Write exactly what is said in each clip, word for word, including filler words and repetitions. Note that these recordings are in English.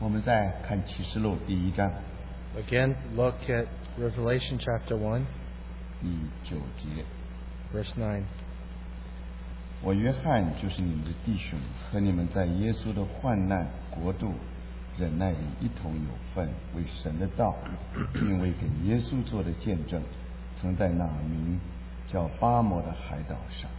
们再看启示录第一章 Again, look at Revelation chapter one, 第九节。 verse nine. 我约翰就是你们的弟兄，和你们在耶稣的患难、国度、忍耐里一同有份，为神的道，并为给耶稣做的见证，曾在那名叫巴摩的海岛上。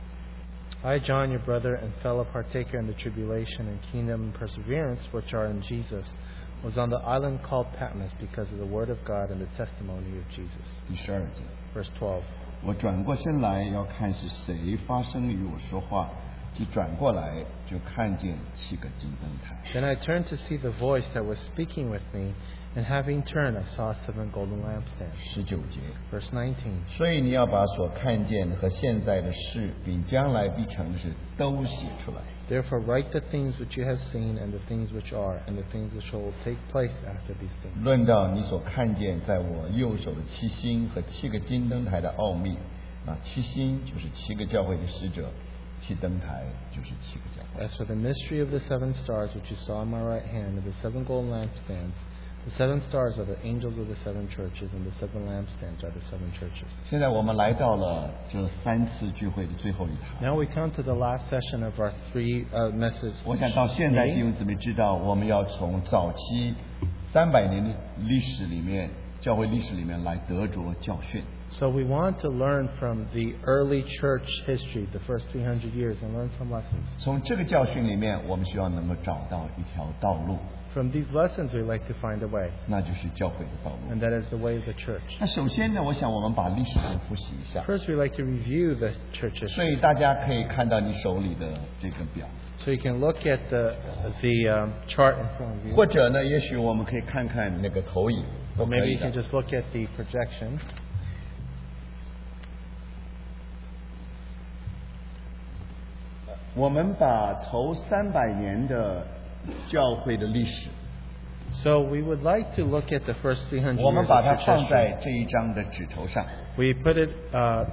I, John, your brother and fellow partaker in the tribulation and kingdom and perseverance which are in Jesus, was on the island called Patmos because of the word of God and the testimony of Jesus. 第十二节， Verse twelve. 我转过身来，要看是谁发声与我说话，即转过来，就看见七个金灯台。 Then I turned to see the voice that was speaking with me, and having turned, I saw seven golden lampstands. 十九节， Verse nineteen. 所以你要把所看见和现在的事，并将来必成的事，都写出来。 Therefore write the things which you have seen, and the things which are, and the things which shall take place after these things. 论到你所看见在我右手的七星和七个金灯台的奥秘，啊，七星就是七个教会的使者，七灯台就是七个教会。 As for the mystery of the seven stars which you saw on my right hand, and the seven golden lampstands, the seven stars are the angels of the seven churches, and the seven lampstands are the seven churches. 现在我们来到了这三次聚会的最后一堂。 Now we come to the last session of our three uh, messages. 我想到现在弟 meeting. 兄姊妹知道，我们要从早期三百年的历史里面，教会历史里面来得着教训。 So we want to learn from the early church history, the first three hundred years, and learn some lessons. 从这个教训里面，我们需要能够找到一条道路， From these lessons, we like to find a way, 那就是教会的道路。 and that is the way of the church. 那首先呢，我想我们把历史先复习一下， First, we like to review the church 所 history. 以大家可以看到你手里的这个表， So you can look at the the um, chart in front of you. 或者呢，也许我们可以看看那个投影，都 Or 可 maybe 以 you can 的。 just look at the projection. 我们把头三百年的教会的历史， So we would like to look at the first three hundred 我 years 们 of 把它 church 放在 history. 这一张的纸头上。 We put it uh,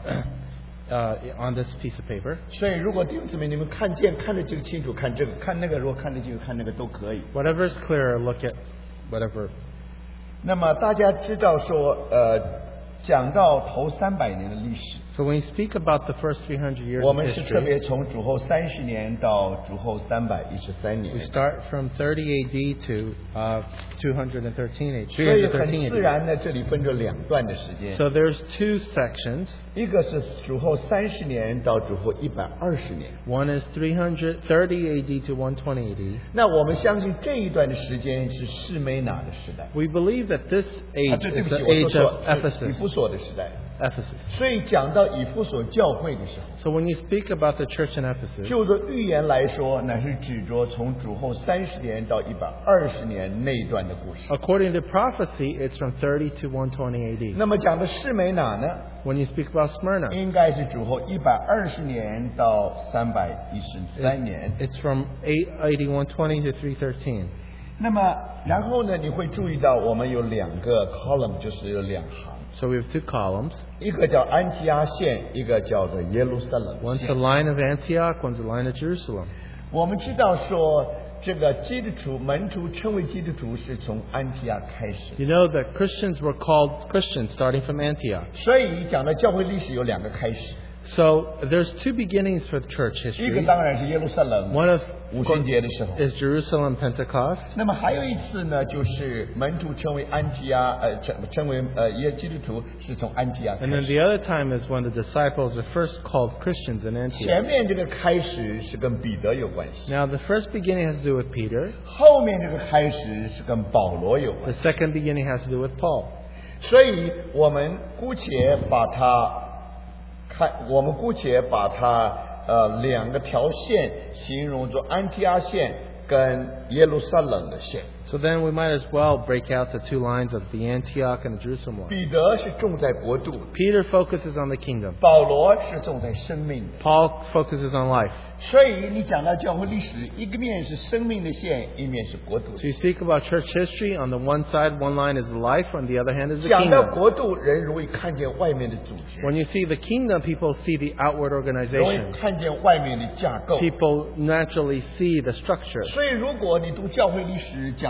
uh, on this piece of paper. 所以，如果弟兄姊妹你们看见看得这个清楚，看这个看那个，如果看得清楚看那个都可以。 Whatever is clearer, look at whatever. 那么大家知道说，呃，讲到头三百年的历史， So when you speak about the first three hundred years 我 of 们是特 history, 别从主后三十年到主后三百一十三年 we，start from thirty A D to uh, two hundred thirteen A D. 所以很 313 自 A D. 然的，这里分着两段的时间， So there's two sections. 一个是主后三十年到主后一百二十年。 One is three hundred thirty A D to one twenty A D. 那我们相信这一段的时间是士美拿的时代， We believe that this 啊， age 对，对 is 不起， the 我说 age of 错，是以 Ephesus. 弗所的时代。 Ephesus. 所以讲到以弗所教会的时候， So when you speak about the church in Ephesus, 就着预言来说，乃是指着从主后三十年到一百二十年那一段的故事。 according to prophecy, it's from thirty to one twenty A D. 那么讲的士美拿呢， When you speak about Smyrna, 应该是主后一百二十年到三百一十三年。 it's from eight eighty one twenty to three thirteen. 那么然后呢，你会注意到我们有两个 column， 就是有两行， So we have two columns. 一个叫安提阿县，一个叫做耶路撒冷 One's 县 the。line of Antioch, one's the line of Jerusalem. 我们知道说，这个基督徒门徒称为基督徒是从安提阿开始， You know that Christians were called Christians starting from Antioch. 所以讲到教会历史有两个开始， So there's two beginnings for church 一个 history. 当然是耶路撒冷 One of 五旬节的时候， is Jerusalem Pentecost. 那么还有一次呢，就是门徒称为安提阿，呃，称称为呃耶基督徒是从安提阿开 And then 始。 the other time is when the disciples are first called Christians in 前 Antioch. 面这个开始是跟彼得有关系， Now the first beginning has to do with Peter. 后面这个开始是跟保罗有关 The 系。 second beginning has to do with Paul. 所以我们姑且把它看，我们姑且把它呃两个条线形容作安提阿线跟耶路撒冷的线。 So then we might as well break out the two lines of the Antioch and the Jerusalem line. 彼得是重在国度， Peter focuses on the kingdom. 保罗是重在生命的。 Paul focuses on life. 所以你讲到教会历史，一个面是生命的线，一面是国度的 So you speak about church history. On the one side, one line is life. On the other hand is the 讲到 kingdom. 国度，人容易看见外面的组织， When you see the kingdom, people see the outward 容易 organization. 看见外面的架构。 People naturally see the structure. 所以，如果你读教会历史，讲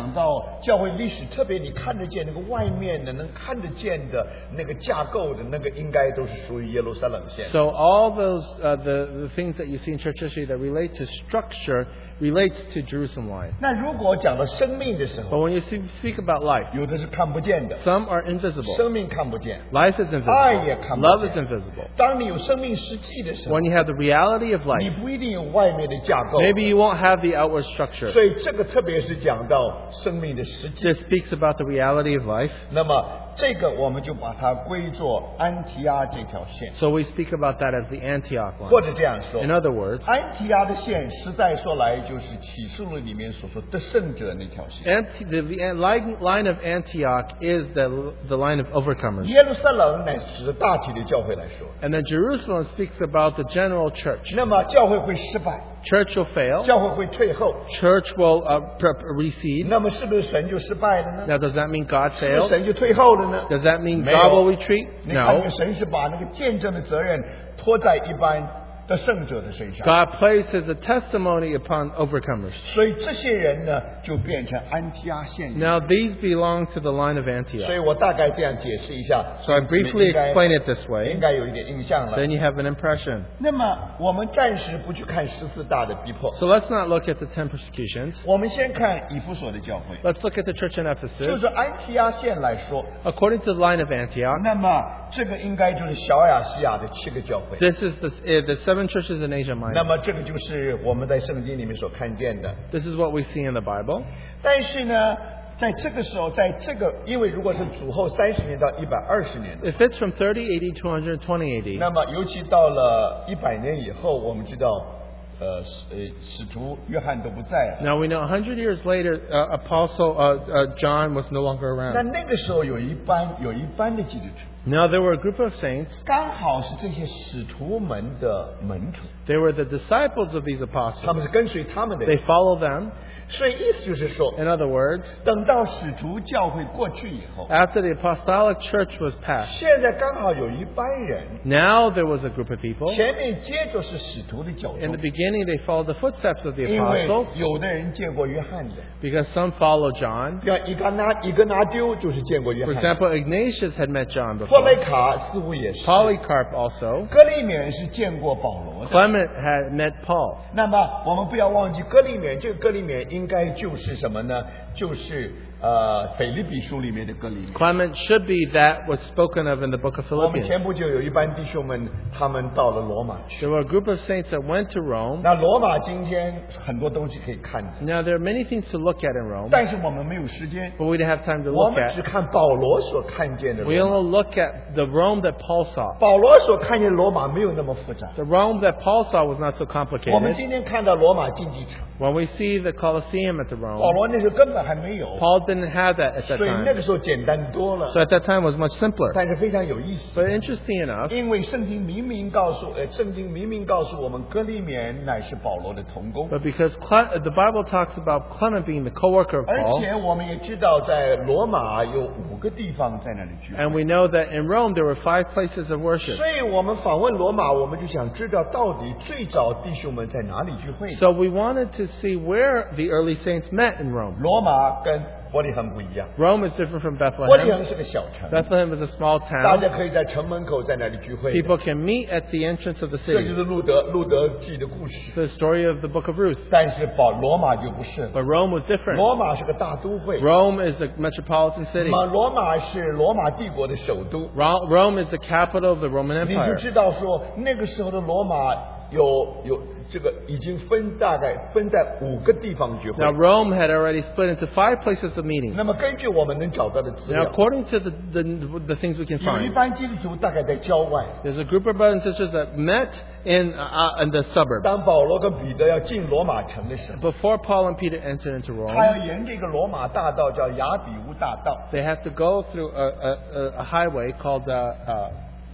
讲到教会历史，特别你看得见那个外面的、能看得见的那个架构的那个，应该都是属于耶路撒冷县。 So all those uh, the the things that you see in church history that relate to structure relates to Jerusalem line. 那如果讲到生命的时 But 候， when you speak, speak about life, 有的是看不见的， some are invisible. 生命看不见。 Life is invisible. 爱也看不 Love is 见。 invisible. 当你有生命实际的时候， When you have the reality of 你 life, 不一定有外面的架构。 maybe you won't have the outward structure. 所以这个特别是讲到生命的实际。 This speaks about the reality of life. 那么这个我们就把它归作安提阿这条线， So we speak about that as the Antioch 或 line. 者这样说， In other words, 安提阿的线实在说来就是启示录里面所说得胜者那条线。 Anti- the, the line, line of Antioch is the, the line of overcomers. 耶路撒冷乃指的大体的教会来说， And then Jerusalem speaks about the general church. 那么教会会失败， Church will fail. 教会会退后， Church will uh, pre- recede. 那么是不是神就失败了呢？ Now, does that mean God 是不是 failed? 神就退后了呢？ Does that mean 没有。 God will retreat? 你看，这 No. 个神是把那个见证的责任托在一般得胜者的身上， God places a testimony upon overcomers. 所以这些人呢就变成安提阿县人。 Now, these belong to the line of 所以 Antioch. 我大概这样解释一下， So I 你们 briefly 应该 explain it this 应 way. 该有一点印象了。 Then you have an impression. 那么我们暂时不去看十四大的逼迫， So let's not look at the ten persecutions. 我们先看以弗所的教会。 Let's look at the church in 就 Ephesus. 是安提阿县来说， According to the line of Antioch, 那么这个应该就是小亚细亚的七个教会。 this is the, uh, the seven churches in Asia 那 Minor. 么这个就是我们在圣经里面所看见的。 This is what we see in the Bible. 但是呢，在这个时候，在这个，因为如果是主后三十年到一百二十年的， If it's from thirty A D to one hundred twenty A D, 那么尤其到了一百年以后，我们知道，呃，使呃，使徒约翰都不在了。 now we know one hundred years later, uh, Apostle uh, uh, John was no longer 那 around. 那个时候有一班有一班的基督徒， Now there were a group of saints. 刚好是这些使徒们的门徒， They were the disciples of these 他 apostles. 们是跟随他们的 They 人。 follow them. 所以意思就是说， In other words, 等到使徒教会过去以后， after the apostolic church was passed, 现在刚好有一班人， now there was a group of people. 前面接着是使徒的脚 In 踪 the，beginning, they followed the footsteps of the 因为 apostles 有的人见过约翰的。 because some followed John. 像伊格拿伊格拿丢就是见过约 For 翰的， example, Ignatius had met John 托雷 before. 卡似乎也是， Polycarp also. 哥利勉是见过保罗的。 Clement had met Paul. 那么我们不要忘记哥利勉，这个哥利勉应该就是什么呢？就是呃腓立比书里面的哥利勉。 Clement should be that was spoken of in the book of 我们前 Philippians. 不久有一班弟兄们，他们到了罗马去。 There were a group of saints that went to Rome. 那罗马今天很多东西可以看的， Now, there are many things to look at in Rome, 但是我们没有时间， but we didn't have time to 我 look 们只 at. 看保罗所看见的 We 罗马。 only look at the Rome that Paul saw. 保罗所看见的罗马没有那么复杂。 The Rome that Paul saw was not so 我们 complicated. 今天看到罗马竞技场， When we see the Colosseum at the 保 Rome, 罗那时候根本还没有， Paul didn't have that at that 所以那 time. 个时候简单多了， So at that time it was much simpler. 但是非常有意思。 But interesting enough, 因为圣经明明告诉，呃，圣经明明告诉我们，哥利勉乃是保罗的同工， but because Cle- the Bible talks about Clement being the co-worker of 而 Paul, 且我们也知道，在罗马有五个地方在那里聚会。 and we know that in Rome there were five places of worship. 所以我们访问罗马，我们就想知道到底最早弟兄们在哪里聚会。 So we wanted to see where the early saints met in Rome. 罗马跟伯利恒不一样， Rome is different from 伯利 Bethlehem. 恒是个小城， Bethlehem is a small 大 town. 家可以在城门口在那里聚会。 People can meet at the entrance of the 这就 city. 是路德路德记的故事。 The story of the book of Ruth. 但是保罗马就不是， But Rome was different. 罗马是个大都会， Rome is a metropolitan city. 马罗马是罗马帝国的首都。 Ro- Rome is the capital of the Roman 你就 Empire. 知道说，那个时候的罗马有有这个已经分大概分在五个地方聚会 Now,。Rome had already split into five places of meeting. 那么根据我们能找到的资 Now, 料， according to the, the, the things we can 有一 find, 班基督徒大概在郊外。 there's a group of brothers and sisters that met in, uh, in the suburbs. 当保罗跟彼得要进罗马城的时候， Before Paul and Peter entered into 他要 Rome, 沿这个罗马大道叫雅比乌大道。 they have to go through a, a, a- a highway called uh, uh,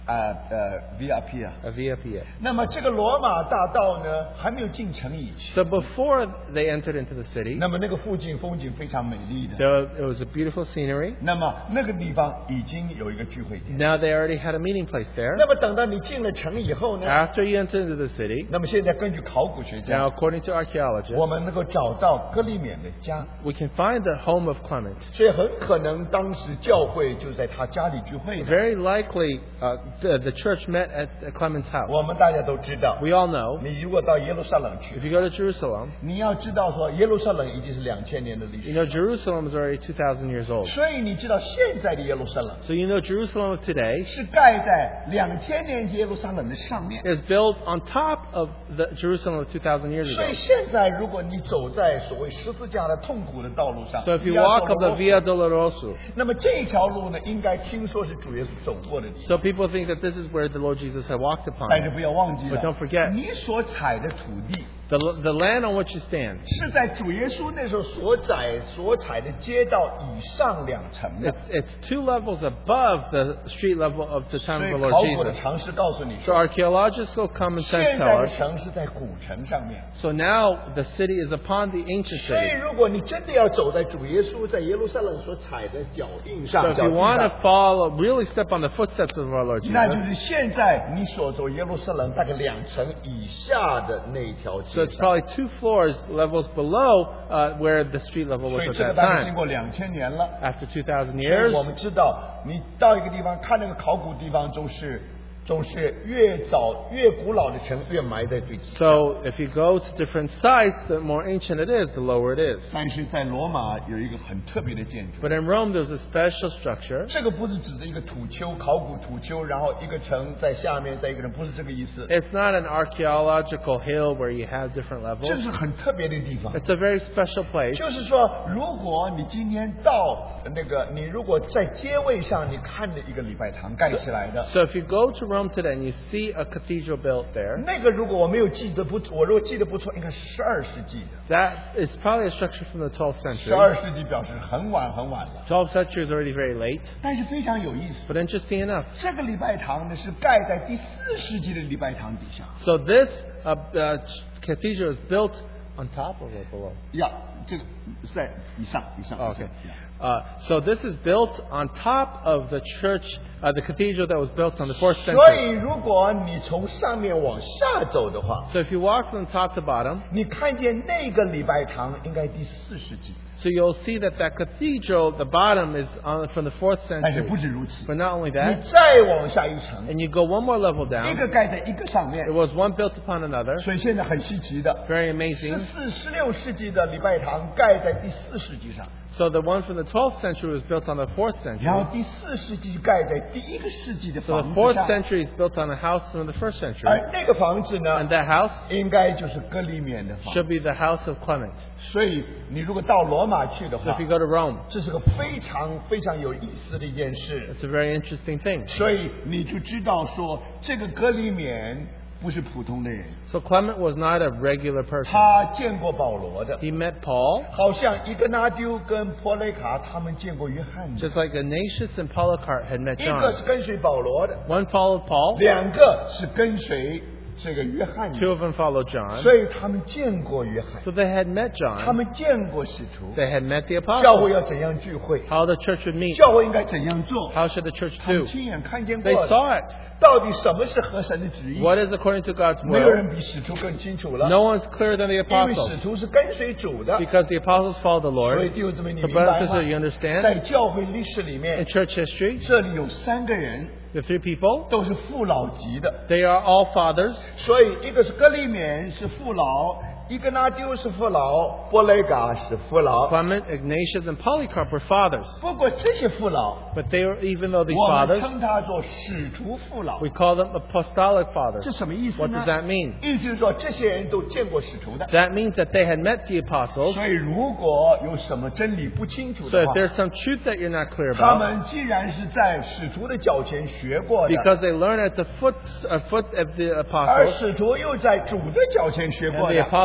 啊呃 V I P 啊。 a Via Pia. 那么这个罗马大道呢，还没有进城以前， So before they entered into the city, 那么那个附近风景非常美丽的。 there it was a beautiful scenery. 那么那个地方已经有一个聚会点。 Now they already had a meeting place there. 那么等到你进了城以后呢， After you enter into the city, 那么现在根据考古学 now 家， according to 我 archaeologists, 们能够找到哥利勉的家， we can find the home of Clement. 所以很可能当时教会就在他家里聚会的。 Very likely, uh, the, the church met at Clement's house. 我们大家都知道， We all know, 你如果到耶路撒冷 if 去， you go to Jerusalem, 你要知道说耶路撒冷已经是两千年的历 you 史， know Jerusalem is already two thousand years old. 所以你知道现在的耶路撒冷 So you know Jerusalem of today 是盖在两千年耶路撒冷的上面。 is built on top of the Jerusalem of two thousand years 所 ago. 以现在如果你走在所谓十字架的痛苦的道路上， So if you 你要 walk 走 up the 路 Via Dolorosa, 那么这条路呢，应该听说是主耶稣走过的地方。 so people think that this is where the Lord Jesus had walked 但是 upon. 不要忘记了 But don't forget 你所踩的土地 The, the land on which you stand, 是在主耶稣那时候所踩所踩的街道以上两层的 it's,。it's two levels above the street level of the 所 time 以 of the 考 Lord 古的 Jesus. 常识告诉你 So 说， archaeologists will come and 现 tell 在的 us. 城是在古城上面。 So now the city is upon the ancient 所以 city. 如果你真的要走在主耶稣在耶路撒冷所踩的脚印上， So if 脚 you 地 want 上 to follow, really step on the footsteps of our Lord 那就 Jesus, 是现在你所走耶路撒冷大概两层以下的那一条 so 街 it's 上。 probably two floors levels below uh, where the street level 所 was 以 at 这个 that 大概经 time. 过两千年了。 After two thousand 所以 years, 我们知道，你到一个地方看那个考古地方，总是总是越早越古老的城越埋在最底下。 so if you go to different sites, the more ancient it is, the lower it is. 但是在罗马有一个很特别的建筑， But in Rome, there's a special structure. 这个不是指着一个土丘，考古土丘，然后一个城在下面，再一个人，不是这个意思。 It's not an archaeological hill where you have different 这 levels. 是很特别的地方。 It's a very special place. 就是说，如果你今天到那个，你如果在街位上你看的一个礼拜堂盖起来的， So if you go to Rome today and you see a cathedral built there, 那个如果我没有记得不，我如果记得不错，应该是十二世纪的。 that is probably a structure from the twelfth 十 century. 二世纪表示很晚很晚了， twelfth century is already very late. 但是非常有意思。 But interesting enough, 这个礼拜堂呢是盖在第四世纪的礼拜堂底下。 so this uh, uh, cathedral is built on top of or below? 呀，这个在以上以上。 Oh, okay. 以上 Uh, so this is built on top of the church, uh, the cathedral that was built on the fourth 所 century. 以如果你从上面往下走的话， So if you walk from top to bottom, 你看见那个礼拜堂应该第四世纪， so you'll see that that cathedral, the bottom is on, from the fourth 但是 century. 不止如此， But not only 你 that, 再往下一层， and you go one more level 一 down, 个盖在一个上面 it，was one built upon another. 所以现在很稀奇的。 Very 十 amazing. 四、十六世纪的礼拜堂盖在第四世纪上， So the one from the twelfth century was built on the fourth 然后 century. 第四世纪盖在第一个世纪的 So 房 the 子 fourth 上， century is built on a house from the first century. 而那个房子呢 And，that house 应该就是哥利勉的房子。 should be the house of Clement. 所以你如果到罗马去的 So 话 if you，go to Rome, 这是个非常非常有意思的一件事。 it's a very interesting thing. 所以你就知道说，这个哥利勉不是普通的人， So Clement was not a regular person. 他见过保罗的， He met Paul, 好像伊格纳丢跟波雷卡他们见过约翰的， just like Ignatius and Polycarp had met 一个是 John. 跟随保罗的， One followed Paul, 两个是跟随这个约翰的， two of them followed John. 所以他们见过约翰， So they had met 他 John. 们见过使徒， They had met the 教会 apostles. 要怎样聚会， How the church would meet. 教会应该怎样做， How should the church 他们 do? 亲眼看见 They 过的。 saw it. 到底什么是合神的旨意？ What is according to God's 没有 will? 人比使徒更清楚了， No one's clearer than the 因为 apostles. 使徒是跟随主的。 Because the apostles followed the 所以 Lord. 弟兄姊妹，你 So 明白 brothers and 吗 sisters, you？understand? 在教会历史里 In 面， church history, 这里有三个人 the three people, 都是父老级的， they are all fathers. 所以一个是哥利勉是父老，伊格纳丢是父老，波雷嘎是父老。 Clement, Ignatius, and Polycarp were fathers. 不过这些父老， But they were, even though these 我们 fathers, 称他做使徒父老。 we call them apostolic fathers. 这什么意思 What 呢 does that mean? 意思就是说，这些人都见过使徒的。 That means that they had met the apostles. 所以，如果有什么真理不清楚 So 的 if 话， there's some truth that you're not clear 他 about, 们既然是在使徒的脚前学过的， because they learn at the foot, uh, foot of the 而 apostles, 使徒又在主的脚前学 and 过 the 的， apostles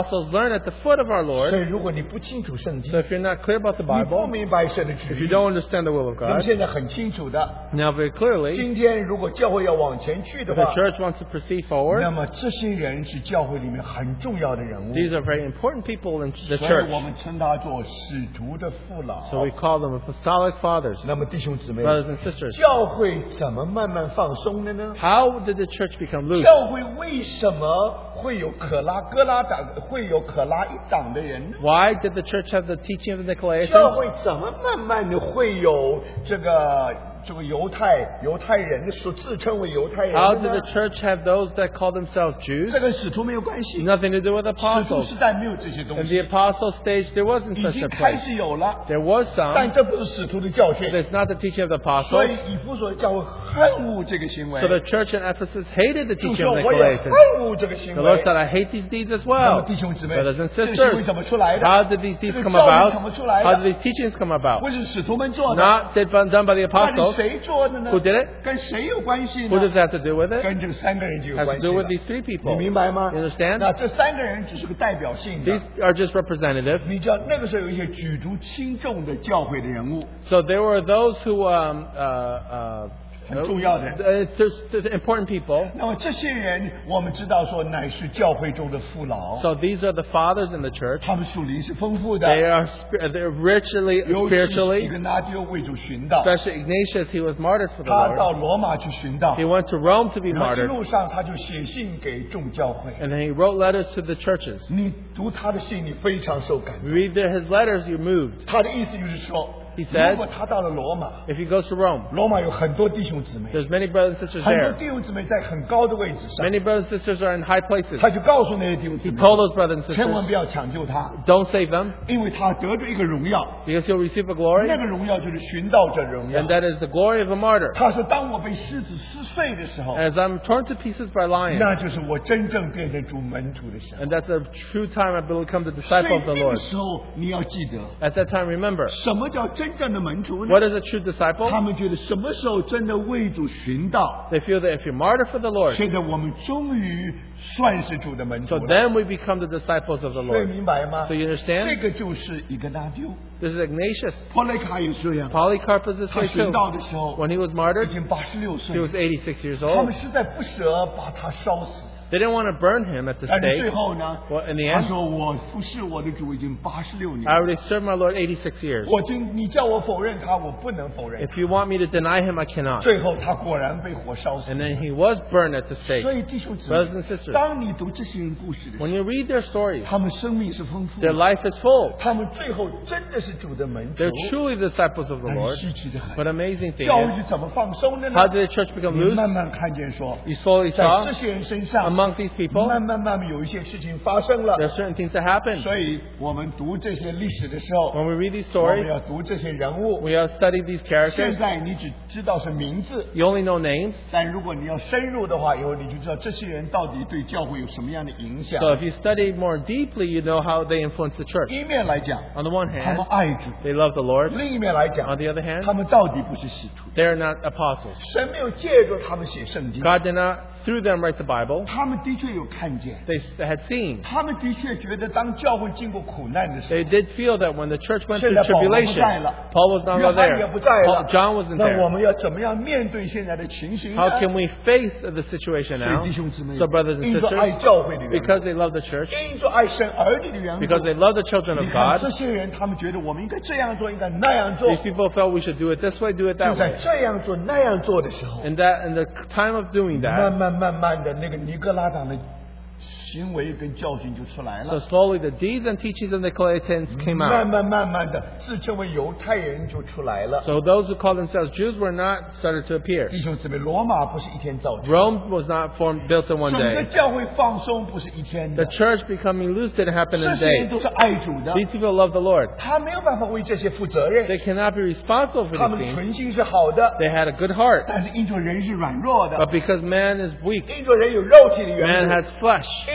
apostles learned at the foot of our 所以 Lord. 如果你不清楚圣经， So if you're not clear about the 你不 Bible, 明白神的旨 if you 意， don't understand the will of 那么 God, 现在很清楚的， now very clearly, 今天如果教会要往前去的 if the 话， church wants to proceed 那 forward, 么这些人是教会里面很重要的人物， these are very important people in the 所以 church. 我们称他做使徒的父老。 So we call them apostolic fathers, 那么弟兄姊妹， brothers and sisters. 教会怎么慢慢放松的呢？ How did the church become loose? 教会为什么会有可拉哥拉党，会有可拉一党的人呢？ Why did the church have the teaching of the 教 Nicolaitans? 会怎么慢慢的会有这个这个犹太犹太人所自称为犹太人 How 的 did 呢 the？church have those that call themselves Jews? 这跟使徒没有关系， Nothing to do with 使徒 apostles. 时代没有这些东 In 西 the，apostle stage, there wasn't 已 such 经 a 开 place. 始有了， There was 但 some, 这不是使徒的教 but 训。 it's not the teaching of the 所以 apostles. 以弗所的教会恨恶这个行为 So，the church in Ephesus hated the 就 teaching 说 of the 我也 Nicolaitans. 恨恶这个行 The Lord 为。 said, I hate these deeds as 那么 well. 弟兄姊妹， Brothers and 这个行为 sisters, 怎么出来的？ how did these 这 deeds 个 come 教育 about? 怎么出来 How 的？ did these teachings come 不 about? 是使徒们做的， Not did, done by the 那是 apostles. 谁做的呢？ Who did it? 跟谁有关系 Who 呢 does？that have to do with it? 跟这三个人就有 Has 关 to 系 do 了 with these three 你 people. 明白吗 You understand? 那这三个人只是个代表性的 These。are just representative. 你知道那个时候有一些举足轻重的教会的人物， So there were those who, um, uh, uh, 很重要的。 uh, there's, there's important people. 那么这些人，我们知道说乃是教会中的父老， So these are the fathers in the church. 他们属灵是丰富的， They are spi- they're richly 尤其是一 spiritually. 个拿丢为主寻道， Especially Ignatius, he was martyred for the 他到 Lord. 罗马去寻道 He，went to Rome to be 然后一 martyred, 路上他就写信给众教会。 and then he wrote letters to the churches. 你读他的信，你非常受感 You 动。 read the- his letters, you're moved. 他的意思就是说， He said- 如果他到了罗马， If he goes to Rome, 罗马有很多弟兄姊妹， there's many brothers and sisters 很多 there. 弟兄姊妹在很高的位置上， Many brothers and sisters are in high places. 他就告诉那些弟兄姊 He 妹， told those brothers and 千万不 sisters, 要抢救他， don't save them, 因为他得着一个荣耀， because he'll receive a glory, 那个荣耀就是寻道者荣耀 and。that is the glory of a martyr. 他说：“当我被狮子撕碎的时候， As I'm torn to pieces by lions, 那就是我真正变成主门徒的时候。 and that's a true time I become the 所以 disciple of the 那个 Lord. 时候你要记得， At that time, remember, 什么叫真正的门徒呢 what？is a true disciple? 他们觉得什么时候真的为主寻道？ They feel that if you're martyred for the Lord, 现在我们终于算是主的门徒 so 了。 then we become the disciples of the 所以 Lord. 明白吗？ So you 这 understand? 个就是一个拉丢， This is Ignatius. 波雷卡也是这样。 Polycarp was this 他 way 寻 too. 道的时候 When he was 已 martyred, 经八十六 he 岁， was eighty-six years 他 old. 们实在不舍把他烧死。 They didn't want to burn him at the 但是最 stake. 后呢， Well, in the 他 end, 说：“我服侍我的主已经八十六年 I，already served my Lord eighty-six years. 我今你叫我否认他，我不能否认。 If you want me to deny him, I cannot. 最后他果然被火烧死 And。then he was burned at the 所 stake. 以弟兄姊 Brothers 妹 and，sisters, 当你读这些人故事的时 when 候， you read their stories, 他们生命是丰富 their 的， life is full. 他们最后真的是主的门徒 They're，truly the disciples of the 但 Lord. 是稀奇的很。 But amazing thing 教会 is, 是怎么放松的呢 how？did the church become 你 loose? 慢慢看见说， You slowly 在 saw 这些人身上， among these people, 慢慢慢慢有一些事情发生了。 there are certain things that happen. 所以我们读这些历史的时候， When we read these 我们 stories, 要读这些人物。 we have studied these 现 characters. 在你只知道是名字， You only know names. 但如果你要深入的话，以后你就知道这些人到底对教会有什么样的影响。 So if you study more deeply, you know how they influence the church. 一面来讲， On the one 他们 hand, 爱主； they love the Lord. 另一面来讲 On，the other hand, 他们到底不是使徒。 they're not apostles. 神没有借着他们写圣经， God did not, through them, write the Bible. 他们的确有看见， They had seen. 他们的确觉得当教会经过苦难的时 They did feel that when the church went 现 through 在保罗不 tribulation, 在了， Paul was 候， not 约翰也 there. 不在 Paul, 了， John wasn't 那 there. 我们要怎么样面对现在的情形呢？ How can we face the situation 所以 now? 弟兄姊妹， So brothers and 因着爱 sisters, 教会的缘故， because they love the church, 因着爱神儿女的缘故， because they love the children 你 of 看 God, 这些人，他们觉得我们应该这样做，应该那样做。 these people felt we should do it this way, do it 就 that 在 way. 这样做那样做的时候， And that, in the time of doing 慢 that, 慢慢慢的那个尼哥拉党的行为跟教训就出来 so 了。 slowly the deeds and teachings of the Nicolaitans came 慢 out. 慢慢慢的，自称为犹太人就出来了。 So those who call themselves Jews were not started to appear. 弟兄姊妹，罗马不是一天造就， Rome was not formed, built in one 整个 day. 教会放松不是一天 The 的。 church becoming loose didn't happen 这 in a 些人 day. 都是爱主的， These people love the Lord. 他没有办法为这些负责任。 They cannot be responsible for 他 these 们的 things. 存心是好的， They had a good heart. 但是因着人是软弱的， But because man is weak, 因着人有肉体的缘 man 故， has flesh,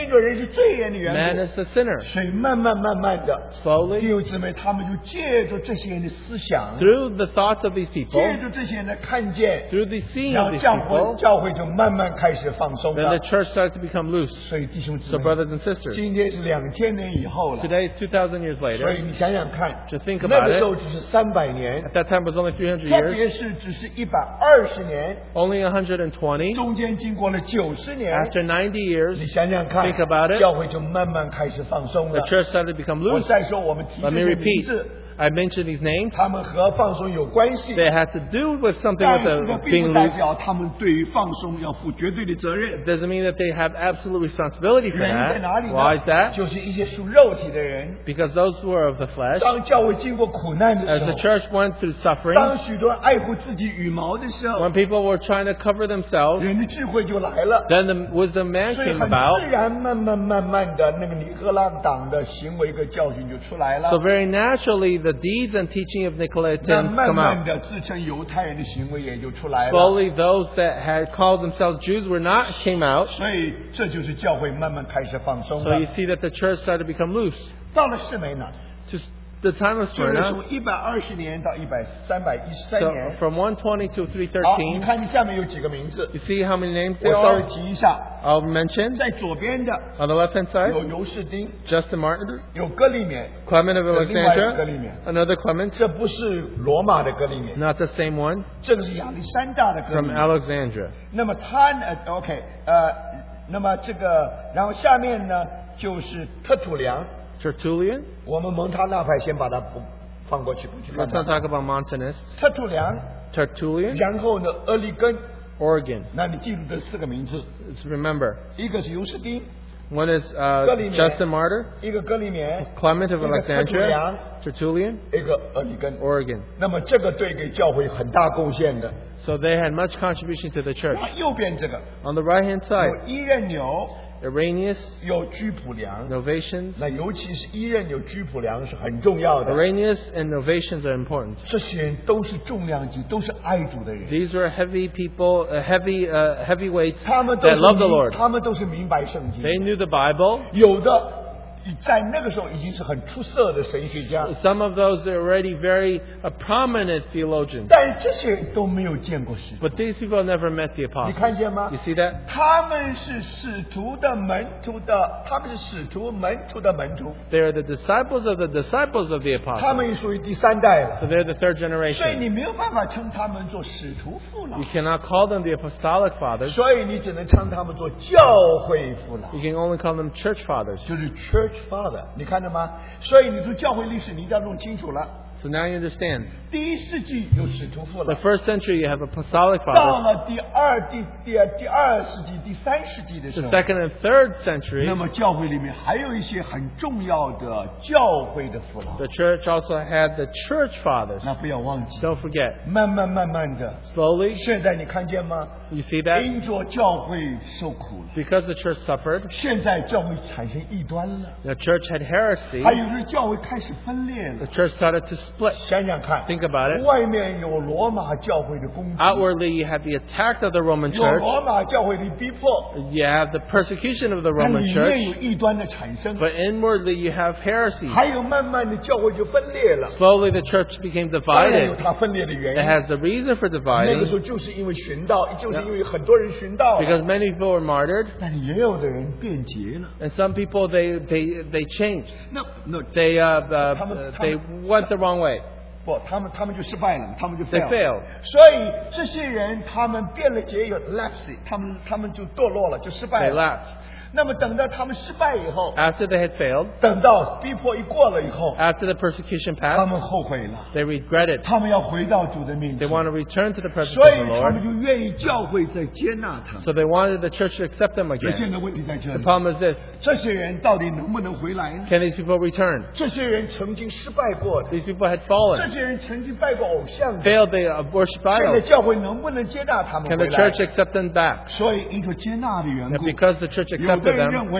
因着人是罪人的缘 Man 故， is the sinner. 所以慢慢慢慢的， Slowly, 弟兄姊妹，他们就借着这些人的思想， through the thoughts of these 借 people, 着这些人的看见， through the seeing 然 of 后 these 教会 people, 教会就慢慢开始放松 then 了 the。church started to become loose. 所以弟兄姊 So 妹， brothers and sisters, 今天是两千年以后了， today is two thousand years 所以 later. 你想想看， To think 那 about 个时 it, 候只是三百年， at that time it was only three hundred 特 years, 别是只是一百二十年， only one hundred twenty. 中间经过了九十年， After ninety years, 你想想看 think about it, 教会就慢慢开始放松 the 了。 church started to become 我 loose. 再说我们提 Let 这 me 些名 repeat. 字， I mentioned these names. 他们和放松有关系， They had to do with something 但 with 是 the 呢，并 being 不代 loose. 表他们对于放松要负绝对的责任。 It doesn't mean that they have absolute responsibility for 原因在哪里 that. 呢？ Why is that? 就是一些属肉体的人， Because those who are of the flesh, 当教会经过苦难的 as 时 the 候， church went through 当 suffering, 许多人爱护自己羽毛的时候， when people were trying to cover themselves, 人的智慧就来了。 then the wisdom man 所以 came 很 about. 自然，慢慢慢慢的，那个尼赫拉党的行为跟教训就出来了 So。very naturally, the deeds and teaching of 那 Nicolaitans 慢 come 慢 out. 的，自称犹太人的行为也就出来了。 Slowly, those that had called themselves Jews were not came out. 所以这就是教会慢慢开始放松 So 了 you。see that the church started to become loose. 到了士梅呢， To the time of 就是 Smyrna, 从一百二十年到一百三百一十三 so 年。 from one twenty to 好，你 three thirteen, 看你下面有几个名字， you see how many names 我 there 稍微 are? 提一下。 I'll mention. 在左边的 On the left-hand 有 side, 尤士丁， Justin Martin, 有哥利勉， Clement of 这另外一个哥 Alexandria, 利勉， another Clement, 这不是罗马的哥利勉， not the same one, 这个是亚历山大的哥利 from 勉。 Alexandria. 那么他呢呃？OK，呃，那么这个，然后下面呢就是特土良， Tertullian. 我们蒙他那派先把它不放过去，不去看 Let's not 它。 talk about Montanists. 特土良， Tertullian, 然后呢俄利根， Oregon. 那你记住这四个名字， Let's remember. 一个是尤士丁， One is uh, Galilee. Justin Martyr, 一个哥利勉， Clement of 一个特土良， Alexandria, Tertullian, 一个俄利根。 Oregon. 那么这个对给教会很大贡献的。 So they had much contribution to the church. 那右边这个 On the right-hand 有 side, 一任牛， Irenaeus, 有居普良， Novatians. 那尤其是一任有居普良是很重要的。 Irenaeus and Novatians are important. 这些人都是重量级，都是爱主的人。 These were heavy people, uh, heavy uh, heavyweights 他们都 that 是 loved the 明 Lord. 他们都是明白圣经。 They knew the Bible. 有的在那个时候已经是很出色的神学家， Some of those are already very uh, prominent theologians. 但这些人都没有见过使徒。 But these people never met the 你 apostles. 看见吗 You？see that? 他们是使徒的门徒的，他们是使徒门徒的门徒， They are the disciples of the disciples of the 他 apostles. 们也属于第三代了。 So they're the third 所以 generation. 你没有办法称他们做使徒父老 You，cannot call them the apostolic fathers. 所以你只能称他们做教会父老， You can only call them church fathers. 就是 church father。你看到吗？所以你读教会历史，你一定要弄清楚了。 So now you understand. 第一世纪有使徒父 The 老， first century you have apostolic 到 fathers. 了第二、第第第二世纪、第三世纪的时 The 候， second and third century, 那么教会里面还有一些很重要的教会的父老， the church also had the church fathers. 那不要忘记。 Don't forget. 慢慢慢慢的， Slowly, 现在你看见吗？ you see that? 因着教会受苦了， Because the church suffered, 现在教会产生异端了， the church had heresy. 还有是教会开始分裂了 The。church started to split. 想想看， Think about it. 外面有罗马教会的攻击， Outwardly, you have the attack of the Roman 有 church. 罗马教会的逼迫， You have the persecution of the 但 Roman 里面 church. 有异端的产生， But inwardly, you have heresy. 还有慢慢的教会就分裂了。 Slowly, the church became 当然有 divided. 它分裂的原 It 因， has the reason for 那个 dividing 时候就是因为寻道，就是因为很多人寻道了， because many people were martyred, 但也有的人变节了。 and some people they they they changed. 那那 They uh, uh, 他们- uh 他们- they went the wrong way. 不，他们他们就失败了，他们就 They fail。 failed. 所以这些人他们变了节，有 lapse，他们他们就堕落了，就失败 They 了。 lapsed. 那么等到他们失败以后， After they had failed, 等到逼迫一过了以后， after the persecution 他 passed, 们后悔了， they regretted. 他们要回到主的面 They 前， want to return to the presence 所 of 以 the 他们 Lord. 就愿意教会再接纳他们。 So they wanted the church to accept them 那 again. 现在问题在这 The 里， problem is this: 这些人到底能不能回来呢？ can these people return? 这些人曾经失败过的， These people had 这 fallen, 些人曾经拜过偶像的， failed. They uh, worship 现在 idols. 教会能不能接纳他们 Can 回 the 来 church？accept them back? 所以因着接纳的缘 And 故， because the church 有的 accepted 人 them, 认为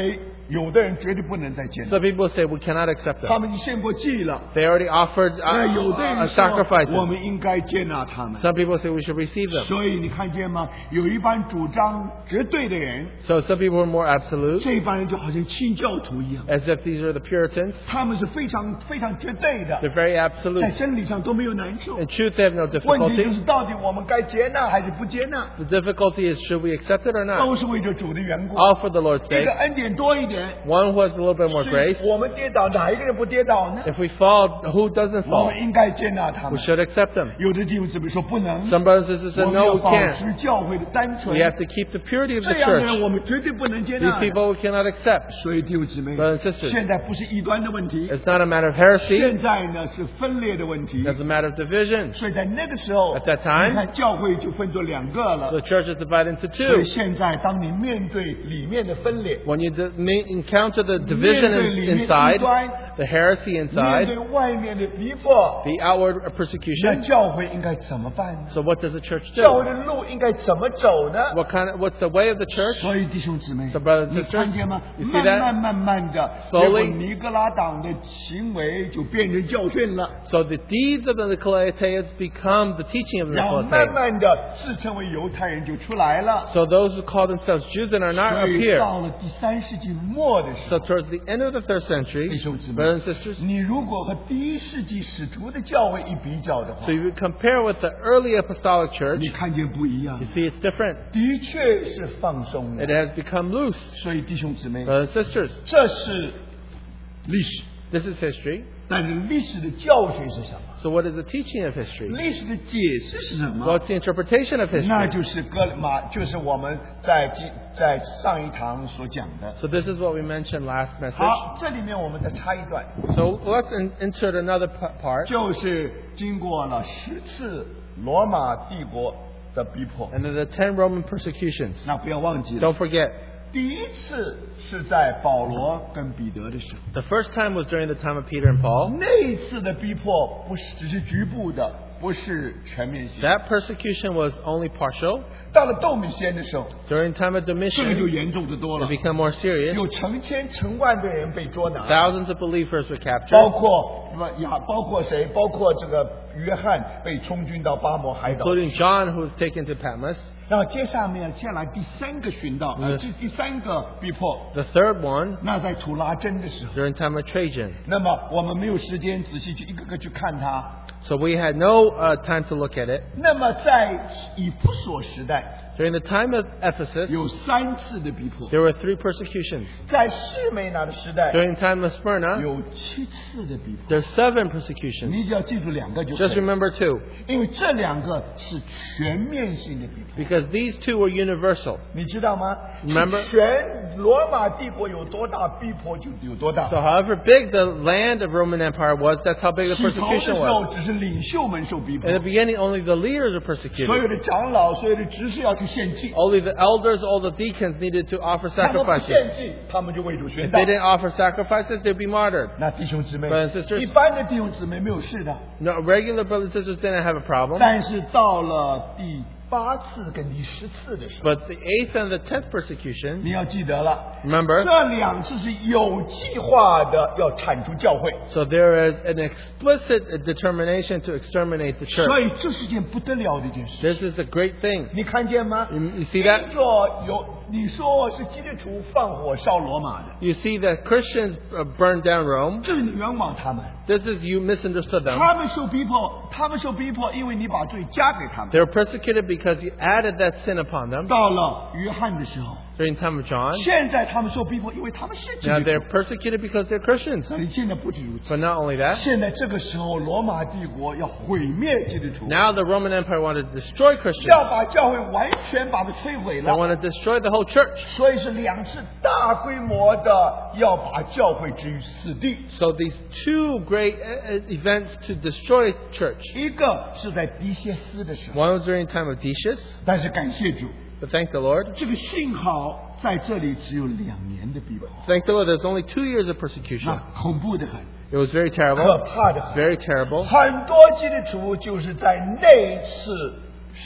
有的人绝对不能再见。 Some people say we cannot accept 他 them. 们已经献过祭了。 They already offered 那有的 uh, 人 uh, 说， sacrifices. 我们应该接纳他们。 Some people say we should receive them. 所以你看见吗？有一帮主张绝对的人， So some people are more absolute, 这一帮人就好像清教徒一样， as if these are the Puritans. 他们是非常非常绝对的， They're very 在 absolute. 真理上都没有难处。 In truth, they have no 问题就 difficulty. 是到底我们该接纳还是不接纳， The difficulty is should we accept it or not? 都是为着主的缘故。 All for the Lord's 一 sake. 个恩典多一点， One who has a little bit more 是 grace. 我们跌倒，哪一个人不跌倒呢？ If we fall, who doesn't 我 fall? 们应该接纳他 We 们。 should accept them. 有的弟兄姊妹说不能， Some brothers and sisters 我 said, 们 no, 要 we 保 can't. 持教会的单纯 We。have to keep the purity of the 这样的人 church. 我们绝对不能接纳 These 的。 people we cannot accept. 所以弟兄姊妹 Brothers and，sisters 现在不是异端的问题， It's not a matter of heresy. 现在呢是分裂的问题。 It's a matter of division. 所以在那个时候， At that time 你看教会就分作两个了。 The church is divided into 所以 two. 现在当你面对里面的分裂， When you de- me- encounter the division 面对里 in, 面 inside, 异端， the heresy 面 inside, 对外面的逼迫， the outward 那 persecution. 教会应该怎么办呢？ So what does the church 教会 do? 的路应该怎么走呢？ What kind of, what's the way of the church? 所以弟兄姊妹 So brothers and， 你 sisters， 看见吗？ you see 慢 that？ 慢慢慢的， Slowly 结果尼格拉党的行为就变成教训了， So the deeds of the Nicolaitans become the teaching of the 然后慢 Nicolaitans. 慢的自称为犹太人就出来了。 So those who call themselves Jews and are not 所以 appear. 到了第三世纪末的时 So 候， towards the end of the third 弟 century, 兄姊妹 brothers and sisters, 你如果和第一世纪使徒的教会一比较的话 so，you compare with the early apostolic church, 你看见不一样 you，see it's different. 的确是放松 It 了。 has become loose. 所以弟兄姊妹， Brothers and sisters, 这是历史， this is history. 但是历史的教训是什么？ So what is the teaching of history? 历史的解释是什么？ What's the interpretation of 那 history? 就是哥马，就是我们在今在上一堂所讲的。 So this is what we mentioned last message. 好，这里面我们再插一段， So let's in- insert another p- part. 就是经过了十次罗马帝国的逼迫。 And then the ten Roman persecutions. 那不要忘记了， Don't forget, 第一次是在保罗跟彼得的时候， the first time was during the time of Peter and Paul. 那一次的逼迫不是只是局部的，不是全面性。 That persecution was only partial. 到了窦米先的时候， During time of 这个就 Domitian, 严重的多 it 了， became more serious. 有成千成万的人被捉拿。 Thousands of believers were 包 captured, 括不呀，包括谁？包括这个约翰被充军到巴摩海岛。 including John, who was taken to Patmos. 然后接下面接下来第三个寻道，呃， 嗯这第三个逼迫， The third one, 那在图拉真的时候。 during time of Trajan. 那么我们没有时间仔细去一个个去看它。 So we had no uh, time to look at it. 那么在以弗所时代 During the time of Ephesus, 有三次的逼迫， there were three persecutions. 在士美拿的时代 During the time of Smyrna, 有七次的逼迫。 there's seven persecutions. 你只要记住两个就可 Just 以， remember two, 因为这两个是全面性的逼迫。 because these two were universal. 你知道吗？ Remember- 是全罗马帝国有多大，逼迫就有多大。 So however big the land of Roman Empire was, that's how big the 起头的 persecution 时候 was. 只是领袖们受逼迫 In，the beginning, only the leaders were 所 persecuted. 有的长老、所有的执事要去献祭， Only the elders, all the deacons needed to offer 他们不 sacrifices. 献祭，他们就为主宣 If 道 they。didn't offer sacrifices, they'd be martyred. 那弟兄姊妹 Brothers and，sisters 一般的弟兄姊妹没有事的， No, regular brothers and sisters didn't have a problem. 但是到了第八次跟第十次的时候， But the eighth and the tenth persecution, 你要记得了， remember, 这两次是有计划的要铲除教会， so there is an explicit determination to exterminate the 所 church. 以这是件不得了的一件事。 This is a great thing. 你看见吗？ You, you see that? 听着有你说是基督徒放火烧罗马的， You see that Christians uh, burned down Rome. 这是你冤枉他们。 This is you misunderstood them. 他们受逼迫，他们受逼迫，因为你把罪加给他们。 They were persecuted because you added that sin upon them 到了约翰的时候， during the time of John. 现在他们受逼迫，因为他们是基 Now 督 they're 徒。 persecuted because they're Christians. 那你现在不止如此， But not only that, 现在这个时候，罗马帝国要毁灭基督徒， now the Roman Empire wanted to destroy Christians. 要把教会完全把它摧毁 They 了。 want to destroy the whole church. 所以是两次大规模的要把教会置于死地。 So these two great uh, uh, events to destroy church. 一个是在迪谢斯的时候， One was during the time of Decius, 但是感谢主， but thank the Lord. 这个幸好在这里只有两年的逼迫， Thank the Lord, there's only two years of persecution. 那恐怖的很， It was very 可 terrible, 怕的很。 very terrible. 很多基督徒就是在那一次失败了。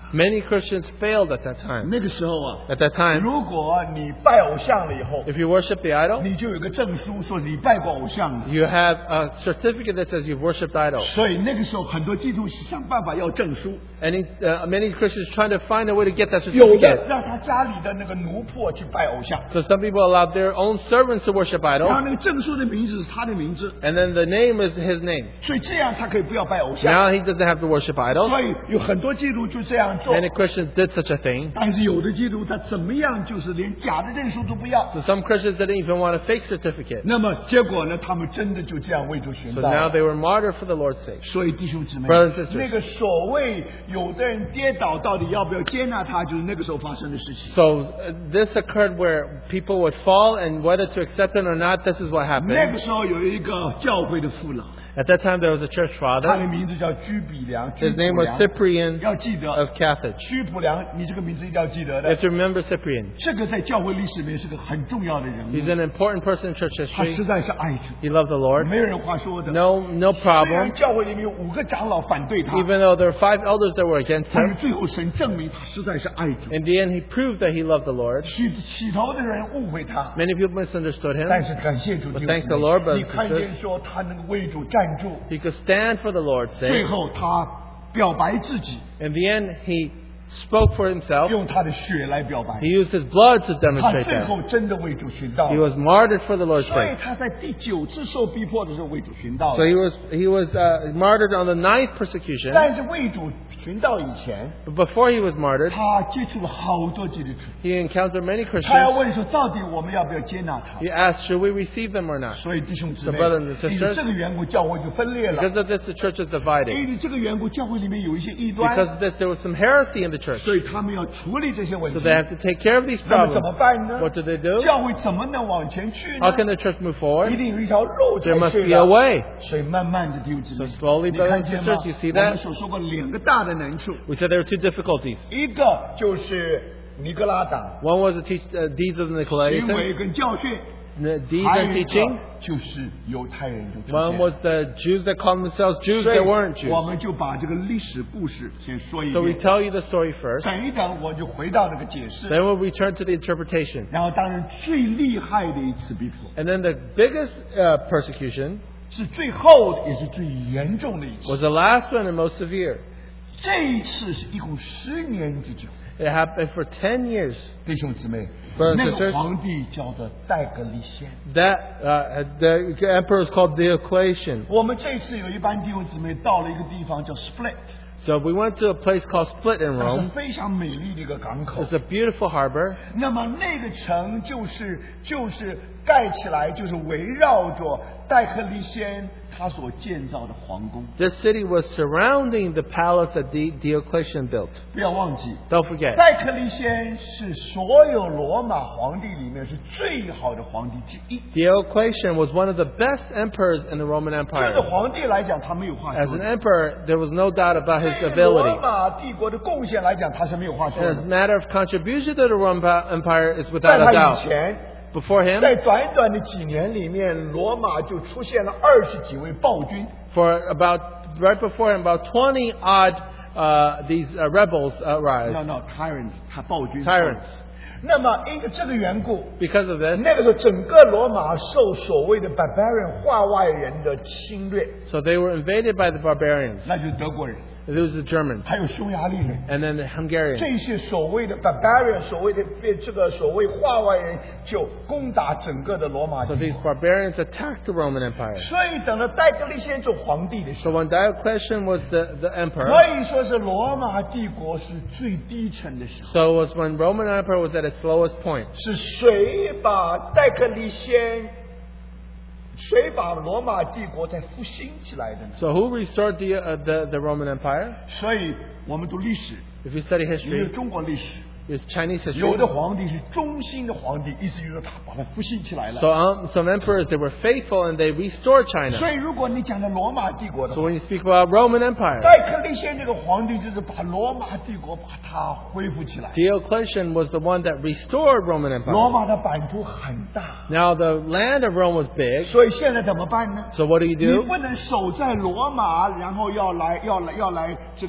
Many Christians failed at that time. 那个时候啊， At that time, 如果你拜偶像了以后， if you worship the idol, 你就有个证书说你拜过偶像了。 you have a certificate that says you've worshipped idols. 所以那个时候很多基督徒想办法要证书， Any, uh, many Christians trying to find a way to get that 有的 certificate. 让他家里的那个奴仆去拜偶像， So some people allowed their own servants to worship 然后 idols, 那个证书的名字是他的名字， and then the name is his name. 所以这样他可以不要拜偶像。 Now he doesn't have to worship idols. 所以有很多基督徒就这样做， Many Christians did such a thing. 但是有的基督徒他怎么样就是连假的证书都不要。 So some Christians didn't even want a fake certificate. 那么结果呢，他们真的就这样为主寻 So 道 now 了。 they were martyred for the Lord's sake. 所以弟兄姊妹 Brothers and sisters， 那个所谓有的人跌倒，到底要不要接纳他，就是那个时候发生的事情。 So uh, this occurred where people would fall, and whether to accept it or not, this is what 那 happened. 个时候有一个教会的父老， At that time, there was a church 他的 father. 名字叫居比良，居 His 普 name was 良， Cyprian 要记得 of Carthage. 居普良，你这个名字一定要记得 You 的 have。to remember Cyprian. 这个在教会历史里面是个很重要的人 He's 物， an important person in church 他 history. 实在是爱主， He loved the Lord. 没有人话说的。 No, no 虽 problem. 然教会里面有五个长老反对他， Even though there were five elders that were against 但是 him, 最后神证明他实在是爱主。 in the end, he proved that he loved the Lord. 起起头的人误会他， Many people misunderstood him. 但是感谢主， But 弟兄 thank 姊 the 妹 Lord, brothers 你 and 看见 sisters. 说他能够为主站住， He could stand for the Lord's 最 sake. 后他表白自己， In the end, he spoke for himself. 用他的血来表白 He，used his blood to 他 demonstrate 最 that. 后真的为主寻道 He。was martyred for the Lord's 所以 sake. 他在第九次受逼迫的时候为主寻道 So he was he was uh, martyred on the ninth persecution. 但是为主寻道以前， But before he was martyred, 他接触了好多基督徒， he encountered many 他要 Christians. 问说，到底我们要不要接纳他？ He asked, should we receive them or not? 所以弟兄姊妹 So brothers and，sisters， 因为这个缘故，教会就分裂了。 Because of this, the church is 因 divided. 为这个缘故，教会里面有一些异端， Because of this, there was some heresy in the church. 所以他们要处理这些问 So 题。 they have to take care of these 那么怎么 problems. 办呢？ What do they do? 教会怎么能往前去 How 呢？ can the church move 一 forward? 定有一条路才 There must 是 be a 的。 way. 所以慢慢的弟兄姊妹， So slowly, 你 brothers 看 and 见吗？ sisters, you see 我 that? 们所说过两个大的难处， We said there were two difficulties. 一个就是尼格拉党 One was the teach, uh, deeds of the 行 Nicolaitans, 为跟教训， the deeds 还有 and 一 teaching. 个就是犹太人就出 One 现 was 了。 the Jews that called themselves Jews 所以 that weren't 我 Jews. 们就把这个历史故事先说一 So we 遍。 tell you the story first. 等一等，我就回到那个解释。 Then we'll return to the interpretation. 然后，当然最厉害的一次逼迫， And then the biggest uh, persecution 是最后的，也是最严重的一次。 was the last one and most severe. 这一次是一共十年之久。 It happened for ten years. 弟兄姊妹， Brothers and 那个 sisters 皇帝叫做戴格利先。 That uh, the emperor is called Diocletian. 我们这次有一班弟兄姊妹到了一个地方叫 Split， So we went to a place called Split in 那是 Rome. 非常美丽的一个港口 It's。a beautiful harbor. 那么那个城就是就是盖起来，就是围绕着戴克利先他所建造的皇宫。 This city was surrounding the palace that Di- Diocletian built. 不要忘记， Don't forget. 戴克利先是所有罗马皇帝里面是最好的皇帝之一。 Diocletian was one of the best emperors in the Roman 这 Empire. 个皇帝来讲，他没有话 As 说 an 的。 emperor, there was no doubt about his 对罗 ability. 马帝国的贡献来讲，他是没有话说 And as 的 a。matter of contribution to the Roman Empire, is 在 without 他 a 以 doubt. 前， Before him, 在短短的几年里面，罗马就出现了二十几位暴君。 for about right before him, about twenty odd uh, these uh, rebels uh, rise, no no tyrants，他暴君 tyrants. 那么因着这个缘故， Because of this, 那个时候整个罗马受所谓的 barbarian 化外人的侵略， so they were invaded by the barbarians. 那就是德国人， It was the Germans, 还有匈牙利人。 and then the Hungarians. 这些所谓的 barbarian， 所谓的这个所谓化外人，就攻打整个的罗马 So 帝 these 国。 barbarians attacked the Roman Empire. 所以等到戴格利先做皇帝的时 So 候， when Diocletian was the, the 可 emperor, 以说是罗马帝国是最低沉的时候。 so it was when Roman Empire was at its lowest point. 是谁把戴克利先，谁把罗马帝国再复兴起来的呢？ So who restored the, uh, the, the Roman Empire? 所以我们读历史， If you study 因为 history, 中国历史， it's Chinese 有 history. 的皇帝是忠心的皇帝，意思就是说他把它复兴起来了。 So um, some emperors, they were faithful and they restored 所 China. 以如果你讲的罗马帝国的 So 话， when you speak about Roman Empire, 戴克利先这个皇帝就是把罗马帝国把它恢复起来。 Diocletian was the one that restored Roman 罗 Empire. 马的版图很大， Now the land of Rome was big. 所以现在怎么办呢？ So what do you 你 do? 不能守在罗马，然后要来要来要来这个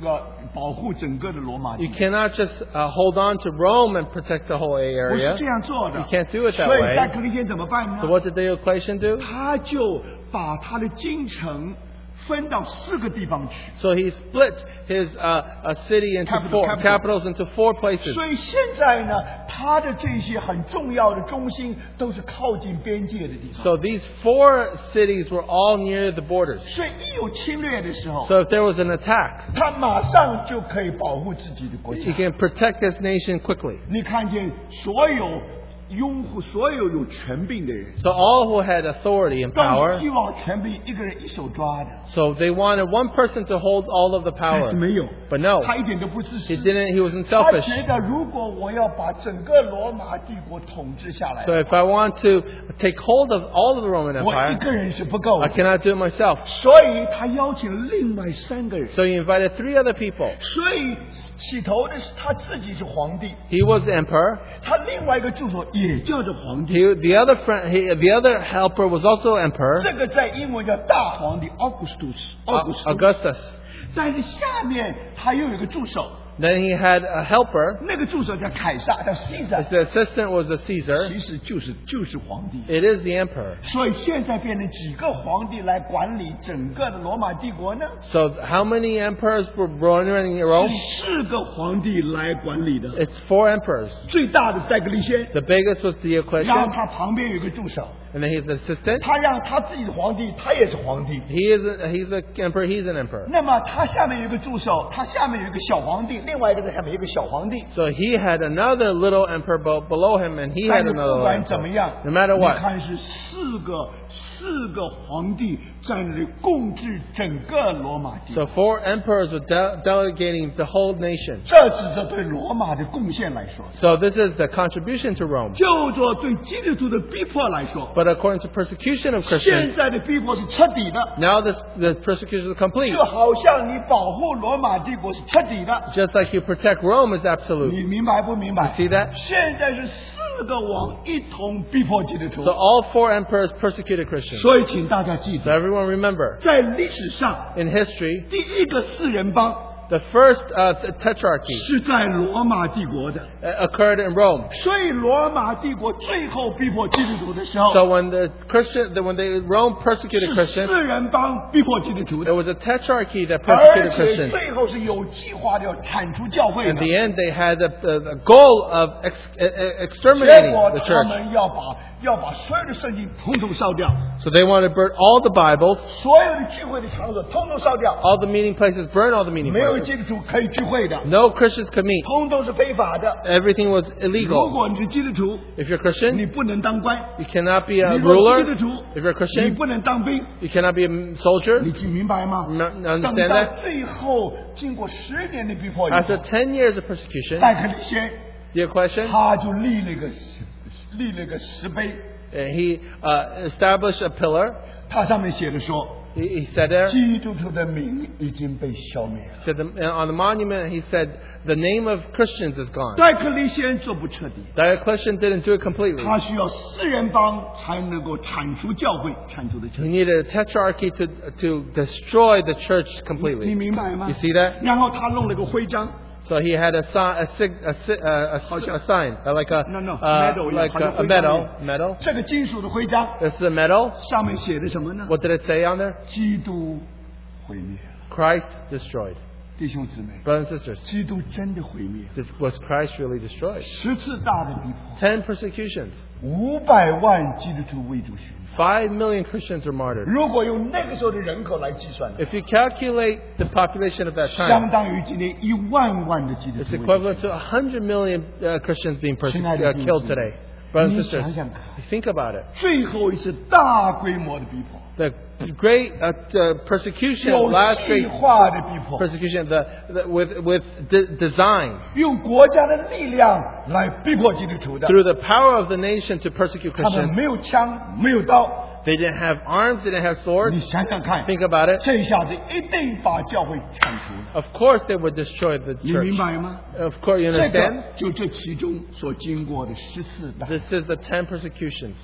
保护整个的罗马帝 You 国。 cannot just uh, hold on to Rome and protect the whole 不 area. 是这样做的 You。can't do it that 所以 way. 戴克利先怎么办呢 So？what did Diocletian do? 他就把他的京城分到四个地方去。 So he split his uh, uh, city into Capital, four capital. capitals into four places. 所以现在呢，他的这些很重要的中心都是靠近边界的地方。 So these four cities were all near the borders. 所以一有侵略的时候， So if there was an attack, 他马上就可以保护自己的国 he 家。 can protect this nation quickly. 你看见所有拥护、所有有权柄的人， So all who had authority and 都 power, 希望权柄一个人一手抓的， so they wanted one person to hold all of the 但 power. 是没有， But no, 他一点都不自私 he。didn't. He wasn't 他 selfish. 觉得，如果我要把整个罗马帝国统治下来， So if I want to take hold of all of the Roman 我一 Empire, 个人是不够 I 的。 cannot do it myself. 所以他邀请了另外三个人。 So he invited three other people. 所以起头的是他自己是皇帝， He was the emperor. 他另外一个助手也叫做皇帝。 He, the other friend, he, the other helper was also emperor, 这个在英文叫大皇帝 Augustus。 uh, Augustus。 Augustus. 但是下面他又有一个助手， Then he had a helper. 那个助手叫凯撒，叫 Caesar， The assistant was a Caesar. 其实就是就是皇帝。 It is the emperor. 所以现在变成几个皇帝来管理整个的罗马帝国呢？ So how many emperors were running in Rome? 四个皇帝来管理的， It's four emperors. 最大的是戴格利先， The biggest was 然后 Diocletian, 他旁边有一个助手， and then he's the assistant. 他让他自己的皇帝，他也是皇帝。 He is a, he's the emperor. He's an emperor. 那么他下面有一个助手，他下面有一个小皇帝，另外一个在下面有一个小皇帝。 So he had another little emperor be- below him, and he 但 had 是 another 不管怎么 emperor. 样， No matter 你 what. 看是四个四个皇帝在那里共治整个罗马帝国。 So four emperors were de- delegating the whole nation. 这只是对罗马的贡献来说， So this is the contribution to Rome. 就做对基督徒的逼迫来说， But according to persecution of 现 Christians, 在的逼迫是彻底的， now this, the persecution is complete. 就好像你保护罗马帝国是彻底的， Just like you protect Rome is absolute. 你明白不明白 You see that? 现在是四个王一同逼迫基督徒 So，all four emperors persecuted Christians. 所以请大家记 So 住， everyone remember, 在历史上 in history, 第一个四人帮 the first uh, th- tetrarchy 是在罗马帝国的， uh, occurred in Rome. 所以罗马帝国最后逼迫基督徒的时候， So when the Christian, the, when they Rome persecuted 是 Christians, 四人帮逼迫基督徒 there 的， was a tetrarchy that 而 persecuted 且 Christians. 最后是有计划的要铲除教会 In 的 the。end, they had the, the, the goal of ex, e- e- 结 exterminating 果 the 他 church. 们要把要把所有的圣经统统烧掉， So they wanted to burn all the Bibles, 所有的聚会的场所统统烧掉， all the meeting places, burn all the meeting 没有 places. 基督徒可以聚会的， No Christians could meet. 通通是非法的。 Everything was 如 illegal. 果你是基督徒， If you're 你 Christian, 不能当官； you cannot be a 你若是 ruler. 基督徒， If you're 你 Christian, 不能当兵。 you cannot be a soldier. 你听明白吗？ No- 等 understand 到 that? 最后经过十年的逼迫以后， After ten years of persecution, 戴克里先 Diocletian, 他就立了一个石立了一个石碑， uh, he uh, established a pillar. 它上面写的说， He, he said there, 基督徒的名已经被消灭了。 said the, on the monument, he said, the name of Christians is gone. 戴克里先做不彻底， Diocletian didn't do it completely. 他需要四人帮才能够铲除教会，铲除的彻 He 底。 needed a tetrarchy to, to destroy the church 你 completely. 明白吗 You see that? 然后他弄了个徽章， So he had a, si- a, sig- a, si- uh, a, si- a sign, uh, like a, No, no, uh, medal, like yeah, a, a medal. Medal. 这个金属的徽章 This is a medal. 上面写的什么呢？ What did it say on there? 基督毁灭了， Christ destroyed. 弟兄姊妹， Brothers and sisters, 基督真的毁灭了， this- was Christ really destroyed? 十次大的逼迫， Ten persecutions. 五百万基督徒为主殉道。 Five million Christians were martyred. 如果用那个时候的人口来计算， If you calculate the population of that 相 time, 当于今天一万万的基督 it's 徒为主。 equivalent to a hundred million uh, Christians being perse- 亲爱的 uh, 弟兄 killed 姊妹， today. Brothers and 你 sisters, 想想看， think about it. 最后一次大规模的逼迫， The great uh, uh, persecution, 有 last 计 great 划的逼迫， persecution, the, the, with, with de- design, 用国家的力量来逼迫基督徒的。 through the power of the nation to persecute 他们 Christians. 没有枪，没有刀， They didn't have arms, they didn't have 你 swords. 想想看， Think about it. 这一下子一定把教会铲除了， Of course they would destroy the 你 church. 明白吗？ Of course, you 这 understand? 个就这其中所经过的十四代， This is the ten persecutions.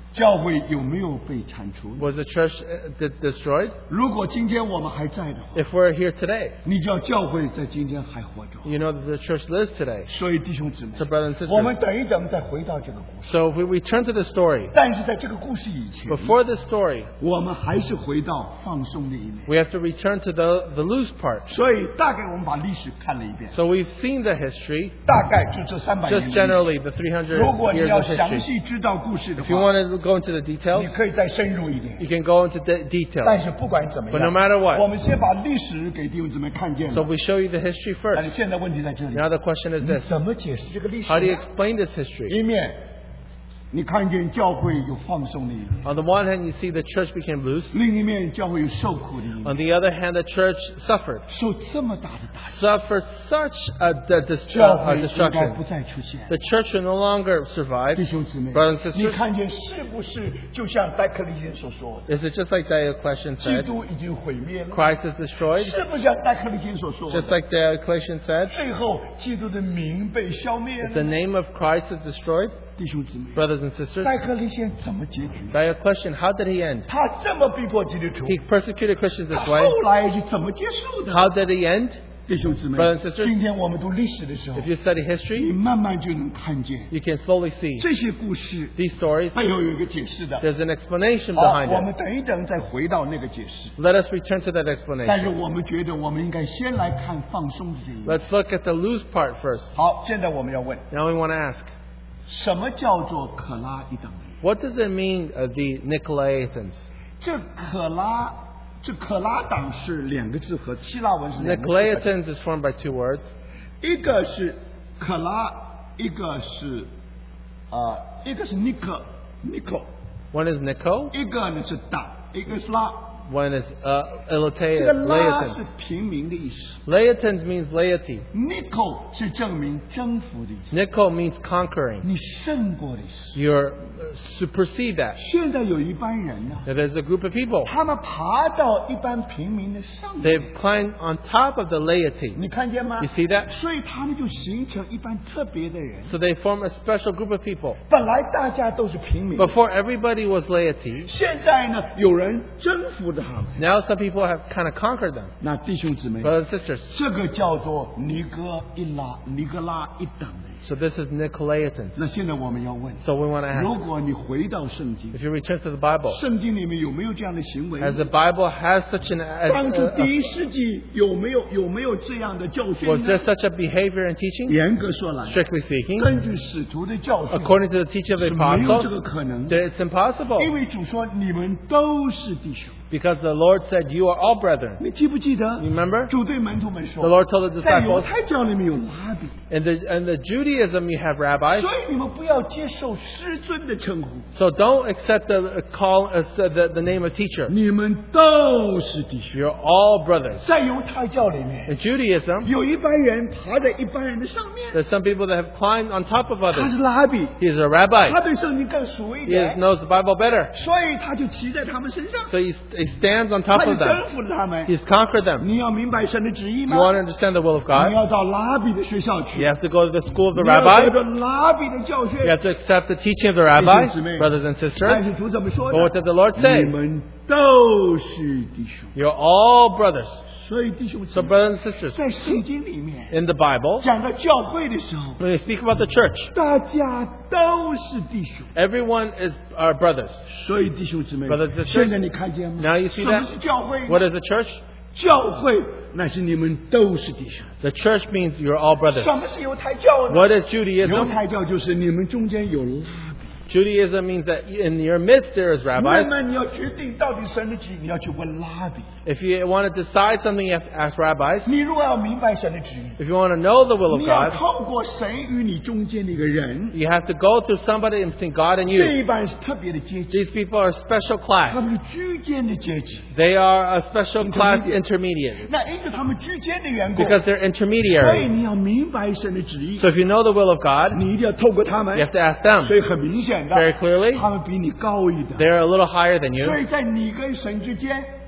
教会有没有被铲除？ Was the church uh, de- destroyed? 如果今天我们还在的话， If we're here today, 你知道教会在今天还活着。 you know that the church lives today. 所以弟兄姊妹， So, brothers and 我们 sisters, 等一等再回到这个故事。 so if we return to the story, 但是在这个故事以前， before the story, 我们还是回到放松的一面。 we have to return to the, the loose part. 所以大概我们把历史看了一遍， So we've seen the history, 大概就这三百年 just 的历史。 generally the three hundred 如果你 years 要 of 详 history. 细知道故事的 If you 话， want to go into the 你 details, 可以再深入一点。 you can go into de- 但 detail. 是不管怎么 But no 样， matter what, 我们先把历史给弟兄姊妹看见 so 了。 we show you the history 但是 first. 现在问题在这里， Now the question is 你 this. 怎么解释这个历史 How do you 呢？ explain this history? 一面你看见教会有放松的一面， On the one hand, you see the church became loose. 另一面教会有受苦的一面， On the other hand, the church suffered. 受这么大的打击， Suffered such a, de- dest- 教 uh, 会 a 应该 destruction. 不再出现。 The church will no longer survive. 弟兄姊妹 Brothers and， 你 sisters, 看见是不是就像戴克利先所说的， is it just like Diocletian 基 said? 督已经毁灭了？ Christ is destroyed? 是不是像戴克利先所说 Just 的？ like Diocletian said? 最后基督的名被消灭 The 了。 name of Christ is destroyed? 弟兄姊妹， Brothers and sisters, 戴克利先怎么结局？ Diocletian, how did he end? 他这么逼迫基督徒， He persecuted Christians 他 this way. 后来是怎么结束的？ How did he end? 弟兄姊妹 Brothers and sisters， 今天我们读历史的时候 If，you study 你 history, 慢慢就能看见 you can slowly see 这些故事 these stories. 背后有一个解释的。 There's an explanation 好， behind 我们 it. 等一等再回到那个解释。 Let us return to that 但是 explanation. 我们觉得我们应该先来看放松的这一面。 Let's look at the loose part first. 好，现在我们要问， Now we want to ask, 什么叫做可拉一等人？ what does it mean, uh, the Nicolaitans? 这可拉，这可拉党是两个字合，希腊文是两个字合。 Nicolaitans is formed by two words. 一个是可拉，一个是呃，一个是尼克，尼克， One is Nico, 一个呢是党，一个是拉。 one is uh, 这 Elate- 个拉是 Laitans. 平民的意思 Laitans means laity. ，Nico 是证明征服的意思， Nico means conquering. 你胜过的意思。 You're uh, supersede that. 现在有一班人呢， Now, there's a group of people. 他们爬到一般平民的上面， They've climbed on top of the laity. 你看见吗 You see that? 所以他们就形成一般特别的人。 So they form a special group of people. 本来大家都是平民， Before everybody was laity. 现在呢，有人征服了他们。 Now some people have kind of conquered them. 那弟兄姊妹， Brothers and sisters. 这个叫做尼哥一拉，尼哥拉一等的人。 So this is Nicolaitans. 那现在我们要问， So we want to 如 ask, 果你回到圣经， if you return to the Bible, 圣经里面有没有这样的行为？ as the Bible has such an, as, 当初 uh, 第一世纪有没有有没有这样的教训 was 呢 there？such a behavior and teaching? 严格说来， Strictly speaking, 根据使徒的教训， according to the teaching of the 是没有这个 apostles, 可能。 that it's 因 impossible. 为主说你们都是弟兄， Because the Lord said, you are all brethren. 你记不记得？ You remember? 主对门徒们说 The Lord told the 在犹 disciples, 太教里面有拉比， in the, in the Judaism you have rabbis, 所以你们不要接受师尊的称呼， so don't accept the uh, call, uh, the, the name of teacher. 你们都是弟兄。 You're all brothers. 在犹太教里面， In Judaism, 有一般人爬在一般人的上面， there's some people that have climbed on top of 他 others. 是拉比， He is a rabbi. 他对圣经更熟一 He is, 点， knows the Bible better. 所以他就骑在他们身上， So he, he stands on top 他就 of 征 them. 服了他们。 He's conquered them. 你要明白神的旨意 You 吗？ want to understand the will of 你 God? 要到拉比的学校去， You have to go to the school of the 你要 rabbi. 得着拉比的教训。 You have to accept the teaching of the rabbi, 弟兄姊妹， brothers and 但 sisters. 是主怎么说 But what 的？ did the Lord 你 say? 们都是弟兄。 You're all brothers. 所以弟兄姊 So 妹， brothers and sisters, 在圣经里面 in the Bible, 讲到教会的时候， when we speak about the church, 大家都是弟兄。 everyone is our brothers. 所以弟兄姊妹 Brothers and sisters， 现在你看见吗？ Now you see 什么 that? 是教会？ What is the church? 教会那是你们都是弟兄。 The church means you're all brothers. 什么是犹太教呢？ What is 犹 Judaism? 太教就是你们中间有拉比。 Judaism means that in your midst there is 慢 rabbis. 慢你要决定到底神的旨意，你要去问拉比。 If you want to decide something, you have to ask rabbis. 你如果要明白神的旨意， If you want to know the will of 你要 God, 透过神与你中间的一个人， you have to go through somebody between God and 这 you. 一般是特别的阶级， These people are a special 他 class. 们是居间的阶级。 They are a special class Intermediate. intermediate 那因着他们居间的缘故， because they're 所以 intermediary. 你要明白神的旨意， So if you know the will of God, 你一定要透过他们 you。have to ask them. 所以很明显的 Very clearly, 他们比你高一点。 they're a little higher than you. 所以在你跟神之间，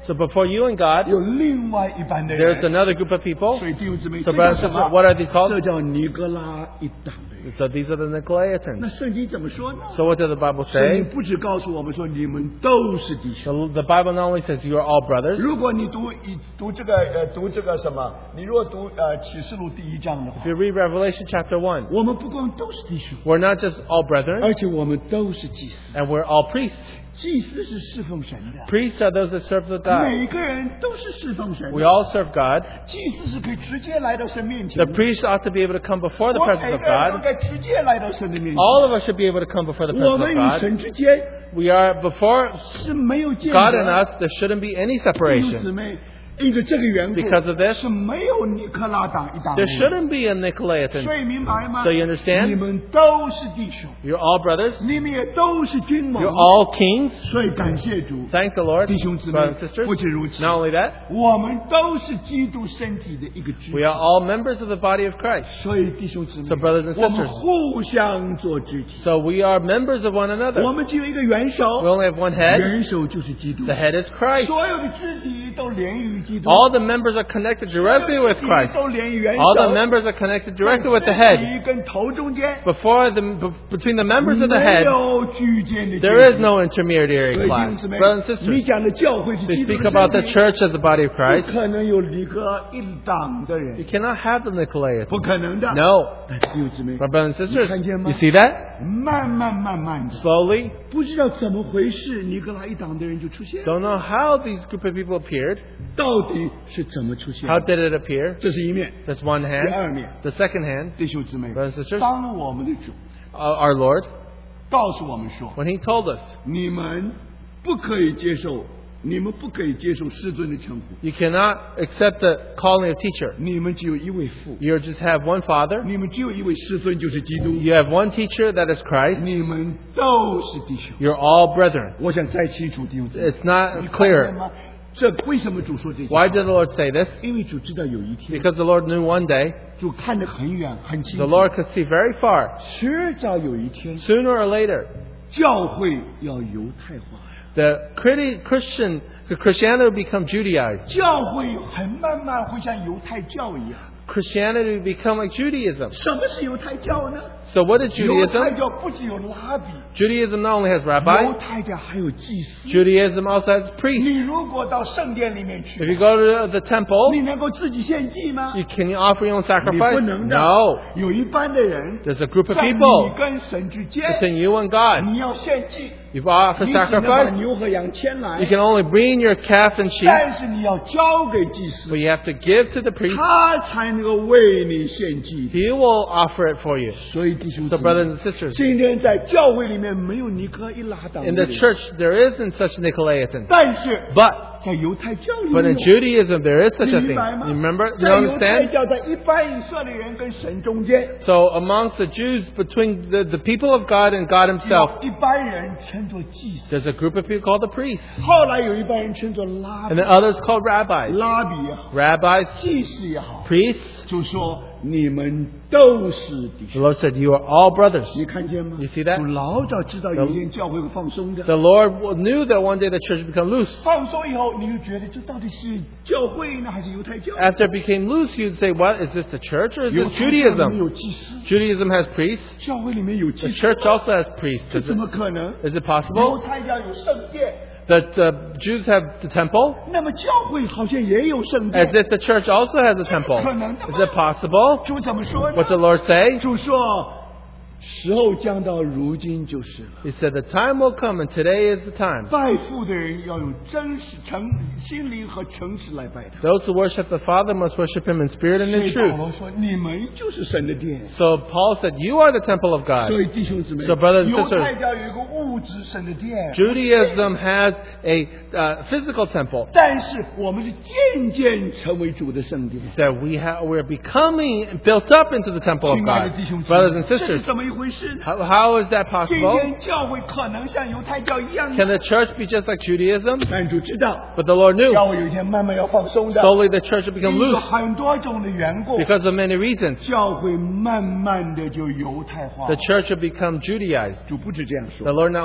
So before you and God, 有另外一班的 there's 人。 another group of people. 所以弟兄姊妹， So 这 brothers 叫 and 什 sisters, 么？ what are these called? 这叫尼哥拉一党的人。 So these are the 那 Nicolaitans. 圣经怎么说呢？ So what does the Bible 圣 say? 经不只告诉我们说你们都是弟兄。 The, the Bible not only says you are all brothers. 如果你读一读这个呃读这个什么，你如果读呃启示录第一章的话 If，you read Revelation chapter one, 我们不光都是弟兄， we're not just all brethren, 而且我们都是祭司。 and we're all priests. 祭司是侍奉神的， Priests are those that serve the God. 每个人都是侍奉神 We 的。 all serve God. 祭司是可以直接来到神面前 The 的。 priest ought to be able to come before the 我 presence 每 of 个人都 God. 该直接来到神的面前。 All of us should be able to come before the 我 presence 们 of 与 God. 神之间 We are before 是没有间 God 隔 and 的。 us. There shouldn't be any 弟兄姊 separation. 妹，因着这个缘故， Because of this, 是没有尼克拉党一党的 there 人。 shouldn't be a Nicolaitan. 所以明白吗？ So you understand? 你们都是弟兄， You're all brothers. 你们也都是君王。 You're all kings. 所以感谢主， Thank the Lord, 弟兄姊妹 brothers and sisters. 不止如此， Not only that, 我们都是基督身体的一个肢 we 体。 are all members of the body of Christ. 所以弟兄姊妹 So brothers and 我们 sisters. 互相做肢体。 So we are members of one 我 another. 们只有一个元首， We only have one head. 元首就是基督 The。head is Christ. 所有的肢体都连于基督， All the members are connected directly with 肢体 Christ. 都连于元首。 All the members are connected directly with the head. 肢体跟头中间 Before the, be- between the members of the 没 head, 有居间的 there is 阶级 no intermediary 所以弟兄 class. 姊妹 Brothers and 你 sisters, 讲的教会是 they 基督 speak 的 about the 身体 church as the body of 不 Christ. 可能有一个一党的 You 人， cannot have the Nicolaitans. 不可能的。 No. 但是弟兄姊妹， My brothers and 你 sisters, 看见吗 you see that? 慢慢慢慢的， Slowly. 不知道怎么回事，尼格拉一党的人就出现， Don't know how these group of people appeared. 到底是怎么出现 How did it appear? 这是一面， That's one 第 hand. 二面， The second hand, 弟兄姊妹 Brothers and sisters 当我们的主 uh, our Lord, 告诉我们说， when He told us, 你们不可以接受，你们不可以接受师尊的称呼， you cannot accept the calling of teacher. 你们只有一位父， You just have one Father. 你们只有一位师尊，就是基督， You have one teacher, that is Christ. 你们都是弟兄。 You're all brethren. 我想再清楚弟兄姊妹， It's not 你看见 clear. 吗？这为什么主说这句 Why 话？ did the Lord say this? 因为主知道有一天， Because the Lord knew one day, 主看得很远很清 the 楚， Lord could see very far. 迟早有一天， Sooner or later, 教会要犹太化， the Christi- Christian, the Christianity will become Judaized. 教会很慢慢会像犹太教一样。 Christianity will become like Judaism. 什么是犹太教呢？ So what is 犹太 Judaism? 教不只有拉比， Judaism not only has 犹 rabbi, 太教还有祭司。 Judaism also has priests. 你如果到圣殿里面 If 去， you go to the 你 temple, 能够自己献祭吗？ you, can you offer your own 你 sacrifice? 不能的。 No. 有一般的人 There's a group of 在你 people 跟神之间， between you and God. 你要献祭， You offer 你只能把 sacrifice. 牛和羊牵来 You，can only bring your calf and sheep, 但是你要交给祭司 but，you have to give to the priest. 他才能够为你献祭。 He will offer it for you. 所以弟兄姊 So 妹， brothers and sisters, 今天在教会里面没有尼科一拉党的 in the 人， church there isn't such Nicolaitans. 但是 But, 在犹太教里 but 面 in 有。 Judaism there is such 你 a 明 thing. 白吗？ You remember? You 在犹太 understand? 教，在一般以色列人跟神中间， So amongst the Jews, between the, the people of God and God 有 himself, 一般人称作祭司， there's a group of people called the priests. 后来有一般人称作拉 And 比 then，others called rabbis. 拉比也好， Rabbis, 祭司也好， priests. 就说你们都是弟 The 兄。 Lord said, you are all brothers. 你看见吗？ You see that? 主老早知道有一天教会会放松的。 The Lord knew that one day the church would become loose. 放松以后，你就觉得这到底是教会呢，还是犹太教？ After it became loose, you'd say, what, is this the church or is 犹 this 太教里面 Judaism? 有祭司， Judaism has priests. 教会里面有 The 祭司， church also has priests. 这 Is 怎么 it, 可能？ is it 犹 possible 太教有圣殿， that uh, Jews have the temple? 那么教会好像也有圣 As 殿。 if the church also has a temple? 可能的 Is 吗 it possible? 主怎么说呢 What？the Lord say? 主说，时候将到，如今就是了。 He said, the time will come and today is the time. 拜父的人要用真实、诚心灵和诚实来拜他。 Those who worship the Father must worship Him in spirit and 所 in 以保 truth. 罗说：“你们就是神的殿。” So Paul said, you are the temple of God. 所以弟兄姊妹， So brothers and 犹 sisters, 太教有一个物质神的殿， Judaism has a uh, physical temple 但是我们是渐渐成为主的圣殿。 that we have, we're becoming built up into the temple of 亲爱的 God. 弟兄姊 Brothers 妹 and， 这是 sisters, 怎么一回事呢？ how, how is that 今 possible? 天教会可能像犹太教一样 Can 的， the church be just like Judaism? 但主知道， But the Lord knew. 教会有一天慢慢要放松的， Slowly the church will become 因为 loose 很多种的缘故， because of many reasons. 教会慢慢的就犹太化 The。church will become Judaized. 主不止这样 The 说， Lord not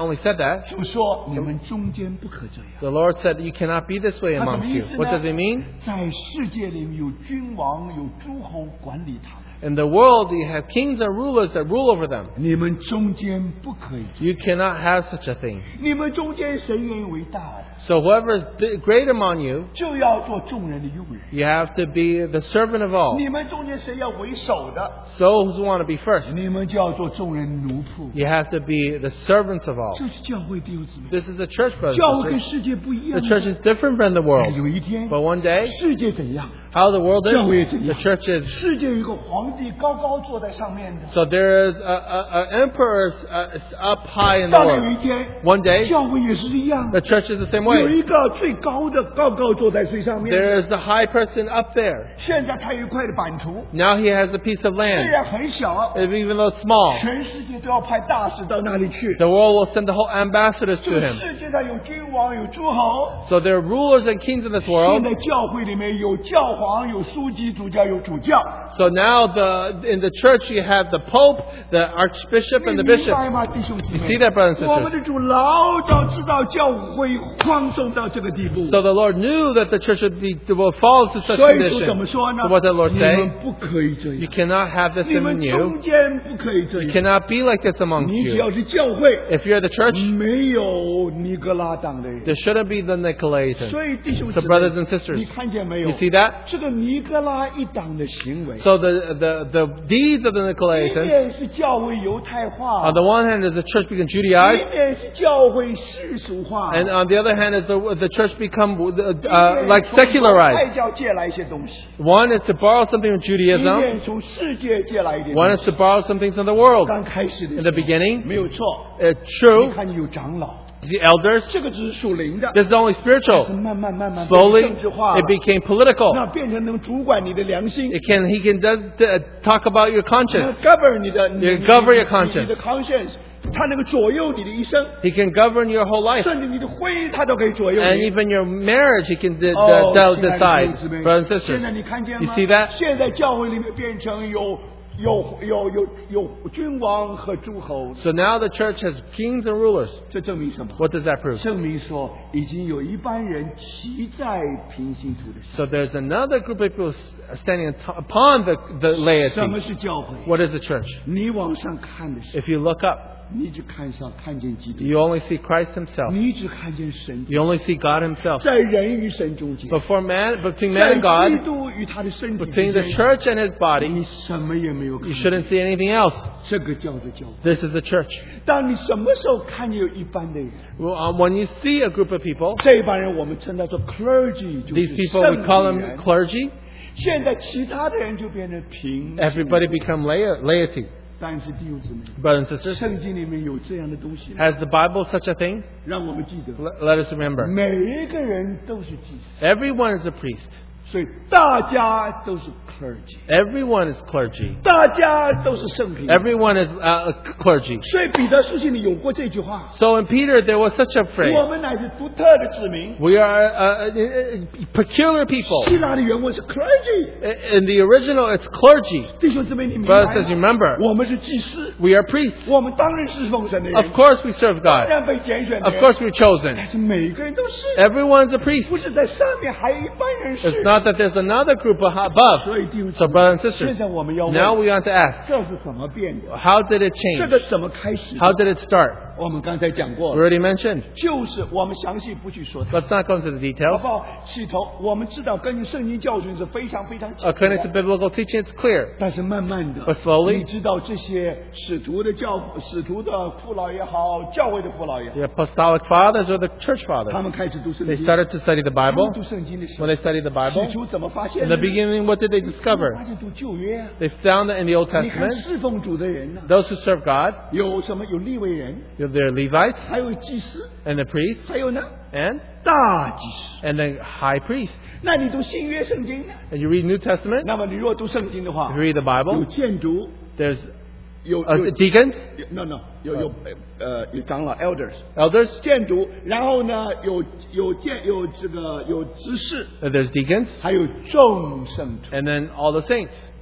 only said that, 主说你们中间不可这样。 the Lord said, you cannot be this way 他什么 amongst 意 you. 思呢？ What does it mean? 在世界里面有君王，有诸侯管理他们， In the world, you have kings and rulers that rule over them. 你们中间不可以这样。 You cannot have such a thing. 你们中间谁愿意为大的， So whoever is bi- great among you, 就要做众人的用人。 you have to be the servant of all. 你们中间谁要为首的， Those who want to be first, 你们就要做众人奴仆。 you have to be the servants of all. 这是教会弟兄姊妹， This is the church, brothers 教会 and 跟 sisters. 世界不一样 The。church is different from the world. 有一天， But one day, 世界怎样？ how the world 教会也 is, 怎 the 样？ church is. 世界有一个皇帝高高坐在上面的， So there is a, a, a emperor uh, is up high in the 到了有一 world. 天， One day, 教会也是一样， the church is the same 有 way. 一个最高的高高坐在最上面的。 There is a high person up there. 现在他有一块的版图， Now he has a piece of 虽 land. 然很小， Even though it's small, 全世界都要派大使到那里去。 the world will send the whole ambassadors 这 to 个 him. 世界上有君王，有诸侯。 So there are rulers and kings in this 现 world. 在教会里面有教皇，有书记主教，有主教。 So now the in the church you have the Pope, the Archbishop, 你 and the 明 bishops. 白吗，弟兄姊 You 妹 see that, brothers and 我们 sisters? 的主老早知道教会宽松到这个地步， So the Lord knew that the church would be will fall to such 所以主怎么 condition. 说呢 So？what did the Lord 你 say? 们不可以这 You 样， cannot have this 你 in 们 you. 中间不可以这 You 样。 cannot be like this amongst 你只 you. 要是教会， If you're the church, 没有尼格拉党的人。 there shouldn't be the Nicolaitans. 所以弟兄 So 姊妹 brothers and sisters, 你看见没有 you？see that? 这个尼格拉一党的行为， So the the the deeds of the 一 Nicolaitans, 面是教会犹太化， on the one hand, is the church become 一 Judaized, 面是教会世俗化， and on the other hand, is the the church become 一 uh, 面 like 从犹 secularized. 太教借来一些东西， One is to borrow something from 一 Judaism. 面从世界借来一点 One 东 is 西。 to borrow some things from the world. 刚开始的 In 时 the 候 beginning, 没有错， it's 你 true. 看有长老， The elders, 这个只是属灵的， this is only 是 spiritual. 慢慢慢慢变 Slowly, 成政治化了 it became political. 那变成能主管你的良心， It can he can does, uh, talk about your 能 conscience. govern 你的你 You 你 govern your 你 conscience. 你的 conscience，他能够左右你的一生， He can govern your whole life, 甚至你的婚姻他都可以左右 and 你。 even your marriage. He can de- 哦 de- 亲爱的弟 decide, 兄姊妹 brothers and 现在 sisters. 你看见 You 吗？ see that? 现在教会里面变成有有有有有君王和诸侯， So now the church has kings and rulers. 这证明什么？ What does that prove? 证明说已经有一班人骑在平行图的上。 So there's another group of people s- standing at- upon the the 什么 laity. 是教会？ What is the church? 你往上看的时候， If you look up, 你只看上看见基督， you only see Christ Himself. 你只看见神， You only see God Himself. 在人与神中间， Before man, between 在 man and 基 God, 督与他的身体 between 之 the 间， church and His body, 你什么也没有看 you 见。 shouldn't see anything else. 这个叫做教会。 This is the church. 当你什么时候看见有一般的人， Well, um, when you see a group of people, 这一帮人我们称他做 clergy，就 these 是 people 圣 we call 礼 them 人。 clergy. 现在其他的人就变成平， Everybody become laia- laity. 但是弟兄姊妹， Brothers and sisters, 圣经里面有这样的东西吗， has the Bible such a thing? 让我们记得， Let, let us remember. 每一个人都是祭司， Everyone is a priest. 所以大家都是 clergy， Everyone is clergy. 大家都是圣礼人。 Everyone is uh, a clergy. 所以彼得书信里有过这句话： So in Peter, there was such a 我 phrase. 们乃是独特的子民。 We are uh, uh, uh, peculiar people. 希腊的原文是 clergy， In the original, it's clergy. 弟兄姊妹，你明 Brothers 白 and sisters, 吗？ remember, 我们是祭司， we are priests. 我们当然是奉神的人， Of course we serve 当 God. 然被拣选的 Of 人， course we're chosen. 但是每个人都是， Everyone's a priest. 不是在上面还有一般人 It's 是。 not that there's another group above. 所以弟兄姊 So 妹， brothers and 现 sisters, 在我们要 now 问， we want to ask, 这是怎么变的？ how did it 这 change? 个怎么开始的？ How did it start? 我们刚才讲过 We 了， already mentioned. 就是我们详细不去说它。 Let's not go into the 好 details. 不好？起头我们知道根据圣经教训是非常非常简单 According to 的， biblical teaching, it's clear. 但是慢慢的 But slowly- 你知道这些使徒的教使徒的父老也好，教会的父老也好， The apostolic fathers or the church 他 fathers, 们开始读圣 they 经。 started to study the 他们 Bible. 读圣经的时 When 候， they studied the Bible, 起初怎么发现 in 呢？ the beginning, what did they 发 discover? 现读旧约啊， They found that in the Old 你看 Testament, 侍奉主的人呢， those who serve God, 有什么？有利未人， there are Levites 还有祭司， and the priests 还有呢 and 大祭司。 and the high priest. 那你读新约圣经呢？ And you read New Testament, 那么你若读圣经的话 you，read the 有 Bible, 建筑， there's 有 uh, 有 deacons, 有 no no 有有呃有长老 elders。 elders, 建筑，然后呢，有有建有这个有执事， uh, there's deacons, 还有众圣徒。 and then all the saints.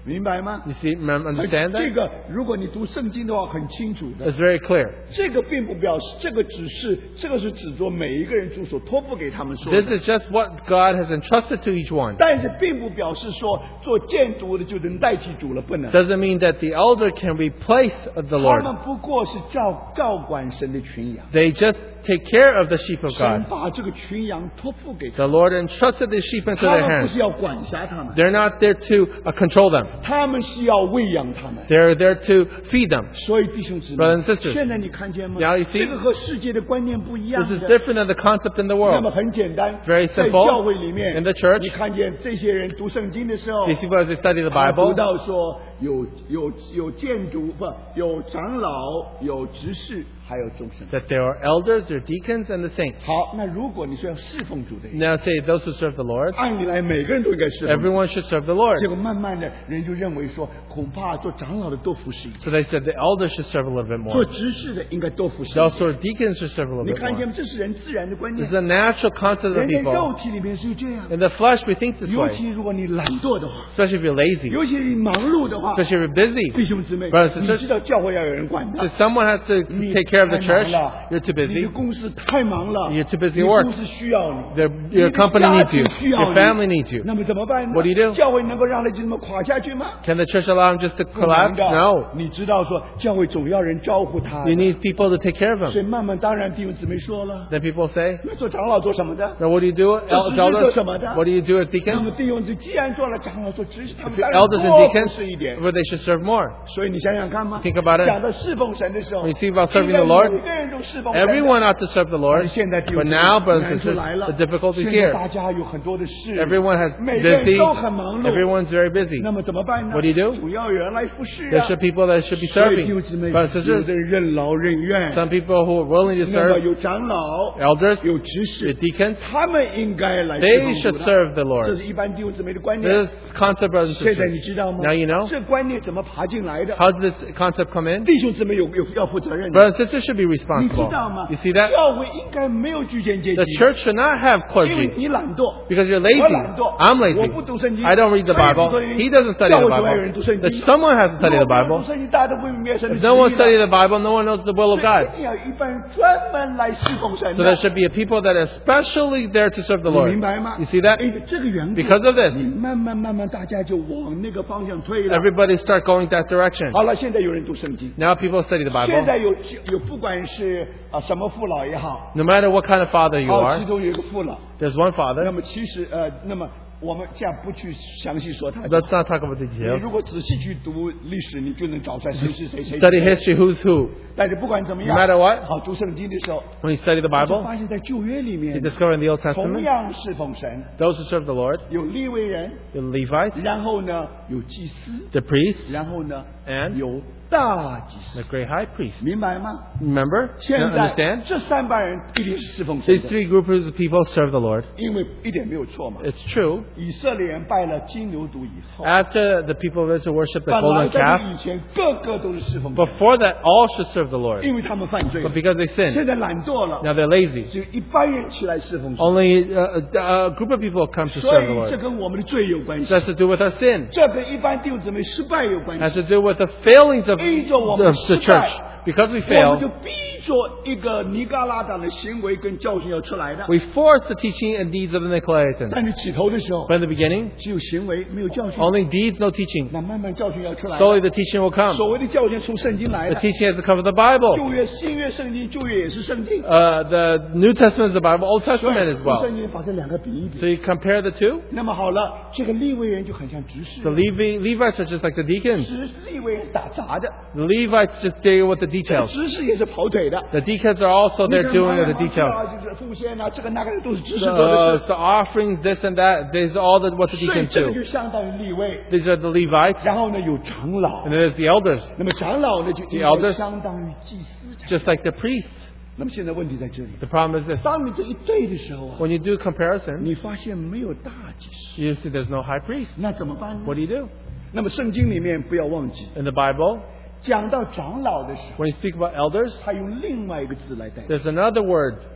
明白吗？ You see, mem- understand 这 that? 个，如果你读圣经的话，很清楚的。 It's very clear. 这个并不表示，这个只是，这个是指着每一个人主所托付给他们说 This 的。 is just what God has entrusted to each one. 但是并不表示说做监督的就能代替主了，不能。 Doesn't mean that the elder can replace the 他 Lord. 们不过是照照管神的群羊， They just take care of the sheep of 神 God. 把这个群羊托付给他 The Lord entrusted the sheep into 他 their 们不 hands. 是要管辖他们， They're not there to uh, control them. 他们是要喂养他们。 They're there to feed them. 所以弟兄姊妹 Brothers and sisters 现在你看见吗？ Now you see 这个和世界的观念不一样 This is 的。 different than the concept in the 那么 world. 很简单， Very 在 simple. 教会里面 In the church 你看见这些人读圣经的时候， These people, as they study the 他读 Bible, 到说有有有建筑不有长老有执事还有众圣。 that there are elders, there are deacons, and the saints. 好，那如果你说要侍奉主的人， Now say those who serve the Lord, 按理来每个人都应该侍奉。 everyone should serve the Lord. 结果慢慢的人就认为说，恐怕做长老的多服侍一点， So they said the elders should serve a little bit 做 more. 执事的应该多服侍一 Those 点。 who are deacons should serve a little 你 bit 看见 more. 吗？这是人自然的观 This 念 is。a natural concept of 人的 people. 肉体里面是这样， In the flesh, we think this 尤 way, 其如果你懒惰的话， especially if you're lazy, 尤其是你忙碌的话， especially if you're busy. 弟兄姊妹 Brothers and， 你 sisters 知道教会要有人管的 So。someone has to 你 take care of the 太 church. 忙了 You're too 你的 busy. 公司太忙了 You're too busy 你的 work 公司需要你 The- 你 your 的 company 家 needs 庭 you. 需要 Your 你 family needs you. 那么怎么办呢 What do you do？ 教会能够让人就这么垮下去吗？ Can the church allow him just to 不能 collapse? 的 No. 你知道说教会总要人招呼他的， You need people to take care of 所以 him. 慢慢当然弟兄姊妹说了， Then people say, 那做长老做什么的？ now what do you do? El- 做执事做 elders? 什么的？ What do you do as 那么 deacons? 弟兄姊妹既然做了长老做执事，他们 If 当 you're 然 elders and 多服 deacons, 侍一点。 well, they should serve more. 所以你想想看嘛， Think about it. 讲到侍奉神的时候， When you think about serving 应该 the Lord, 每个人都侍奉神的 Everyone ought to serve the 但 Lord. 是现在弟兄 But 姊妹 now, brothers 难 and 处来 sisters, 了 the difficulty is 现在 here. 大家有很多的事 Everyone has 每个人 busy. 都很忙碌 Everyone's very busy. 那么怎么办呢 What do you do? 主要有人来服侍 There 啊 should people that should be 所以弟兄 serving. 姊妹 Brothers and 有的 sisters, 人任劳任怨 some people who are willing to 那么 serve, 有长老 elders, 有执 the 事 deacons, 他们应该来侍 they 奉 should 主的 serve the 这 Lord. 是一般弟兄姊妹的观念 This concept, brothers and 现在你 sisters. 知道吗 Now you know. 这观念怎么爬进来的 How did this concept come in? 弟兄姊妹有有要负责任的 Brothers and sisters should be 你知 responsible. 道吗 You see that? 教会应该没有居间阶 The 级 church should not have 因为 clergy 你懒惰 because you're 我 lazy. 懒惰 I'm 我 lazy. 不读圣经 I don't read the 他也不 Bible. 读圣经 He doesn't study 教 the 会总要有人读 Bible. 圣 That 经 someone has to study the 如果没有 Bible. 读圣经大家都不明白神的 If 旨 no one 意 studies 的了 Bible, no one knows the will of 所以 God. 一定要有一般人专门来侍奉神 So 的 there should be a people that are especially there to serve the 你 Lord. 明白吗 You see that? 因为这个缘故 Because of this, 你慢慢慢慢大家就往那个方向推了 everybody start going that direction. 好了现在有人读圣经 Now people study the 现在 Bible. 有有不管是啊什么父老也好 No matter what kind of father you 好其 are, 中有一个父老 there's one 那 father. 么其实呃那么我们这样不去详细说他 Let's not talk about the 你 details. 如果仔细去读历史，你就能找出来谁是谁谁是 Study 谁。 history, who's who. 但是不管怎么样 No matter what 好读圣经的时候， When you study the 就 Bible, 发现在旧约里 you 面， discover in the Old 同 Testament, 样侍奉神， those who serve the Lord, 有利未人， the Levites, 然后呢有祭司， the priests, 然后呢 and 有大祭司， the great high priest. 明白吗？ Remember? 现 You 在 understand? 这三班人一定是侍奉神 These 的， three groups of people serve the Lord. 因为一点没有错嘛。 It's true. 以色列人拜了金牛犊以后， After the people of Israel worship the 本来 golden 在 calf, 以前个个都是侍奉神， before that, all should serve the Lord. 因为他们犯罪 But 了， because they 现 sinned, 在懒惰了， now they're lazy. 只有一般人起来侍奉神。 Only uh, a, a group of people come to 所 serve the 以这 Lord. 跟我们的罪有关 It 系， has to do with our sin. 这跟一般弟兄姊妹失败有关 It has 系。 to do with the failings of 依着我们 the, 失 the church. 败， Because we 我们就 fail, 逼着一个尼嘎拉党的行为跟教训要出来的。 we force the teaching and deeds of the Nicolaitans. 但是起头的时候 But in the beginning, 只有行为没有教训， only deeds, no teaching. 那慢慢教训要出来 Slowly 的。 the teaching will come. 所谓的教训从圣经来 The 的， teaching has to come from the Bible. 旧约、新约圣经，旧约也是圣经。 Uh, the New Testament is the Bible, Old 所 Testament 以 as 从 well. 圣经把这两个比一比。 So you compare the two. 那么好了，这个利未人就很像执事 The，Levi, Levites are just like the deacons. 执利未人是打杂的， The Levites just deal with the 这个 details. 执事也是跑腿的。 The deacons are also 你 there 看 doing 忙来 the 忙去 details. 啊，就是奉献啊，这个那个都是执事 The, 做的 uh, 事。 the offerings, this and that, these are all the, what the 所以 deacons 这个就 do. 相当于利未， These are the Levites. 然后呢有长老 And，then there's the elders, 那么长老呢就应 The 该 elders 相当于祭司长。 just like the priests. 那么现在问题在这里， The problem is this. 当你这一对的时候啊， When you do comparison, 你发现没有大祭司， you see there's no high priest. 那怎么办呢 What？do you do? 那么圣经里面不要忘记， In the Bible, 讲到长老的时候， when you speak about elders, 他用另外一个字来代替。 there's another word.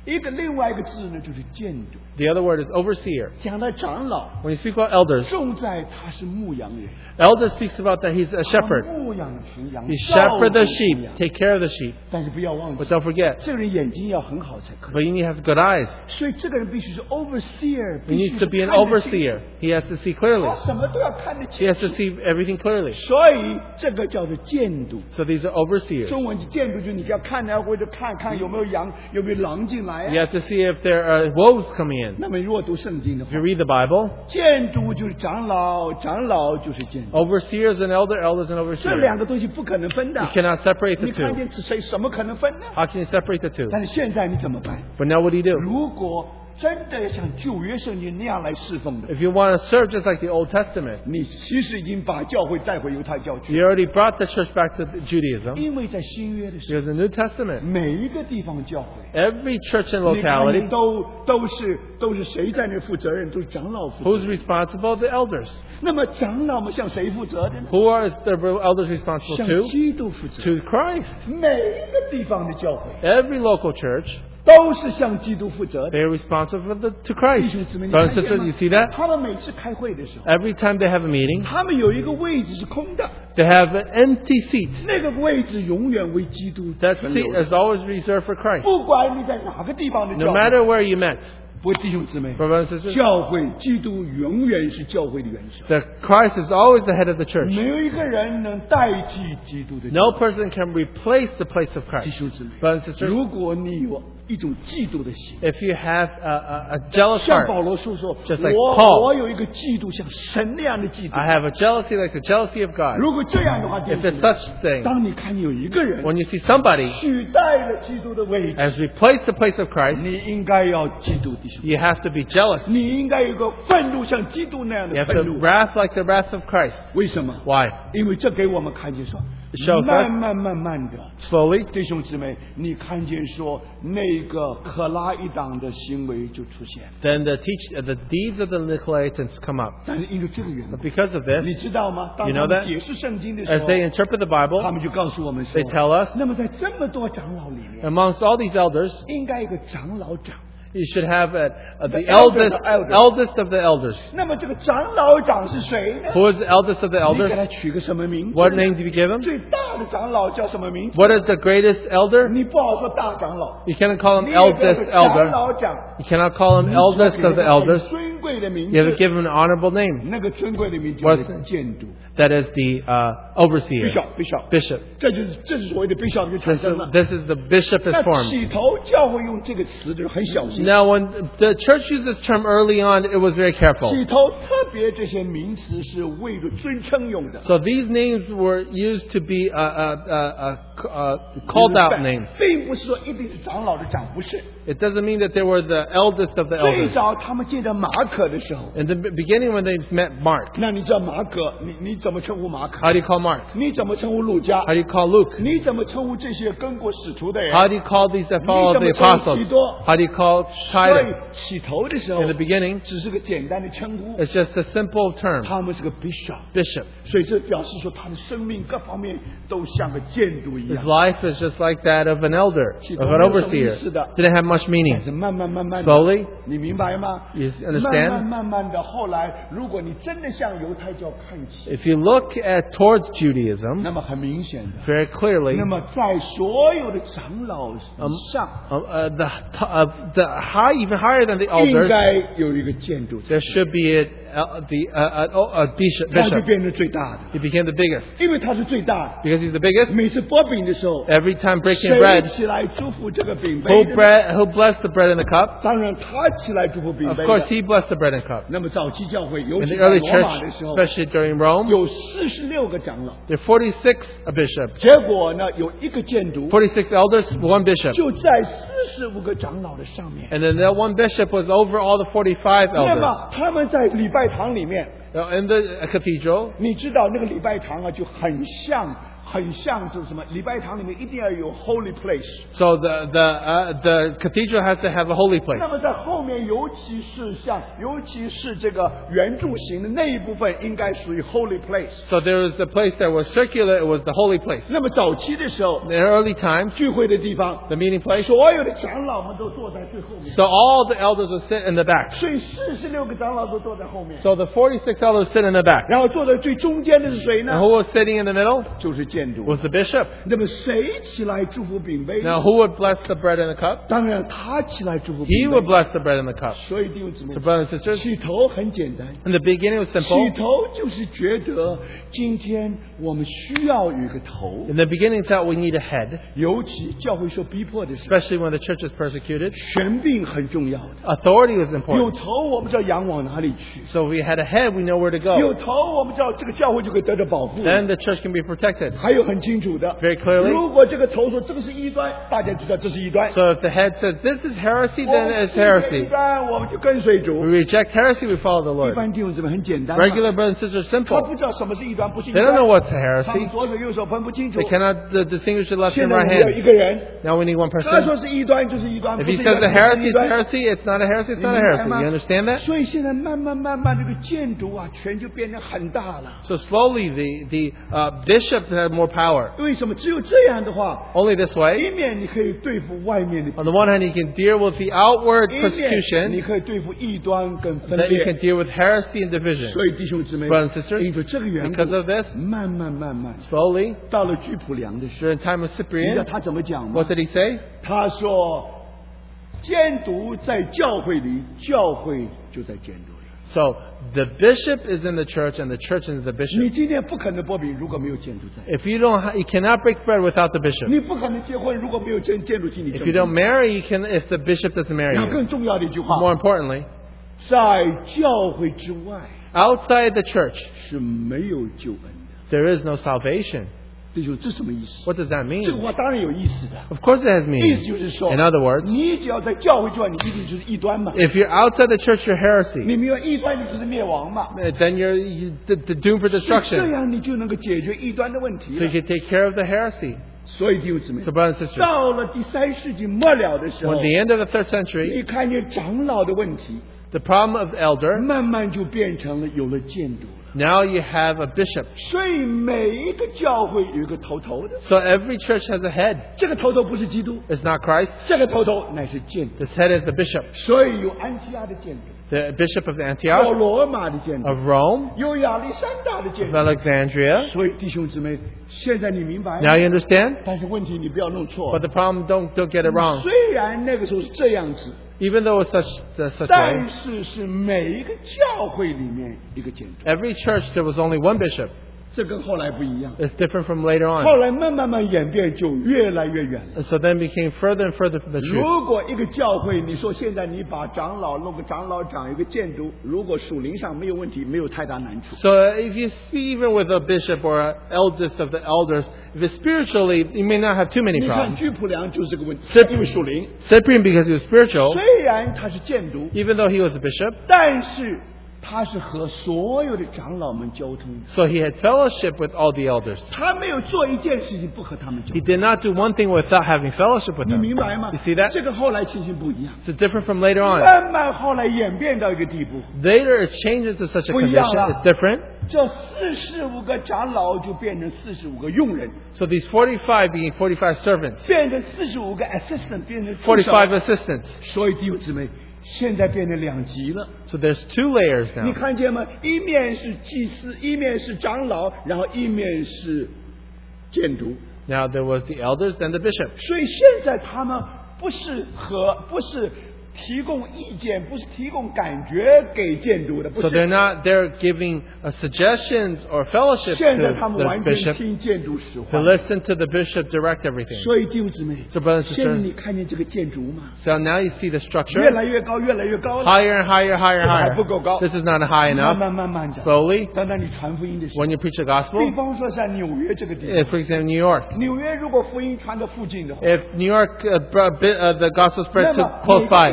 一个另外一个字呢，就是监督。 The other word is overseer. 讲到长老， When you speak about elders, 重在他是牧羊人， elder speaks about that he's a 他 shepherd. 牧养群羊， He 照 shepherd 顾 the 群 sheep, 羊。 take care of the sheep. 但是不要忘记 But，don't forget, 这个人眼睛要很好才可以。 but you need to have good eyes. 所以这个人必须是 overseer， He 必须 needs 是 to be an 看得清楚 overseer. He has to see clearly. 他什么都要看得 He 清 has 楚。 to see everything clearly. 所以这个叫做监督。 So these are overseers. 中文监督就是你要看啊，或者看看有没有羊，有没有狼进来 You 啊。 have to see if there are wolves coming in. 那么如果读圣经的 If 话 you，read the Bible, 监督就是长老，长老就是监督， overseers and elder, elders and 这 overseers. 两个东西不可能分的 You。cannot separate the 你看 two. 见谁什么可能分呢？ How can you separate the two? 但是现在你怎么办？ But now what do you do? 如果真的像旧约圣经那样来侍奉的， If you want to serve just like the Old Testament, 你其实已经把教会带回犹太教去 you。already brought the church back to Judaism. 因为在新约的时候， There's a New Testament. 每一个地方的教会， Every church and 你看 locality, 都都是都是谁在那负责任？都是长老负责 who's 任。 responsible? The elders. 那么长老们向谁负责的呢？ Who are the elders responsible 向 to? 基督负责。 To Christ. 每一个地方的教会 Every local church, 都是向基督负责的。 they are responsible for the, to 弟 Christ. 兄姊妹，你 Brothers 看 and 见 sisters, 吗 you see that? 他们每次开会的时候， Every time they have a meeting, 他们有一个位置是空的， they have an empty seat. 那个位置永远为基督 That 存留 seat 的。 is always reserved for Christ. 不管你在哪个地方的 No 教会， matter where you met, 不过弟兄姊妹， brothers and sisters, 教会基督永远是教会的元首， the Christ is always the head of the church. 没有一个人能代替基督的。 No person can replace the place of 弟 Christ. 兄姊妹， Brothers and sisters, 如果你有一种嫉妒的心， if you have a, a, a jealous 像保 heart, 罗说说， Just like 我 Paul 我有一个嫉妒，像神那样的嫉 I 妒。 have a jealousy like the jealousy of God. 如果这样的话，弟 If 兄 it's 姊妹 such thing, 当你看有一个人 when you see somebody 取代了基督的位置， has replaced the place of Christ, 你应该要嫉妒弟兄， you have to be jealous. 你应该有一个愤怒，像基督那样 You 的 have 愤 to 怒。 wrath like the wrath of Christ. 为什么？ Why? 因为这给我们看见说 It shows，us 慢慢慢慢的， Slowly, 弟兄姊妹，你看见说那个克拉一党的行为就出现， then the teach, uh, the deeds of the Nicolaitans come up. 但是因为这个原因 But，because of 你 this, 知道吗？当 You 他 know 们 that？ 解释圣经的时 as 候， they interpret the 他 Bible, 们就告诉我们说 they，tell us, 那么在这么多长老里面， amongst all these elders, 应该有个长老长。 you should have a, a, the The elder, eldest, the elder. eldest of the elders. 那么这个长老长是谁呢？ Who is the eldest of the 你给 elders? 他取个什么名字 What name do you give him? 最大的长老叫什么名字？ What is the greatest elder? 你不好说大长老， You cannot call 你 him 也给他 eldest 个长 elder. 老长， You cannot call him 你 eldest 只要 of 给 the 他很 elders. 尊贵的名 You have to 字， give him an honorable name. 那个尊贵的名字 What's 就是监督 That is the uh, overseer, bishop bishop， bishop. 这就是这是所谓的 bishop 就产 This 生 is, 了。 this is the bishop is 那 formed. 起头教会用这个词的时候很小心。 Now, when the church used this term early on, it was very careful. 起头特别这些名词是为了尊称用的。 So these names were used to be uh, uh, uh, uh, uh, called out names. 并不是说一定是长老的长，不是。 It doesn't mean that they were the eldest of the 最 elders. 早他们见到马可的时候， In the beginning, when they met Mark, 那你知道马可，你你怎么称呼马可？ how do you call Mark? 你怎么称呼路加 How？do you call Luke? 你怎么称呼这些跟过使徒的人？ How do you call these that follow the 你怎么称 apostles? 许多？ How do you call 所以 Titus? 起头的时候 In the beginning, 只是个简单的称呼， it's just a simple term, 他们是个 bishop， bishop. 所以这表示说他的生命各方面都像个监督一 His 样。 life is just like that of an elder, of an overseer. Didn't have much 但 meaning. 是慢慢慢慢的 Slowly, 你明白吗？ you 慢慢 understand? 慢慢的，后来如果你真的向犹太教看齐， If you look at towards Judaism, 那么很明显的， very clearly, 那么在所有的长老以上， um, uh, the uh, the high, even higher than the 应 elders, 该有一个监督， there should be a, uh, the uh, uh, a bishop. 他就 bishop. 变成最大的， He became the biggest 因为他是最大的。 because he's the biggest. 每次剥饼的时候， Every time breaking 谁 bread, 起来祝福这个饼杯 who 的呢？ bread, who blessed the bread and the cup? 当然他起来祝福饼 Of 杯 course, 的。 he blessed the bread and cup. 那么早期教会，尤 In 其 the 在 early 罗 church, 马的时候， especially during Rome, 有四十六个长老， there are forty-six bishops, 结果呢有一个监督， forty-six elders, one bishop. 就在四十五个长老的上面。 And then that one bishop was over all the forty-five 那 elders. 么他们在礼拜堂里面， Now, in the cathedral, 你知道那个礼拜堂啊，就很像很像就是什么？礼拜堂里面一定要有 holy place。 So the the uh, the cathedral has to have a holy place. 那么在后面，尤其是像，尤其是这个圆柱形的那一部分，应该属于 holy place。 So there was a place that was circular. It was the holy place. 那么早期的时候， In the early times, 聚会的地方， the meeting place. 所有的长老们都坐在最后面， So all the elders would sit in the back. 所以四十六个长老都坐在后面。 So the forty-six elders sit in the back. 然后坐在最中间的是谁呢 And？who was sitting in the middle? 就是建筑。 Was the bishop. 那么谁起来祝福饼杯？ Now who would bless the bread and the cup? 当然他起来祝福 He 饼 would 杯。 bless the bread and the cup. 所以弟兄姊妹 So，brothers and sisters, 起头很简单， in the beginning it was 起 simple. 头就是觉得今天我们需要有一个头， In the beginning, it's that we need a head, 尤其教会受逼迫的时候， especially when the church is persecuted. 权柄很重要的。 Authority was 有 important. 头，我们知道羊往哪里去； So if we had a head, we know where to 有 go. 头，我们知道这个教会就可以得到保护。 Then the church can be protected. 还有很清楚的， Very clearly. 如果这个头说这个是异端，大家知道这是异端。 So if the head says this is heresy, 我 then 们 it's 拒绝异 heresy. 端，我们就跟随主。 We reject heresy, we follow the 一 Lord. 般弟兄姊妹很简单嘛， Regular brothers and sisters are 他 simple. 不知道什么是异端，不是异 They 端。 don't know what's 他们 heresy. 左手右手分不清楚 They。cannot uh, distinguish the left 现 and 在我 right 们要一 hand. 个人， Now we need one 他 person. 说是异端就是异端， If 不 he 是异 says 端 the 就是 heresy 异 is 端。 heresy, it's not a heresy, it's 你 not 明 a 白 heresy. 吗 You understand that? 所以现在慢慢慢慢，这个建筑啊，权就变得很大了。 So slowly the, the uh, bishop had more power. 为什么？只有这样的话， Only this 一 way. 面你可以对付外面的， On the one hand, you can deal with the outward 一面 persecution, 你可以对付异端跟分 then you can 裂。 deal with heresy and division. 所以弟兄姊妹， Brothers and sisters, 因为这个缘 because of 故， this, 慢慢慢慢 slowly, 到了居普良的时候， during the time of 你知道 Cyprian, 他怎么讲吗 what？did he say? 他说，监督在教会里，教会就在监督里。 So the bishop is in the church and the church is the 你 bishop. 今天不可能剥饼，如果没有建筑在； If you don't, ha- you cannot break bread without the bishop. 你不可能结婚，如果没有建建筑替你 If 证 you don't 明。 marry, you can if the bishop doesn't marry 然后 you. 更重要的一句话， More importantly, 在教会之外 outside the church, 是没有救恩的。 there is no salvation. 弟兄，这什么意思？ What does that 这个 mean? 话当然有意思的， Of course it has 意思 meaning. 就是说， In other words, 你只要在教会之外，你一定就是异端嘛。 if you're outside the church, you're heresy. 你明白异端，你就是灭亡嘛。 Uh, Then you're you, the, the doomed for 这 destruction. 样你就能够解决异端的问题 So 了 you。can take care of the heresy. 所以弟兄姊妹 So，brothers and sisters, 到了第三世纪末了的时候 when，the end of the third century, 你看见长老的问题， the problem of elder, 慢慢就变成了有了建筑了。 now you have a bishop. 所以每一个教会有一个头头的， So every church has a head. 这个头头不是基督， It's not Christ. 这个头头乃是建筑。 This head is the bishop. 所以有安提阿的建筑， The bishop of 有 Antioch, 罗马的建筑， of Rome, 有亚历山大的建 of 筑。 Alexandria. 所以弟兄姊妹，现在你明白 Now you understand? 但是问题你不要弄错 But。the problem, don't don't get it wrong. 虽然那个时候是这样子， Even though it's such uh, such 但 way, 是是每一个教会里面一个建筑， every church there was only one bishop. 这跟后来不一样。 It's different from later 后 on. 来慢慢慢演变，就越来越远了。 And so then became further and further from the truth. 如果一个教会，你说现在你把长老弄个长老长一个建筑，如果属灵上没有问题，没有太大难处。 So uh, if you see even with a bishop or an eldest of the elders, if it's spiritually, you may not have too many 你看 problems. 居普良就是这个问题是， 因为属灵， Cyprian, because he was spiritual, 虽然他是建筑， even though he was a bishop, 但是他是和所有的长老们交通的， so he had fellowship with all the elders. 他没有做一件事情不和他们交 He 通。 did not do one thing without having fellowship with 你 them. 明白吗 You see that? 这个后来情形不一样， It's different from later on. 慢慢后来演变到一个地步， Later it changes to such a 不一样 condition. 了。 It's different. 这四十五个长老就变成四十五个佣人， So these forty-five being forty-five servants, 变成四十五个 assistant，变成助手 forty-five assistants. 所以弟兄姊妹，现在变成两级了。 So there's two layers 你 now. 看见吗？一面是祭司，一面是长老，然后一面是建筑。 Now there was the elders, then the bishop. 所以现在他们不是和不是提供意见，不是提供感觉给建筑的，不 So they're 是。 not they're giving uh, suggestions or fellowship 现在 to 他们 the 完全 bishop 听建筑使 to 唤。 listen to the bishop direct everything. 所以弟兄姊妹， So brothers and 现在 sisters, 你看见这个建筑吗？ so now you see the 越 structure 来越高，越来越高了。 higher and higher, higher, 还 higher. 不够高。 This is not high 慢 enough. 慢慢慢的。 Slowly, 当当你传福音的时候， when you preach the 比 gospel, 方说像纽约这个地 uh, 方， for example, New York. 纽约如果福音传到附近的话， If New York uh, br- bit, uh, the gospel 那 spread to 么 close 每个 by, 地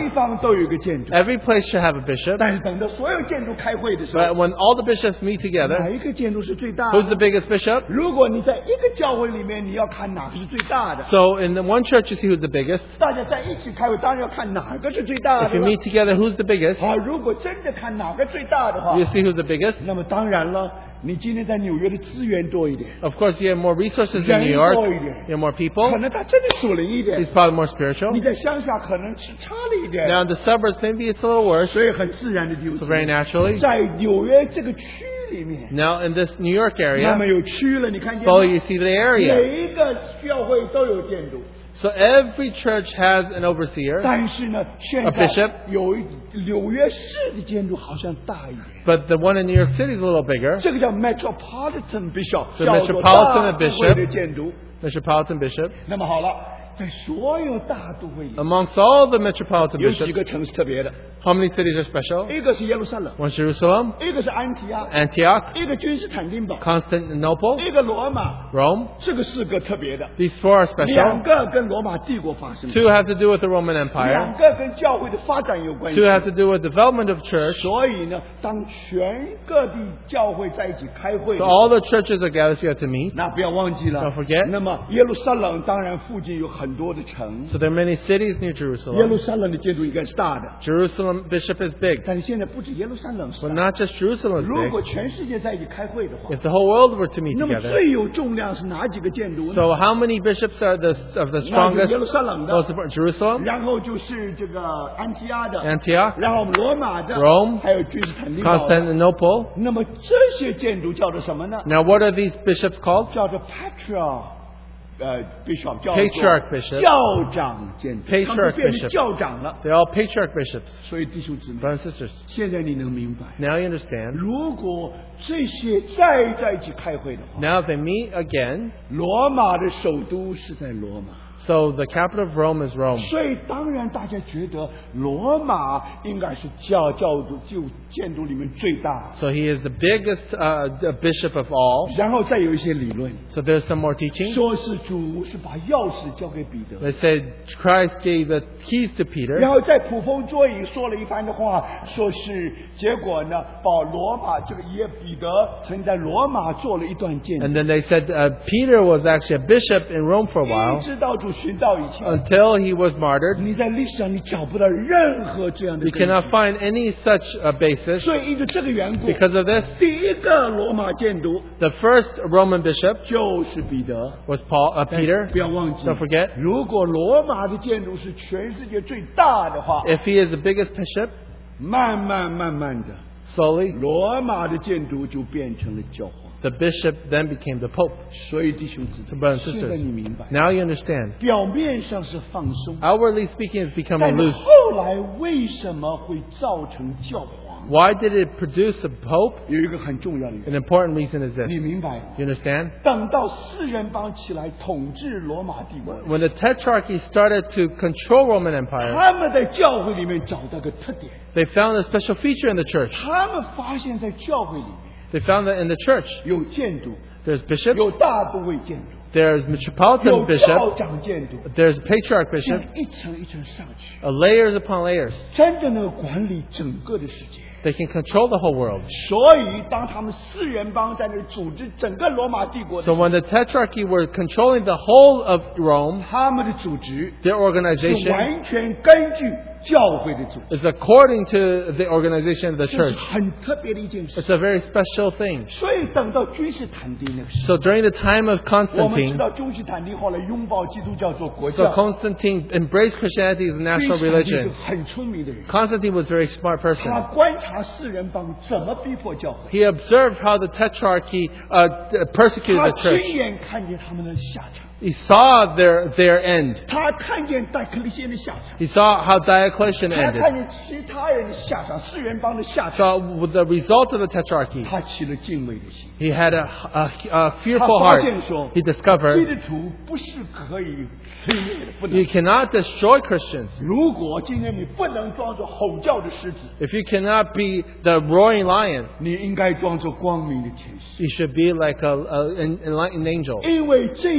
方都有一个建筑， Every place should have a bishop. 但是等到所有建筑开会的时 But 候， when all the bishops meet 哪 together, 一个建筑是最大 who's the 的？ biggest bishop? 如果你在一个教会里面，你要看哪个是最大的。 So in the one church, you see who's the biggest. 大家在一起开会，当然要看哪个是最大 If 的 you 了。 meet together, who's the biggest? 好，如果真的看哪个最大的话， You see who's the biggest. 那么当然了，你今天在纽约的资源多一点， Of course, you have more resources in New 人 York. 多一点， You have more 可 people. 能他真的属灵一点 He's。probably more 你 spiritual. 在乡下可能是差了一点， Now in the suburbs, maybe it's a little worse. 所以很自然的就 So very naturally. 在纽约这个区里面， Now in this New York 慢慢 area, 有区了，你看见吗？ slowly you see the area. 每一个教会都有建筑， So every church has an overseer. 但是呢，现 A 在 bishop 有一纽约市的建筑好像大一点。 But the one in New York City is a little bigger. 这个叫 metropolitan bishop， So 叫做 metropolitan 大都 bishop 会的建筑。 Metropolitan bishop. 那么好了，在所有大都会里， Amongst all the metropolitan 有几 bishops, 个城市特别的， how many cities are special? 一个是耶路撒冷， One Jerusalem, 一个是安提阿， Antioch, 一个君士坦丁堡， Constantinople, 一个罗马， Rome. 这个四个特别的。 These four are 两 special. 个跟罗马帝国发生的， Two have to do with the Roman 两 Empire. 个跟教会的发展有关系 Two。have to do with development of church. 所以呢，当全各地教会在一起开会 So，all the churches are gathered together to meet. 那不要忘记了 Don't forget 那么耶路撒冷当然附近有很多的城， So there are many cities near 耶路 Jerusalem. 撒冷的建筑应该是大的， Jerusalem bishop is big. 但是现在不止耶路撒冷是 But 大。 not just Jerusalem is 如 big. 果全世界在一起开会的话， If the whole world were to meet 那么 together. 最有重量是哪几个建筑呢？ So how many bishops are the, of the 那就 strongest? 耶路撒冷的， Most important, Jerusalem, 然后就是这个安提阿的， Antioch, 然后罗马的 Rome 还有君士坦丁堡的。 Constantinople. 那么这些建筑叫做什么呢？ Now what are these bishops called? 叫做 patriarch，呃，bishop 叫做 Patriarch bishop 教长建筑， Patriarch 他们变 bishop 成教长了。 They're all patriarch bishops. 所以弟兄姊妹， Brothers and sisters, 现在你能明白， now you understand. 如果这些再在一起开会的话， Now if they meet again, 罗马的首都是在罗马。 so the capital of Rome is Rome. 所以当然大家觉得罗马应该是教教主就建筑里面最大， So he is the biggest uh, the bishop of all. 然后再有一些理论， So there's some more teaching. 说是主是把钥匙交给彼得， They said Christ gave the keys to 然 Peter. 后在捕风捉影说了一番的话，说是结果呢，保罗马这个耶彼得曾在罗马做了一段见 And 证， then they said uh, Peter was actually a bishop in Rome for a 一 while 直到主寻到以前， until he was martyred. 你在历史上你找不到任何这样的 We 根据 cannot find any such uh, basis. 所以因为这个缘故， Because of this, 第一个罗马建筑 the first Roman bishop 就是彼得。 was Paul, uh, 但 Peter. 不要忘记 Don't forget, 如果罗马的建筑是全世界最大的话， if he is the biggest bishop, 慢慢慢慢的， slowly 罗马的建筑就变成了教皇。 the bishop then became the pope. 所以弟兄姊 So 妹， brothers and 现在你 sisters, 明白， now you understand. 表面上是放松， Outwardly speaking, it's 但 becoming 是 loose. 后来为什么会造成教皇？ Why did it produce a pope? 有一个很重要的原 An important reason is 因，你 this. 明白吗？ You understand? 等到四人帮起来统治罗马帝国， When the tetrarchy started to control Roman Empire, 他们在教会里面找到个特点， they found a special feature in the church. 他们发现在教会里面 They found that in the church, 有建筑， there's bishops, 有大都会建筑。 there's 有 metropolitan 教 bishops, 长建筑， there's patriarch 这 bishop, 样一层一层上去， uh, layers upon layers. 真正的管理整个的世界。 They can control the whole world. 所以，当他们四人帮在那儿组织整个罗马帝国的时 So 候， when the tetrarchy were controlling the whole of Rome, 他们的组织 their 是 organization 完全根据教会的组织， is according to the organization of the 这是 church. 很特别的一件事。 It's a very special thing. 所以，等到君士坦丁那个时 So during the time of 候，我们知 Constantine, 道君士坦丁后来拥抱基督教做国 so 教， Constantine embraced Christianity as a 君 national 士坦丁是 religion. 很聪明的人， Constantine was a very smart 他 person. 观察四人帮怎么逼迫教会， He observed how the tetrarchy uh, persecuted 他 the 亲 church. 眼看见他们的下场。 He saw their, their end. 他看见戴克利先的下场， He saw how Diocletian 他 ended. 看见其他人的下场，四人帮的下场， So with the result of the tetrarchy, 他起了敬畏的心。 he had a, a, a 他 fearful 发 heart. 现说， He 基 discovered 督徒不是可以摧灭的，不 you 能。 cannot destroy Christians. 如果今天你不能装作吼叫的狮子， If you cannot be the roaring lion, 你应该装作光明的天使， you should be like a, a, an enlightened angel. 因为这帮人有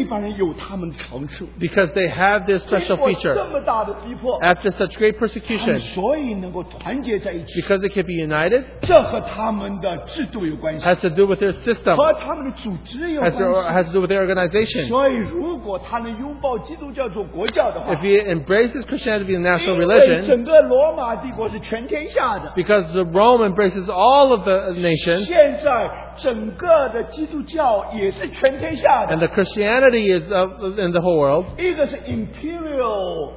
有他们的长处。 because they have this 经 special 过这 feature. 么大的逼迫， After such great 他们 persecution, 所以能够团结在一起， because they can be united, 这和他们的制度有关系， has to do with their system, 和他们的组织有 has 关 to, 系。 has to do with their organization. 所以，如果他能拥抱基督教做国教的话， If he embraces Christianity to be the national 因为 religion, 整个罗马帝国是全天下的， because the Rome embraces all of the nations, 现在整个的基督教也是全天下 and 的。 the Christianity is of, in the whole world. 一个是 imperial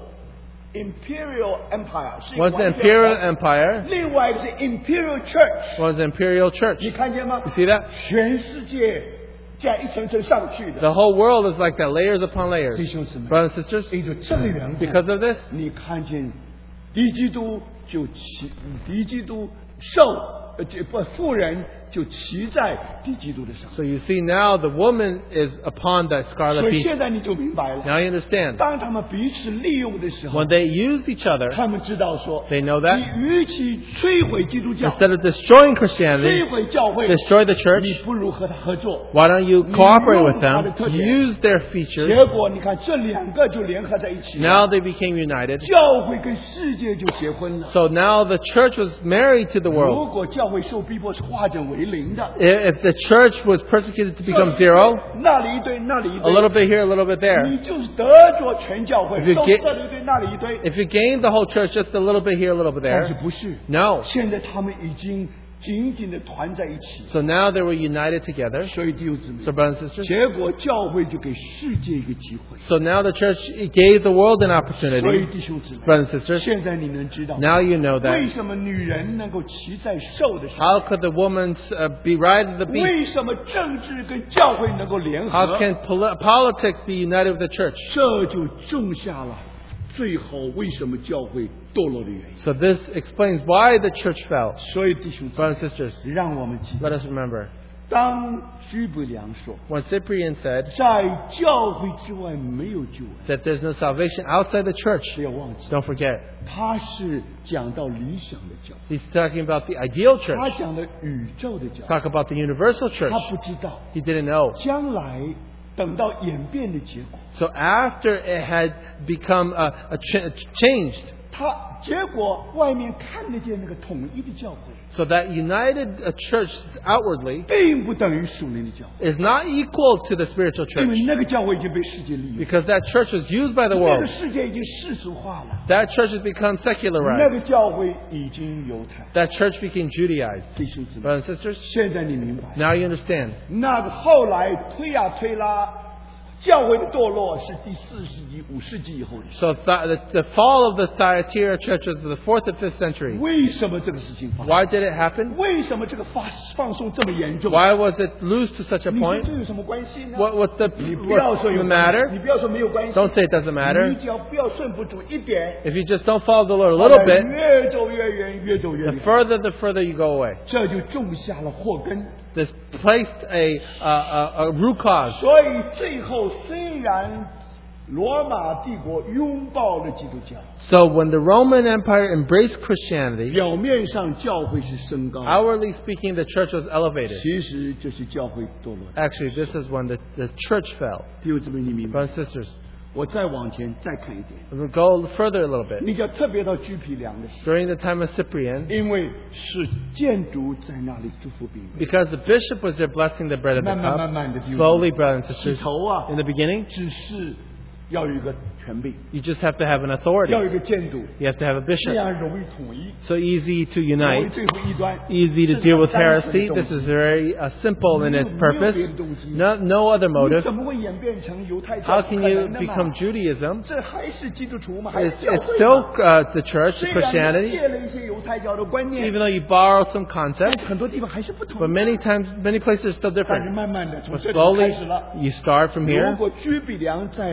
imperial empire， 是一个 One's the 完全 imperial empire, 另外一个是 imperial church， one's the imperial church. 你看见吗？ You see that? 全世界这样一层层上去的。 The whole world is like that, layers upon layers. 弟兄姊妹， Brothers and sisters, 因着这个缘故， because of this, 你看见敌基督就骑敌基督受呃这不妇人就骑在敌基督的上， so you see now the woman is upon that 所 scarlet 以 beast. 现在你就明白了。 Now you understand. 当他们彼此利用的时候 When，they use each other, 他们知道说， they know that 你与其摧毁基督教， instead of destroying Christianity, 摧毁教会， destroy the 你 church, 不如和他合作。 why don't you cooperate with them, use their 结 features, 果你看，这两个就联合在一起了， now they became united. 教会跟世界就结婚了。 So now the church was married to the 如 world. 果教会受逼迫是化整为零的， I- If the church was persecuted to become zero, 那里一堆，那里一 a little 堆， bit here, a little bit there. 你就是得着全教会， If you 都 get- 这里一堆，那里一堆。 If you gain the whole church, just a little bit here, a little bit 但是 there. 不是， No. 现在他们已经紧紧的团在一起。 So now they were united together. 所以弟兄姊妹 So，brothers and sisters, 结果教会就给世界一个机会。 so now the church gave the world an 所以 opportunity. 弟兄姊妹， Brothers and sisters, 现在你能知道 now you know 为 that. 什么女人能够骑在兽的上 How could the woman uh, be riding the 面？ beast? 为什么政治跟教会能够联 How 合？ can poli- politics be united with the church? 这就种下了最后为什么教会堕落的原因。 So this explains why the church fell. 所以弟兄姊妹， Brothers and sisters, 让我们记得， let us remember. 当居伯良说， When Cyprian said 在教会之外没有救恩， that there's no salvation outside the church, 不要忘记， don't forget, 他是讲到理想的教会， he's talking about the ideal 他 church. 讲的宇宙的教会， Talk about the universal church. 他不知道 He didn't know. 将来等到演变的结果， So after it had become a, a ch- changed, 他结果外面看得见那个统一的教会， so that united uh, church outwardly 并不等于属灵的教会， is not equal to the spiritual 因为 church, 那个教会已经被世界利用， because that church was used by the 那 world. 个世界已经世俗化了， That church has become 那 secularized. 个教会已经犹太。 That church became Judaized. 弟兄姊妹， Brothers and sisters, 现在你明白， now you understand. 那个后来推呀推拉，教会的堕落是第四世纪、五世纪以后的事。 So th- the, the fall of the Thyatira church was the fourth and fifth century. 为什么这个事情发生？ Why did it happen? 为什么这个放放送这么严重？ Why was it loose to such a 你说 point? 这有什么关系呢？ What, what's the, 你不要 what's 说有 the 关系， matter? 你不要说没有关系。 Don't say it doesn't 你 matter. 只要不要顺服主一点， If you just don't follow the Lord a little 后来 bit, 越走越远，越走越 the 远， further the further you go away. 这就种下了祸根。 This placed a, a, a, a root cause. 所以最后虽然罗马帝国拥抱了基督教， So when the Roman Empire embraced Christianity, 表面上教会是升高， outwardly speaking, the church was elevated. 其实这是教会堕落的。 Actually, this is when the, the church fell. 弟兄姊妹，你明白？ Brothers and sisters, 我再往前再看一点， we'll go further a little bit. 你就要特别到居皮良的时候， During the time of Cyprian, 因为是建筑在那里祝福饼， because the bishop was there blessing the bread and the 慢慢慢慢的 cup, slowly, brothers and 起 sisters, 头啊， in the beginning, 只是要有一个权柄， you just have to have an authority. 要有一个监督， You have to have a 这 bishop. 样容易统一， So easy to 容易 unite, 对付异端， easy to 这是 deal with 单纯的 heresy. 动 This 机 is very uh, simple in its 没有 purpose. 别的动机。 No, no other 你 motive. 怎么会演变成犹太教？ How 不 can 可 you 能的嘛 become Judaism? 这还是基督徒嘛，还是 It's, 教 it's 会 still 嘛？ uh, the church, 虽然你 Christianity, 借了一些犹太教的观念 even，though you borrow some 但 concepts, 很多地方还是不同 but。many times, many places are still 但是 different. 慢慢的从 But 这里开 slowly, 始了。 you start from 如 here. 果居比良在这里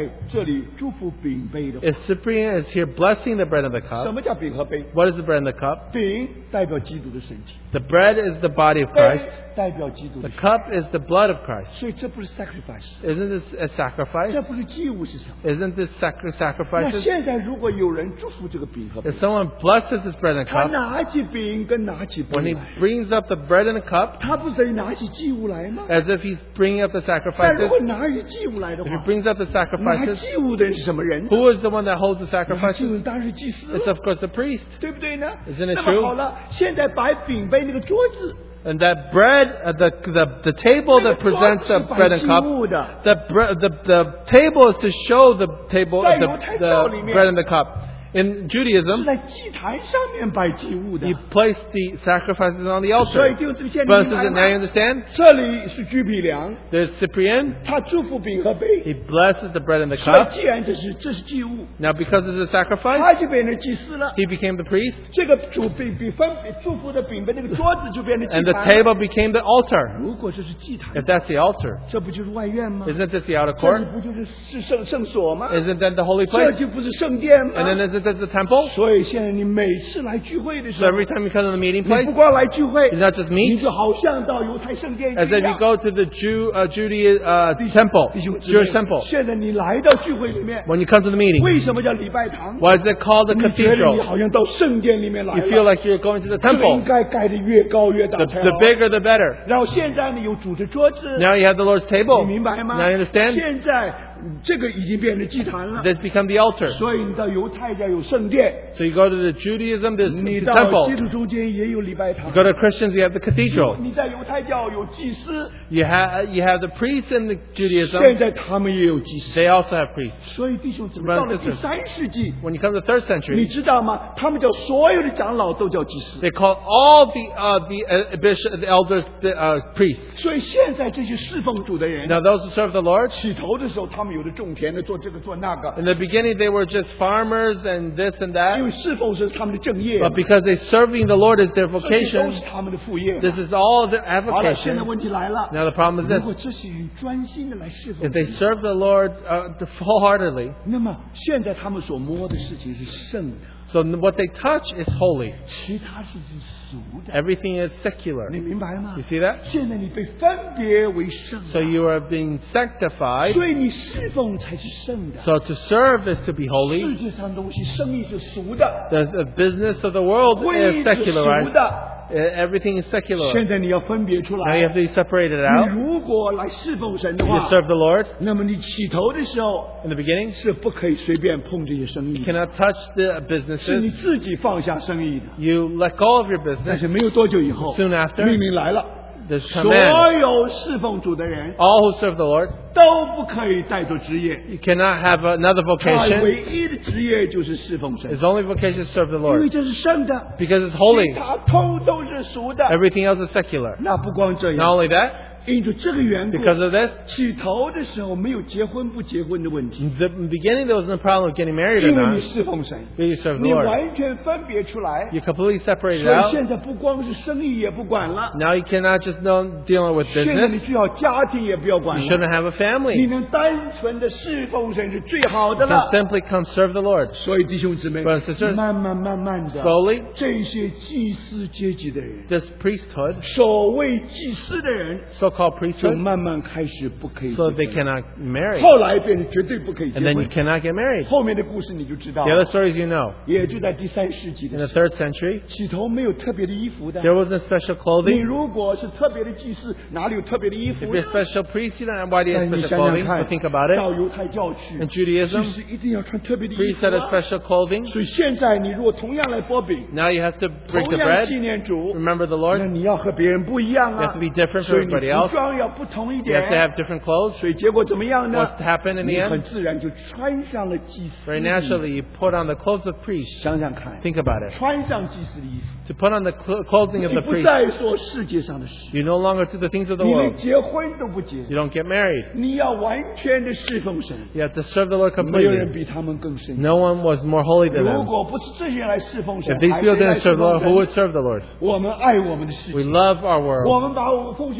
里祝福饼杯的话， If Cyprian is here blessing the bread and the 什 cup, 么叫饼和杯？ what is the bread and the cup? 饼代表基督的身体， The bread is the body of 杯 Christ. 代表基督 The 的血。 cup is the blood of Christ. 所以这不是 sacrifice， Isn't this a 这 sacrifice? 不是祭物是什么？ Isn't this sac- 那 sacrifices? 现在如果有人祝福这个饼和杯 If，someone blesses this bread and 他 cup, 拿起饼跟拿起 when 杯 he 来， brings up the bread and the cup, 他不是得拿起祭物来吗？ as if he's bringing up the 但如 sacrifices, 果拿起祭物来的 if 话 he，brings up the 拿 sacrifices, 祭物的人是什么人？ who is the one that holds the 拿祭 sacrifices? 物当然是祭司 It's 了， of course the priest. 对不对呢？ Isn't it 那么 true? 好了，现在摆饼杯那个桌子， And that bread, uh, the, the, the table 那 that 个桌 presents 子 the 是摆 bread and 祭 cup, 物的。 the, bre- the, the table is to show the table, 在 the, 犹太教里 the 面 bread and the cup. In 是 Judaism, 在祭坛上面摆祭物的 you。place the sacrifices on the 所以 altar. 弟兄姊妹，现在 Brothers 你明 and 白 sisters, now you 吗？ understand? 这里是居比良， There's Cyprian. 他祝福饼和杯。 He blesses the bread and the 所以 cup. 既然这是这是祭物， Now, because it's a sacrifice, 他就变成祭司了。 he became the priest, 这个主饼比分别祝福的饼杯那个桌子就变成 and 祭 the 坛。 table became the altar. 如果这是祭坛， If that's the altar, 这不就是外院吗？ isn't this the outer 这里 court? 不就是是圣圣所吗？ Isn't that the holy 这 place? 就不是圣殿吗 And？then isn't this the temple? 所以现在你每次来聚会的时 So 候， every time you come to the meeting 你 place, 不光来聚会， it's not just 你 meat, 就好像到犹太圣殿一 as if you 样。 go to the Jew, uh, Judaism, uh, temple, 弟兄姊妹 Jewish temple. 现在你来到聚会里面， When you come to the meeting, 为什么叫礼拜堂？ why is it called a 你觉得你 cathedral? 好像到圣殿里面来 You feel 了， like you're going to the 这个应 temple. 该盖得越高越大 The, 才 the 好。 bigger, the better. 然后现在呢有主的桌子， Now you have the Lord's 你 table. 明白吗？ Now you understand? 现在嗯这个已经变成祭坛了， This become the altar. 所以你到犹太教有圣殿， So you go to the Judaism, there's 你 the 到基 temple. 督中间也有礼拜堂 You。go to Christians, you have the cathedral. 你在犹太教有祭司， You have you have the priests in the 现 Judaism. 在他们也有祭司。 They also have priests. 所以弟兄姊妹， Brothers 到了 and 第 sisters. 三世纪， When you come to the third 你 century, 知道吗？他们叫所有的长老都叫祭司。 they call all the uh, the uh, bishop, the elders, the uh, priests. 所以现在这些侍奉主的人， Now those who serve the Lord, 起头的时候，他们有的种田的，做这个做那个， in the beginning they were just farmers and this and 因 that. 为侍奉是他们的正业， But because they serving the Lord is their 这些都 vocation, 是他们的副业。 this is all their 好了，现在 avocation. 问题来了， Now the problem is 如 this: 果这些人专心的来侍奉 if they 主， serve the Lord uh, wholeheartedly, 那么现在他们所摸的事情是圣的， so what they touch is holy. 其他事情是俗的， Everything is secular. 你明白吗 You？see that? 现在你被分别为圣， So you are being sanctified. 所以你侍奉才是圣的。 So to serve is to be 世 holy. 界上东西，生意是俗的， The, the business of the world 会 is 是俗 secularized. 的。 Uh, Everything is secular. 现在你要分别出 Now 来 you。have to separate it 你 out. 如果来侍奉神的 You 话， serve the Lord 那么你起头的时候 in the beginning. 是不可以随便碰这些生意 You 的， cannot touch the 是你 businesses. 自己放下生意的。 You let go of your 但 business. 是没有多久以后， Soon after, 命令来了， there's 所 command. 有侍奉主的人 All who serve the Lord, 都不可以带着职业， you cannot have another 他 vocation. 唯一的职业就是侍奉神， His only vocation is to serve the 因为 Lord 这是圣的， because it's 其 holy. 他通都是俗的。 Everything else is secular. 那不光这 Not 样， only that, 因着这个缘故， because of this, 起头的时候没有结婚不结婚的问题， in the beginning there was no problem with getting married or 因为你 not. 侍奉神， But you serve the 你 Lord. 完全分别出来。 You completely separate it 所以 out. 现在不光是生意也不管了， Now you cannot just know dealing with 现在你 business. 最好家庭也不要管 You 了， shouldn't have a 你 family. 能单纯的侍奉神是最好的 You 了 can。simply come serve the Lord. 所以弟兄姊妹 Brothers and sisters， 慢慢慢慢的， Slowly, 这些祭司阶级的人， this priesthood, 所谓祭司的人， so-called 就 priesthood, 慢慢开始不可以结 so 婚 they cannot marry. 后来变成绝对不可以结 And then you 婚。 cannot get married. 后面的故事你就知道 The 了 other，stories you know. 也就在第三世纪 In 的 the 时候， third century, 起头没有特别的衣服的。 there wasn't special 你 clothing. 如果是特别的祭司，哪里有特别的衣 If 服 you're 呢 a？special priest, you don't have why do you 但 have 你 special 想想 clothing? 看 But think about，it. 到犹太教去 In，Judaism, 其实一定要穿特别的衣 priests 服 had a 啊。 special clothing. 所以现在你如果同样来剥饼， Now you have to 同 break the 样 bread, 纪念主， remember the 那 Lord. 你要和别人不一样 You 啊 have to be different 所 from 以你 everybody 服 else. 装要不同一 You 点 have to。have different clothes. 所以结果怎么样呢 What？happened in 你 the 很 end? 自然就穿上了祭司的 Very 衣服。 naturally, you put on the clothes of priests. 想想看， Think about it. 穿上祭司的衣服， To put on the cl- clothing of 你 the 不 priest. 再说世界上的事， You no longer do the things of the 你连 world. 结婚都不结， You don't get married. 你要完全的侍奉神， You have to serve the Lord 没有人 completely. 比他们更深。 No one was more holy than 如 them. 果不是这些人来侍奉神， If these 还 people 谁来 didn't 侍 serve the 奉 Lord, who 神？ would serve the Lord? 我们爱我们的世 We 界， love our 我 world. 们把我们奉献十分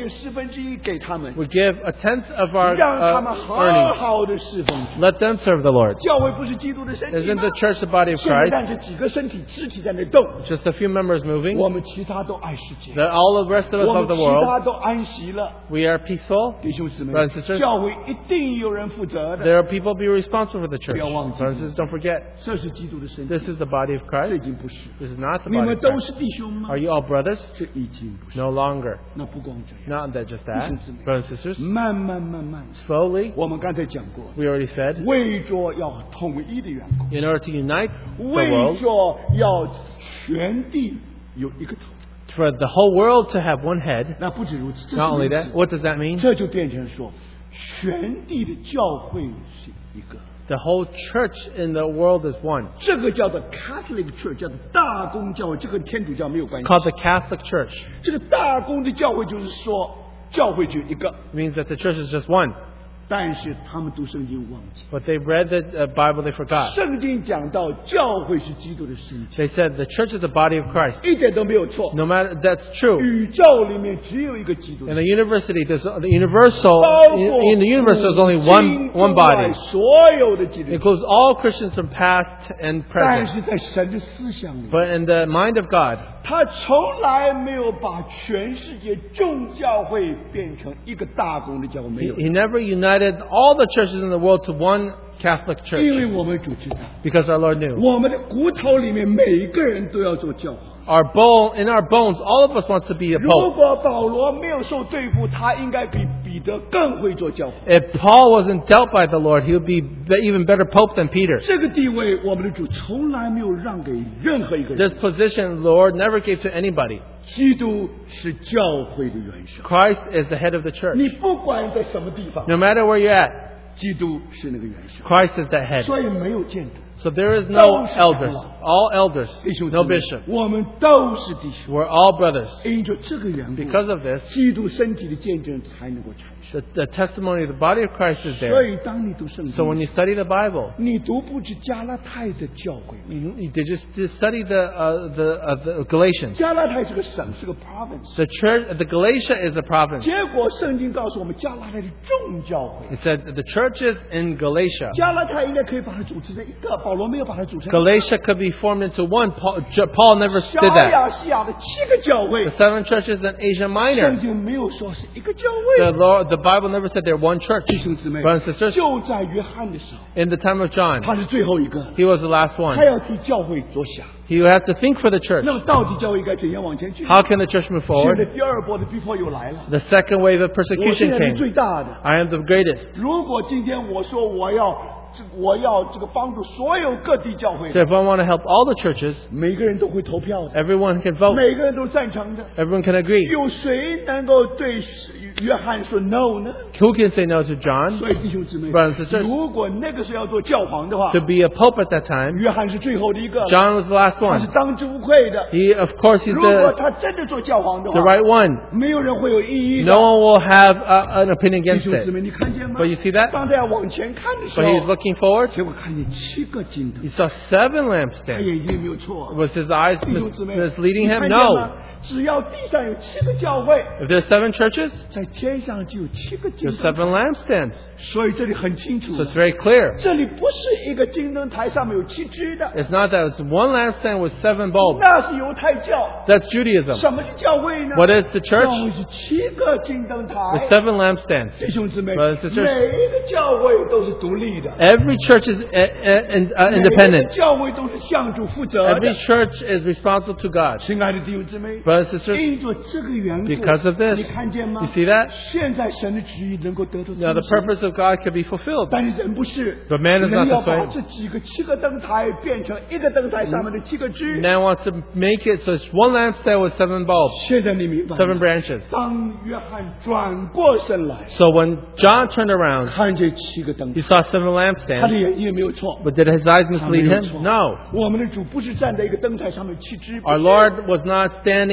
之一给他们， We give a tenth of our 让他们 uh, 好 earnings. 好的侍奉主。 Let them serve the Lord. 教会不是基督的身体 Isn't 吗 the？church the body of 现在 Christ? 但是几个身体肢体在那动， Just a few members moving. 我们其他都爱世界， The, all the rest of us 我 of 们 the 其 world, 他都安息了。 we are peaceful. 弟兄姊妹 Brothers and sisters,， 教会一定有人负责的， There are people be responsible for the church. 不要忘记。 Brothers and sisters, don't forget. 这是基督的身体， This is the body of 这 Christ. 已经不是。 This is not the 你 body 们 of 都 Christ. 是弟兄吗 Are？you all brothers? 这已经不是。 No longer. 那不光这样， Not that just that. 弟兄姊妹。 Brothers and sisters, 慢慢慢慢， slowly, 我们刚才讲过， we already said, 为着要统一的缘故， in order to unite the 为 world, 着要全地有一个头。 for the whole world to have one head. 那不止如此，这 Not 是 only 如 that, 此 what does that mean? 这就变成说，全地的教会是一个。 The whole church in the world is one. 这个叫做 Catholic Church，叫做大公教会，这跟天主教没有关 It's 系。 called the Catholic Church. 这个大公的教会就是说，教会就一个， It means that the church is just one. 但是他们读圣经忘记， But they read the uh, Bible, they forgot. 圣经讲到教会是基督的身体， They said the church is the body of Christ. 一点都没有错。 No matter, that's true. 宇宙里面只有一个基督 In the university, there's the universal, 包括 in, in the universe there's only 古 one, 今 one 中外 body. 所有的基督 It 徒， includes all Christians from past and 但 present. 是在神的思想里， But in the mind of God, 他从来没有把全世界众教会变成一个大公的教会，没 he, 有。 he never united all the churches in the world to one Catholic 因为 church. 我们主知道， Because our Lord knew. 我们的骨头里面每一个人都要做教皇。 Our bone, in our bones, all of us wants to be a 如 pope. 果保罗没有受对付，他应该比彼得更会做教皇。 If Paul wasn't dealt by the Lord, he would be be- even better pope than Peter. 这个地位，我们的主从来没有让给任何一个人。 This position, the Lord never gave to anybody. 基督是教会的元首， Christ is the head of the church. 你不管在什么地方， No matter where you're at, 基督是那个元首， Christ is that head. 所以没有见证。 So there is no elders. All elders. 弟兄姊 No 妹 bishop. 我们都是弟兄。 We're all brothers. 因着这个缘故， Because of this, 基督身体的见证才能够产生。 the, the testimony of the body of Christ is 所 there. 以，当你读圣 So when 经， you study the Bible, 你读不止加拉太的教会， you, you did just, just study the, uh, the, uh, the Galatians. 加拉太是个省，是个 province。 The church, the Galatia is a province. 结果圣经告诉我们，加拉太是众教会。 It said the churches in Galatia. 加拉太应该可以把它组织成一个，保罗没有把它组成。 Galatia could be formed into one. Paul, J- Paul never 小 did that. 亚细亚的七个教会 The，seven churches in Asia 圣 Minor. 经没有说是一个教 The 会。 Lord, the Bible never said they're one church. 弟兄姊妹， Brothers and sisters, 就在约翰的时候， in the time of John, 他是最后一个， he was the last one. 他要替教会着想。 He would have to think for the church. 那么到底教会应该怎样往前去？ How can the church move 现在 forward? 第二波的逼迫又来了。 The second wave of 我现 persecution 在是 came. 最大的。 I am the greatest. 如果今天我说我要这我要这个帮助所有各地教会 So，if I want to help all the churches, 每个人都会投票的， everyone can vote. 每个人都赞成的。 Everyone can agree. 有谁能够对约翰说 no 呢？ Who can say no to John? 所以弟兄姊妹 Brothers and，sisters， 如果那个时候要做教皇的话， To be a pope at that time, 约翰是最后的一个， John was the last 他是 one. 当之无愧的。 He, of course, he's 如果 the, 他真的做教皇的 the 话， right one. 没有人会有异议的。 No one will have uh, an opinion 弟 against 兄姊 it. 妹，你看见吗？ But you see that? 当他要往前看的时 But he's 候， looking forward. 结果看见七个金灯 He，saw seven 他 lampstands. 眼睛没有错。 Was his eyes 弟兄姊妹， mis- misleading 你 him? 看见 No. 吗？只要地上有七个教会， If there's seven churches, 在天上就有七个金 there's 灯 seven 台。 lampstands. 所以这里很清楚 So，it's very clear. 这里不是一个金灯台上面有七支的， It's not that it's one lampstand with seven bulbs. 那是犹太教。 That's Judaism. 什么是教会呢？ What is the 教 church? 会是七个金灯台。 With seven lampstands. 弟兄姊妹， Brothers and sisters， 每一个教会都是独立的， Every church is uh, uh, in- uh, 每一个 independent. 教会都是向主负责 Every 的。 church is responsible to God. 亲爱的弟兄姊妹， Brothers and sisters, 因着这个缘故 because of this, 你看见吗 you see that? 现在神的旨意能够得到 Now, the 遵行 purpose of God can be fulfilled. 但是人不是， But man is 人 not 要 this 把 way. 这几个七个灯台变成一个灯台上面的七个支。 Man wants to make it so it's one lampstand with seven bulbs, 现在你明白 seven 吗？ branches. 当约翰转过身来， So when John turned around, 看见七个灯 he 台， saw seven 他的 lampstands. 眼睛也没有错。 But did his eyes 他没 mislead 有 him? 错 No. 我们的主不是站在一个灯台上面七支，不 Our 是 Lord was not standing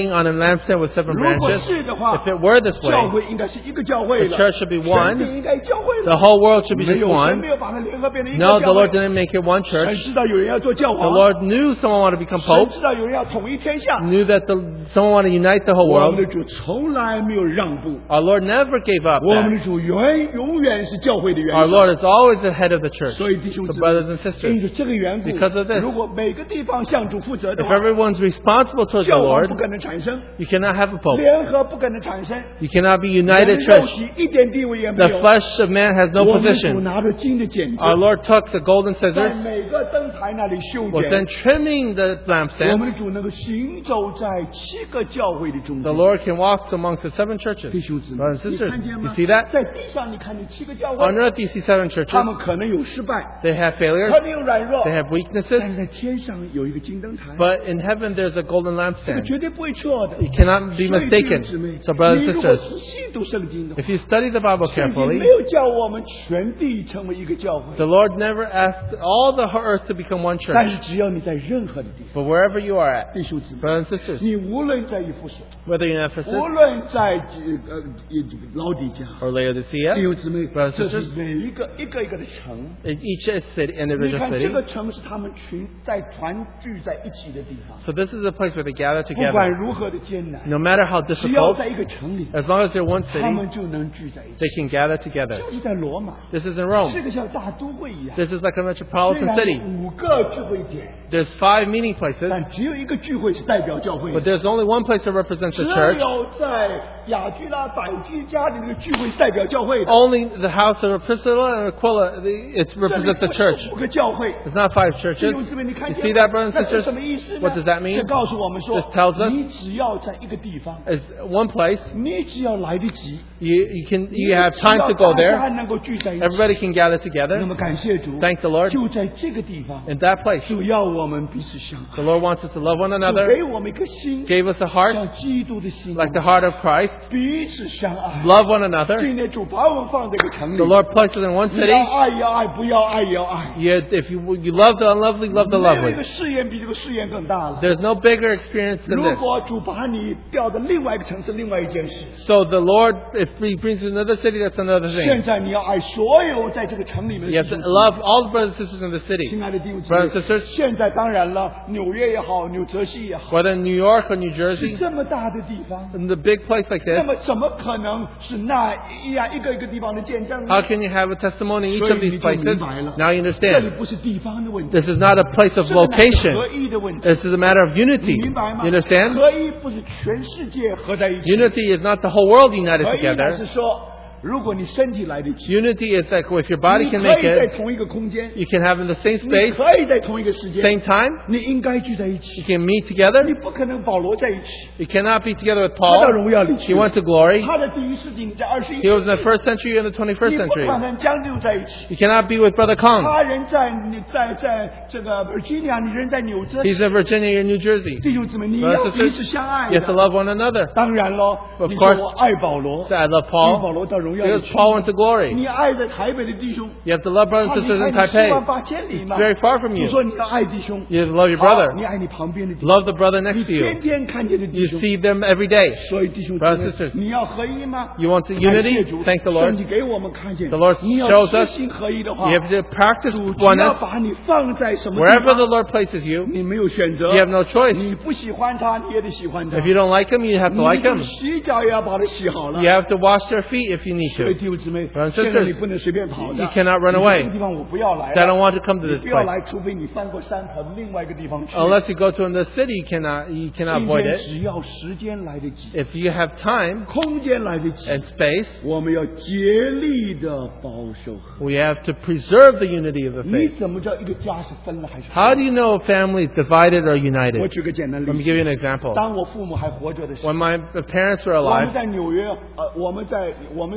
being on a lampstand with seven 如果 branches, 是的话 if it were this 教 way, 会应该是一个教会 the 了， church should be one, 全体应该教会 the 了。 whole world should be 没 just 有，神 one. 没有把它联合变成一个 No, 教 the Lord 会。 didn't make it one 神 church. 知道有人要做教 The 皇， Lord knew someone wanted to become 神 Pope, 知道有人要统一天下。 knew that the, someone wanted to unite the whole 我 world. 们的主从来没有让步， Our Lord never gave up 我们 that. 的主永永远是教会的元 Our 首。 Lord is always the head of the church. 所以弟兄 So 姊 brothers 妹 and， 因着 sisters, 这个缘故 because of this， 如果每个地方向主负责的 if 话， everyone's responsible towards the 教皇 Lord, 不可能产生， you cannot have a Pope. 联合不可能产生， You cannot be 人 united 肉 church. 体一点地位也没 The 有。 flesh of man has no 我们的主 position. 拿着金的剪子， Our Lord took the golden 在 scissors, 每个灯台那里修 was then 剪。 trimming the 我 lampstand. 们的主能够行走在七个教会的中 The 间。 Lord can walk amongst the seven churches. 弟兄姊妹， Brothers and 你 sisters, 看见 you 吗？ see that? 在地上你看见七个教 On 会， earth you see seven 他们 churches. 可能有失败， They have failures. 可能有软弱， They have 但 weaknesses. 是在天上有一个金灯台， But in heaven there's a golden 这个 lampstand. 绝对不会错的。 You cannot be 所以弟兄姊 mistaken. 妹， So brothers 你 and 如果 sisters, 仔细读圣经的话， if you study the Bible 圣经 carefully, 没有叫我们全地成为一个教会， the Lord never asked all the earth to become one 但 church. 是只要你在任何的地方， But wherever you are at, 弟兄姊妹， brothers and sisters, 你无论在以弗所， whether you're in Ephesus 无论在呃呃老底家， or 弟 Laodicea, 兄姊妹， brothers and 这是 sisters, 每一个一个一个的城。 in each city, 你 individual 看，这 city. 个城是他们群在团聚在一起的地方。 So this is a place where they gather 不管 together. 如何的艰难， No matter how 只要 difficult, 在一个城里， as long as they're one 他 city, 们就能聚在一起。 they can gather together. 就是在罗马， This is in 是 Rome. 个像大都会一样。 This is like a 虽 metropolitan 然 city. 有五个聚会点， There's five meeting places, 但只有一个聚会是代表教会 but 的。 there's only one place that represents 只 the church. 有在雅居拉、百居家的那个聚会是代表教会的。 Only the house of Priscilla and Aquila, the- it 这里 represents the 不 church. 是五个教会。 It's not five 弟 churches. 兄姊妹，你看 You 见 see that, brothers 那 and 是 sisters? 什么意思呢？ What does that mean? 这告诉我们说 This tells us-， 你只要在一个地方， It's one place. 你只要来得及， You, you can, 你 you have 只 time 要 to go 大家 there. 能够聚在一起。 Everybody can gather 那 together. 么感谢主， Thank the Lord. 就在这个地方， In that place, 主要我们彼此相 the 爱， Lord wants us to love one 主 another, 给我们一颗心， gave us a heart 像基督的心， like the heart of Christ, 彼此相爱。 love one another. 今天主把我们放在一个城里 The，Lord places in one 你要 city. 爱也要爱，不要爱也要爱。 You, if you, you love the unlovely, love the 没有一个 lovely. 试验比这个试验更大了。 There's no bigger experience than 如 this. 果主把你调到另外一个城市，另外一件事。 So the Lord, if He brings you to another city, that's another 现 thing. 在你要爱所有在这个城里面 You 的 have 弟 to 兄姊妹。 love all the brothers and sisters in the city. 亲爱的弟兄姊 Brothers and 妹 sisters， 现在当然了，纽约也好，纽泽西也好， Whether in New York or New 是 Jersey, 这么大的地方， in the big place like 那 this, 么怎么可能是那一样一个一个地方的见证呢 how？can you have a testimony in each of these 所以你就 places? 明白了。 Now you 这里 understand. 不是地方的问题， This is not a place of 这个乃是 location. 合一的问题。 This is a matter of 你 unity. 明白吗 You understand? 合一不是全世界合在一起， Unity is not the whole world united 合一乃 together. 是说，如果你身体来得及， Unity is like if your body 你 can 可 make 以在 it, 同一个空间， you can have in the same 你 space, 可以在同一个时间， same time, 你应该聚在一 you 起。 can meet together. 你不可能保罗在一起， You cannot be together with 他到 Paul. 荣耀里去 He 了。 went to glory. 他的第一世纪你在二十一 He was 世 in the 纪， first century and the 21st 你不 century. 可能将就在一起。 You cannot be with Brother Kong. 他人在你在在这个 Virginia，你人在纽泽西。 He's in Virginia, you're in New Jersey. 弟兄姊妹，你 Brothers 要 and 彼此 sisters, 相爱 you have to 的。 love one another. 当然喽， Of 你说 course, 我爱保罗， So I love 因为保 Paul 罗到荣耀里 because 去。 Paul went to glory. 你爱在台北的弟兄， You have to love brothers 他 and 离 sisters 开 in 你十万 Taipei. 八千里 It's 嘛。 very far from 你 you. 说你要爱弟兄， You have to love your 好 brother. 你爱你旁边的弟兄， Love the brother 你 next to 天 you. 天看见的弟 You 兄。 see them every day. 所以弟兄姊 Brothers 妹 and sisters， 你要合一吗？ You want the 感谢 unity? 主 Thank the Lord. 圣经给我们看见 The Lord 你要 shows 实 us 行合一的话， You have to practice 主只要 oneness 把你放在什么地 wherever the 方， Lord places you. 你没有选择 You have no choice. 你不喜欢他，你也得喜欢他。 If you don't like him, you have to 你 like 就 him. 洗脚也要把它洗好了 You。have to wash their feet if you need 所以 to. 弟兄姊妹， Brothers and 现在你 sisters， 不能随便跑的。 you cannot run 你说 away. 这个地方我不要来 So I 了 don't want to come to 你 this 不要 place. 来，除非你翻过山跑到另外一个地方去。 Unless you go to another city, you cannot, you 今 cannot avoid 天 it. 只要时间来得及， If you have time 空间来得及， and space, 我们要竭力的保守和。 we have to preserve the unity of the 你 faith. 怎么知道一个家是分了还是 How 分 do you know if family is divided or 我 united? 举个简单 Let 的 me 例 give 子， you an example. 当我父母还活着的时候 When，my parents were 我们 alive, 在纽约，呃，我们在我们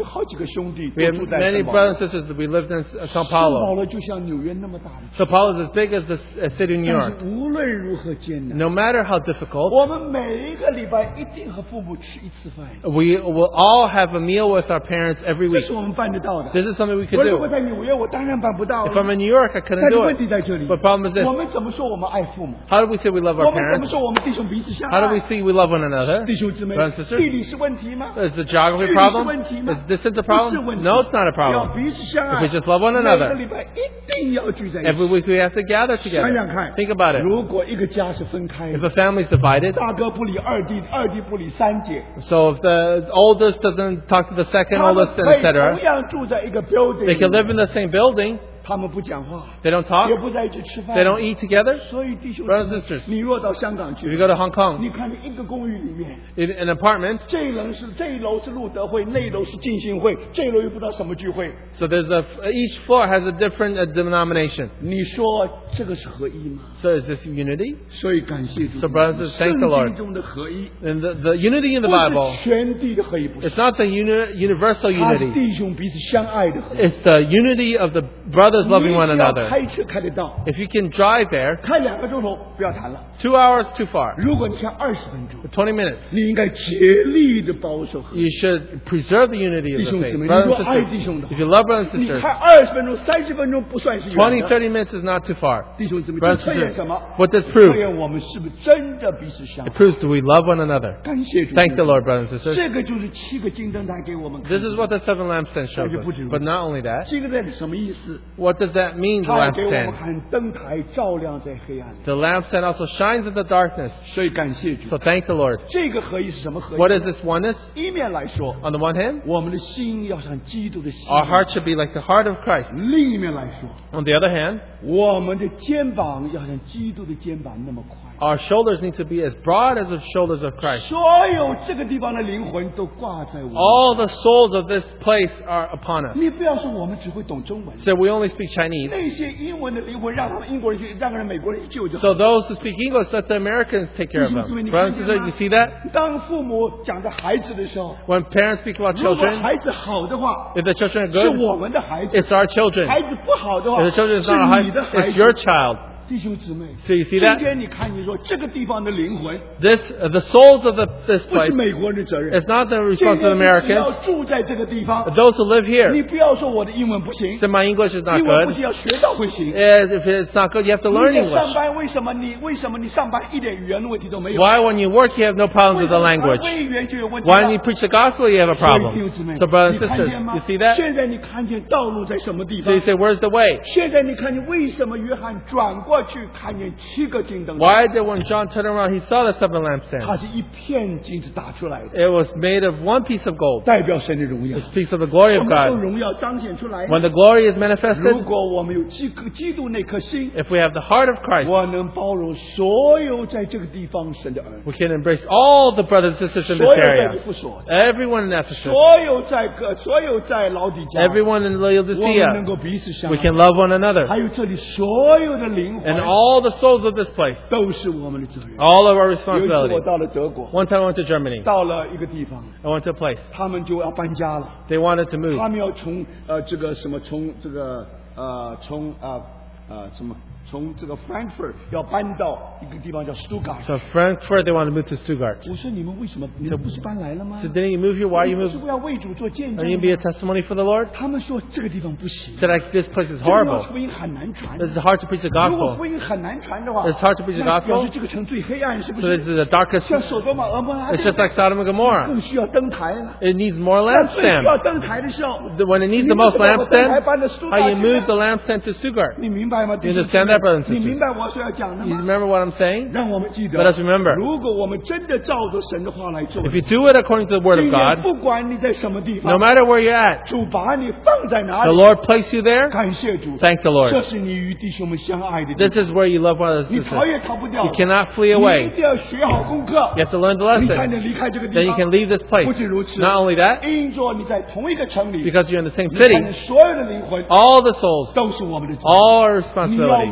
好几个兄弟 We 都 have 住在 many 圣保 brothers 罗。 and sisters that we lived in uh, 圣 Sao 保 Paulo. 罗就像纽约那么大的 Sao Paulo is as big as the uh, city of New 但 York. 是无论如何艰难， No matter how difficult, 我们每一个礼拜一定和父母吃一次饭， we will all have a meal with our parents every 这 week. 是我们办得到的。 This is something we could 我如果 do. 在纽约，我当然办不到 If 了。 I'm in New York, I couldn't 但是 do 问题 it. 在这里， But the problem is this. 我们怎么说我们爱父母？ How do we say we love 我 our 们怎么 parents? 说我们弟兄彼此相 How do we 爱？ say we love one another? 弟兄姊妹 Brothers and，sisters? 地理是问题吗？ Is the geography 距 a 离是 problem? 问题吗？ Is distance a 不是问 problem? 题。 No, it's not a 要 problem. 彼此相 If 爱。 we just love one 每 another. 个礼拜一定要聚在一 Every 起。 week we have to gather 想 together. 想看， Think about it. 如果一个家是分开 If 的， a family is divided, 大哥不理二弟，二弟不理三姐， so if the oldest doesn't talk to the second 他们 oldest, 可 and 以 et 同 cetera, 样住在一个 building， they can live in the same building. 他们不讲话， They don't talk. 也不在一起吃饭， They don't eat together. 所以弟兄 Brothers 姊 and 妹 sisters, 你若到香港 If you 去， go to Hong Kong, 你看一个公寓里面， in an apartment, 这一楼是这一楼是路德会，那一楼是浸信会，这一楼又不知道什么聚会。 so there's a, each floor has a different uh, denomination. 你说这个是合一吗？ So is this unity? 所以感谢主。 So brothers and sisters, thank the 圣 Lord. 经中的合一， And the, the unity in the 不 Bible, 是全地的合一，不是， it's not the uni- universal 它是 unity. 弟兄彼此相爱的合一。 It's the unity of the brothers loving one 你只要 another. 开车开得到， If you can drive there, 开两个钟头不要谈了。 two hours too far. 如果你开二十分钟， twenty minutes. 你应该竭力的保守合一。 You should preserve the unity of 弟 the 兄 faith. 姊妹，你 Brothers 若 and 爱弟兄 sisters, 的 if you 话， love brothers and 你 sisters, 开二十分钟、三十分钟不算是远 twenty, 的。 thirty minutes is not too far. 弟兄姊妹， Brothers 这 and 测验什么 sisters,？what does 测 prove? 验我们是不是真的彼此相 It 爱？ proves do we love one another. 感谢主。 Thank the Lord, brothers and sisters. 这个就是七个金灯台给我们看 This 的。 is what the seven lampstands shows us. But not only that, 这个在什么意思？ what does that mean, the 它也给我们 lampstand? 看灯台照亮在黑暗里。 The lampstand also shines in the darkness. 所以感谢主 So。thank the Lord. 这个合一是什么合一？ What is this oneness? 一面来说， On the one hand, 我们的心要像基督的心； our heart should be like the heart of Christ. 另一面来说， On the other hand, 我们的肩膀要像基督的肩膀那么宽。 our shoulders need to be as broad as the shoulders of Christ. 所有这个地方的灵魂都挂在我。 All the souls of this place are upon us. 你不要说我们只会懂中文， So we only speak Chinese. 那些英文的灵魂让他们英国人去，让人美国人去救就好。 So those who speak English, let the Americans take care of 弟兄姊妹， them. 你 Brothers 看 and 见 sisters, 吗 you see that? 当父母讲着孩子的时候， When parents speak about 如果 children, 孩子好的话， if the children are 是 good, 我们的孩子； it's our children. 孩子不好的话， If the children is 是 not 你的 our 孩 it's 子。 your child. 弟兄姊妹， So you see 今 that? 天你看，你说这个地方的灵魂 This, uh, the souls of the, this 不是 place, 美国人的责任。 it's not the 今 responsibility 天 of 你只要 Americans. 住在这个地方， Those who live 你 here. 不要说我的英文不行， So my English is not 英文不 good. 行要学到会行。 Yes, if it's not good, you have to learn 你在上 English. 班为什么你为什么你上班一点语言的问题都没有？ Why, when you work, you have no problems 为 with 什 the 么 language? 传语言就有问题 Why 了 when you preach the gospel, you have a 所以弟 problem? 兄姊妹， So brothers 你 and 看 sisters, 见吗 you see that? 现在你看见道路在什么地 So you 方？ say, where's the way? 现在你看见为什么约翰转过去看见七个金灯台？ Why did when John turned around, he saw the seven 它 lampstands? 是一片金子打出来的， It was made of one piece of gold. 代表神的荣耀 It。speaks of the glory 我 of 们的 God. 荣耀彰显出来。 When the glory is 如 manifested, 果我们有基基督那颗心， if we have the heart of Christ, 我能包容所有在这个地方神的儿女， we can embrace all the brothers and sisters in 所 this 有在 area. 以弗所， Everyone in Ephesus. 所有在各，所有在老底家， Everyone in 我们能 Laodicea. 够彼此相 We 爱。 can love one another. 还有这里所有的灵魂 And all the souls of this place. 都是我们的责任。 All of our 有一次 responsibility. 我到了德国， One time I went to Germany. 到了一个地方， I went to a place. 他们就要搬家了， They wanted to 他 move. 们要从呃这个什么从这个呃从啊呃什么从这个 Frankfurt 要搬到一个地方叫 Stuttgart。 So Frankfurt, they wanted to move to Stuttgart. 我说你们为什么？你们不是搬来了吗？ So didn't you move here? Why 你 you 们是 moved? 不是要为主做见 Are you 证 going to be a 吗？ testimony for the Lord? 他们说这个地方不行， Said like this place is 这个 horrible. 福音很难传。 This is hard to preach the 如果 gospel. 福音很难传的话， It's hard to preach the 那表 gospel. 示这个城最黑暗，是不 So this 是？ is the darkest. 像所多玛、俄摩拉， It's just like Sodom and Gomorrah. 更需要灯台了。 It needs more 那最需 lampstands. 要灯台的时候， The- When it needs 你 the 为 most 什么把灯台 lampstand, 搬到苏 how 大 you 去 move 呢 the lampstand to Stuttgart. 你明白吗？ You 弟兄姊 understand 妹 that, brothers and 你 sisters? 明白我所要讲的 You 吗？ remember what I'm saying? 让我们记得 Let us remember. 如果我们真的照着神的话来做， If you do it according to the word 今 of 天 God, 不管你在什么地 no 方， matter where you're at, 主把你放在哪 the 里， Lord placed you there. 感谢主， Thank the 这 Lord. 是你与弟兄们相爱的地 This 方， is where you love one 你 another. 逃也逃不掉 You。cannot flee 你 away. 一定要学好功课， You have to learn the 你才 lesson. 能离开这个地 Then you 方。 can leave this place. 不仅如此， Not only that, 因着你在同一个城里， because you're in the same 你看 city, 见所有的灵魂 all the souls, 都是我们的责 all our 任。你要 responsibility.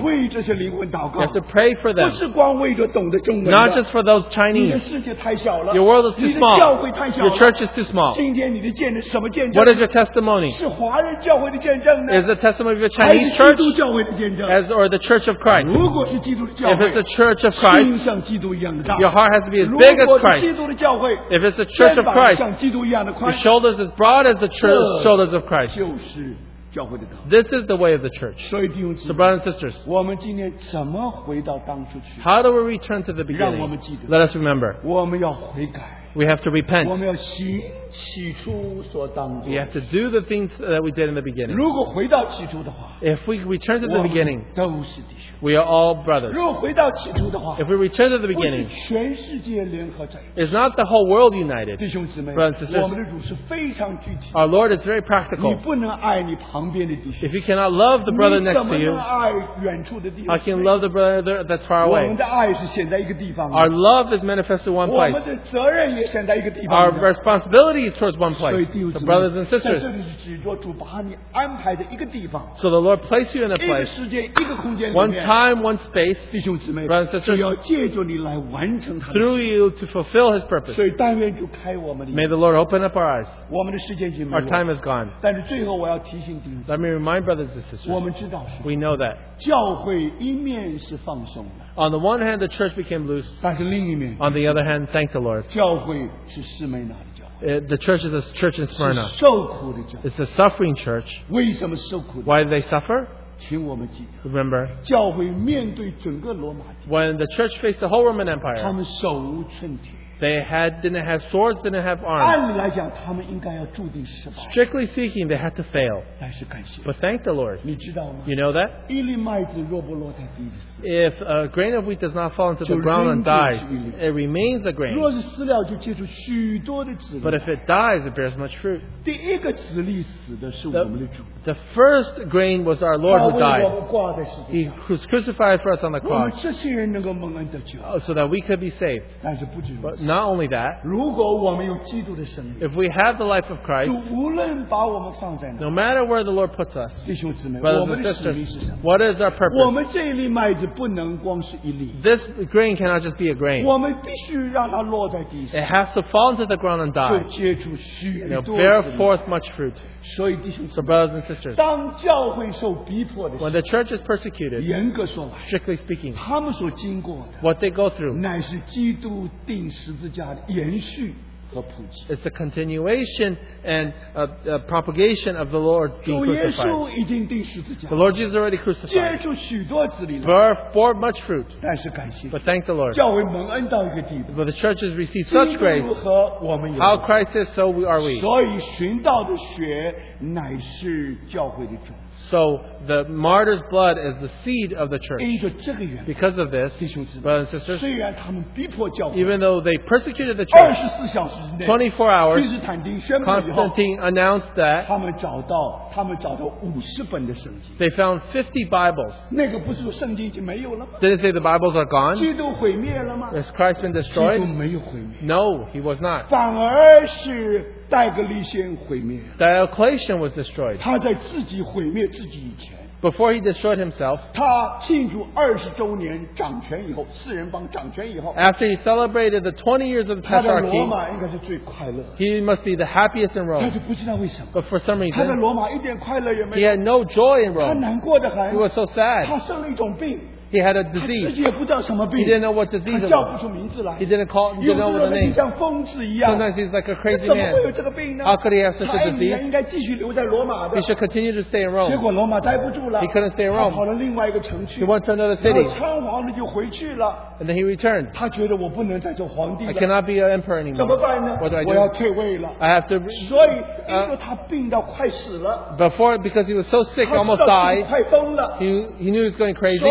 为这些灵魂祷 You 告， have to pray for 不 them. 是光为着懂得中文 Not 的。 just for those 你的 Chinese. 世界太小了， Your world is 你 too 的教 small. 会太小 Your 了。 church is too small. 今天你的见证什么见证 What is your testimony? 是华人教会的见证呢 Is the testimony of your 还是 Chinese 基 church 督教会的见证 as or the church of Christ? 如果是基督的教 If 会 it's the church of Christ, 心像基督一样的大 your heart has to be as 如 big as 果是基 Christ. 督的教会 If it's the church 肩 of 膀 Christ, 像基督一样的 your 宽 shoulders as broad as the church, 这 shoulders of Christ. 就是教会的道。 This is the way of the church. 所以弟兄姊 So 妹， brothers and sisters, 我们今天怎么回到当初去？ how do we return to the 让我 beginning? 们记得， Let us remember. 我们要悔改， We have to 我 repent. 们要行起初所当作 We。have to do the things that we did in the beginning. 如果回到起初的话， If we return to 我 the 们 beginning, 都是弟兄。 we are all brothers. 如果回到起初的话， If we return to the 不是 beginning, 全世界联合在一起。 it's not the whole world united. 弟兄姊妹， Brothers and sisters, 我们的主是非常具体。 Our Lord is very 你 practical. 不能爱你旁边的弟兄， If you cannot love the brother 你怎 next 么 to 能 you, 爱远处的弟 how 兄 can you love the brother that's far 我们 away? 的爱是显在一个地方的， Our love is manifested in one 我 place. 们的责任也显在一个地 Our 方的。 responsibility is towards one 所以 place. 弟兄 So 姊妹 brothers and 在这 sisters, 里是指着主把你安排在一个地方、 so the Lord placed you in a 一个 place, 时间、一个空间里 one 面。 time, one space, 弟兄姊妹 Brothers and sisters 只要借着你来完成他的 through 事。 you to fulfill His purpose. 所以但愿主开我们的 May 眼， the Lord open up our eyes. 我们的时间已经没 Our 有 time 了。 is gone. 但是最后我要提醒弟兄姊 Let me remind brothers and 妹， sisters, 我们知道是 we know that. 教会一面是放松的， On the one hand, the church became loose. 但是另一面， On the other hand, thank the Lord. 教会是士美拿的教会， Uh, The church is a church in 是 Smyrna. 受苦的教会。 It's a suffering church. 为什么受苦的？ Why do they suffer? 请我们记得， Remember, 教会面对整个罗马帝 when the church faced the whole Roman 国，他 Empire, 们手无寸铁。 they had didn't have swords, didn't have arms. 按理来讲，他们应该要注定失败， Strictly speaking, they had to fail. 但是感谢， But thank the Lord. 你知道吗？ You know that? 一粒麦子若不落在地里死， If a grain of wheat does not fall into the So ground and remains dies, really. it remains a grain. 若是死了，就结出许多的子 But 粒。 if it dies, it bears much fruit. 第一个子粒死的是我 The, 们的主， the first grain was our 他 Lord who 为我 died. 们挂在十字 He 架， was crucified for us on the 我们 cross 这些人能够蒙恩得救。 uh, so that we could be saved. 但是不止如 But 此， not only that, 如果我们有基督的生命， if we have the life of 主 Christ, 无论把我们放在哪， no matter where the Lord puts us, 弟兄姊妹，我 brothers 们 and 的使命是 sisters, 什么？ what is our 我 purpose? 们这一粒麦子不能光是一粒， This grain cannot just be a grain. 我们必须让它落在地 It 上， has to fall into the ground and 就 die. 结出许 And it'll 多 bear 子粒。 forth much fruit. 所以弟兄姊 So 妹， brothers and sisters, 当教会受逼迫的时 when 候， the church is persecuted, 严格说来， strictly speaking, 他们所经过的， what they go through 乃是基督钉十字架的延续和普及。 is the continuation and uh, uh, propagation of the Lord being 主耶 crucified. 稣已经钉十字架 The，Lord Jesus already 结 crucified, 出许多子粒了。 bore forth much fruit. 但是感谢， But thank the Lord. 教会蒙恩到一个地步， But the church has received 基 such 督 grace. 和我们有 How 关。 Christ is, so we are we. 所以寻道的血乃是教会的种。 So the martyr's blood is the seed of the church. 因着这个原因， Because of this, 弟兄姊妹， brothers and sisters, 虽然他们逼迫教会， even though they persecuted the 二 church, 十四小时之内， twenty-four hours, 君士坦丁宣布以后， Constantine announced that 他们找到他们找到五十本的圣经。 they found fifty Bibles. 那个不是说圣经已经没有了吗？ Did it say the Bibles are gone? 基督毁灭了吗？ Has Christ been 基督 destroyed? 没有毁灭， No, he was not. 反而是戴格利先毁灭。 Diocletian was destroyed. 他在自己毁灭自己以前， Before he destroyed himself, 他庆祝二十周年掌权以后，四人帮掌权以后， after he celebrated the twenty years of the 他在罗 Tetrarchy, 马应该是最快乐， he must be the happiest in 但 Rome. 是不知道为什么， But for some 他在 reason, 罗马一点快乐也没 he 有， had no joy in 他 Rome. 难过的很 He，was so sad. 他生了一种病， He had a 他自 disease. 己也不知道什么病 He，didn't know what disease 他 it 叫不 was. 出名字来 He，didn't call, 有 didn't 的 know 人 what the 你 name. 像疯子一样， Sometimes he's like a 那 crazy 怎么会有 man. 这个病呢？ How could he have such 他 a 应该 disease? 应该继续留在罗马的 He，should continue to stay in 结 Rome. 果罗马待不住了， He couldn't stay in 他 Rome. 跑到另外一个城去 He，went to another 然后 city. 仓皇的就回去了。 And then he returned. 他觉得我不能再做皇帝 I 了， cannot be an emperor 怎么 anymore. 办呢 What do I？ 我要 do? 退位了。 I have to. 所以，因 Uh, 为他病到快死了， before, because he was so sick, 他知 almost 道自己 died. 快疯了， He he knew he was going crazy. 所以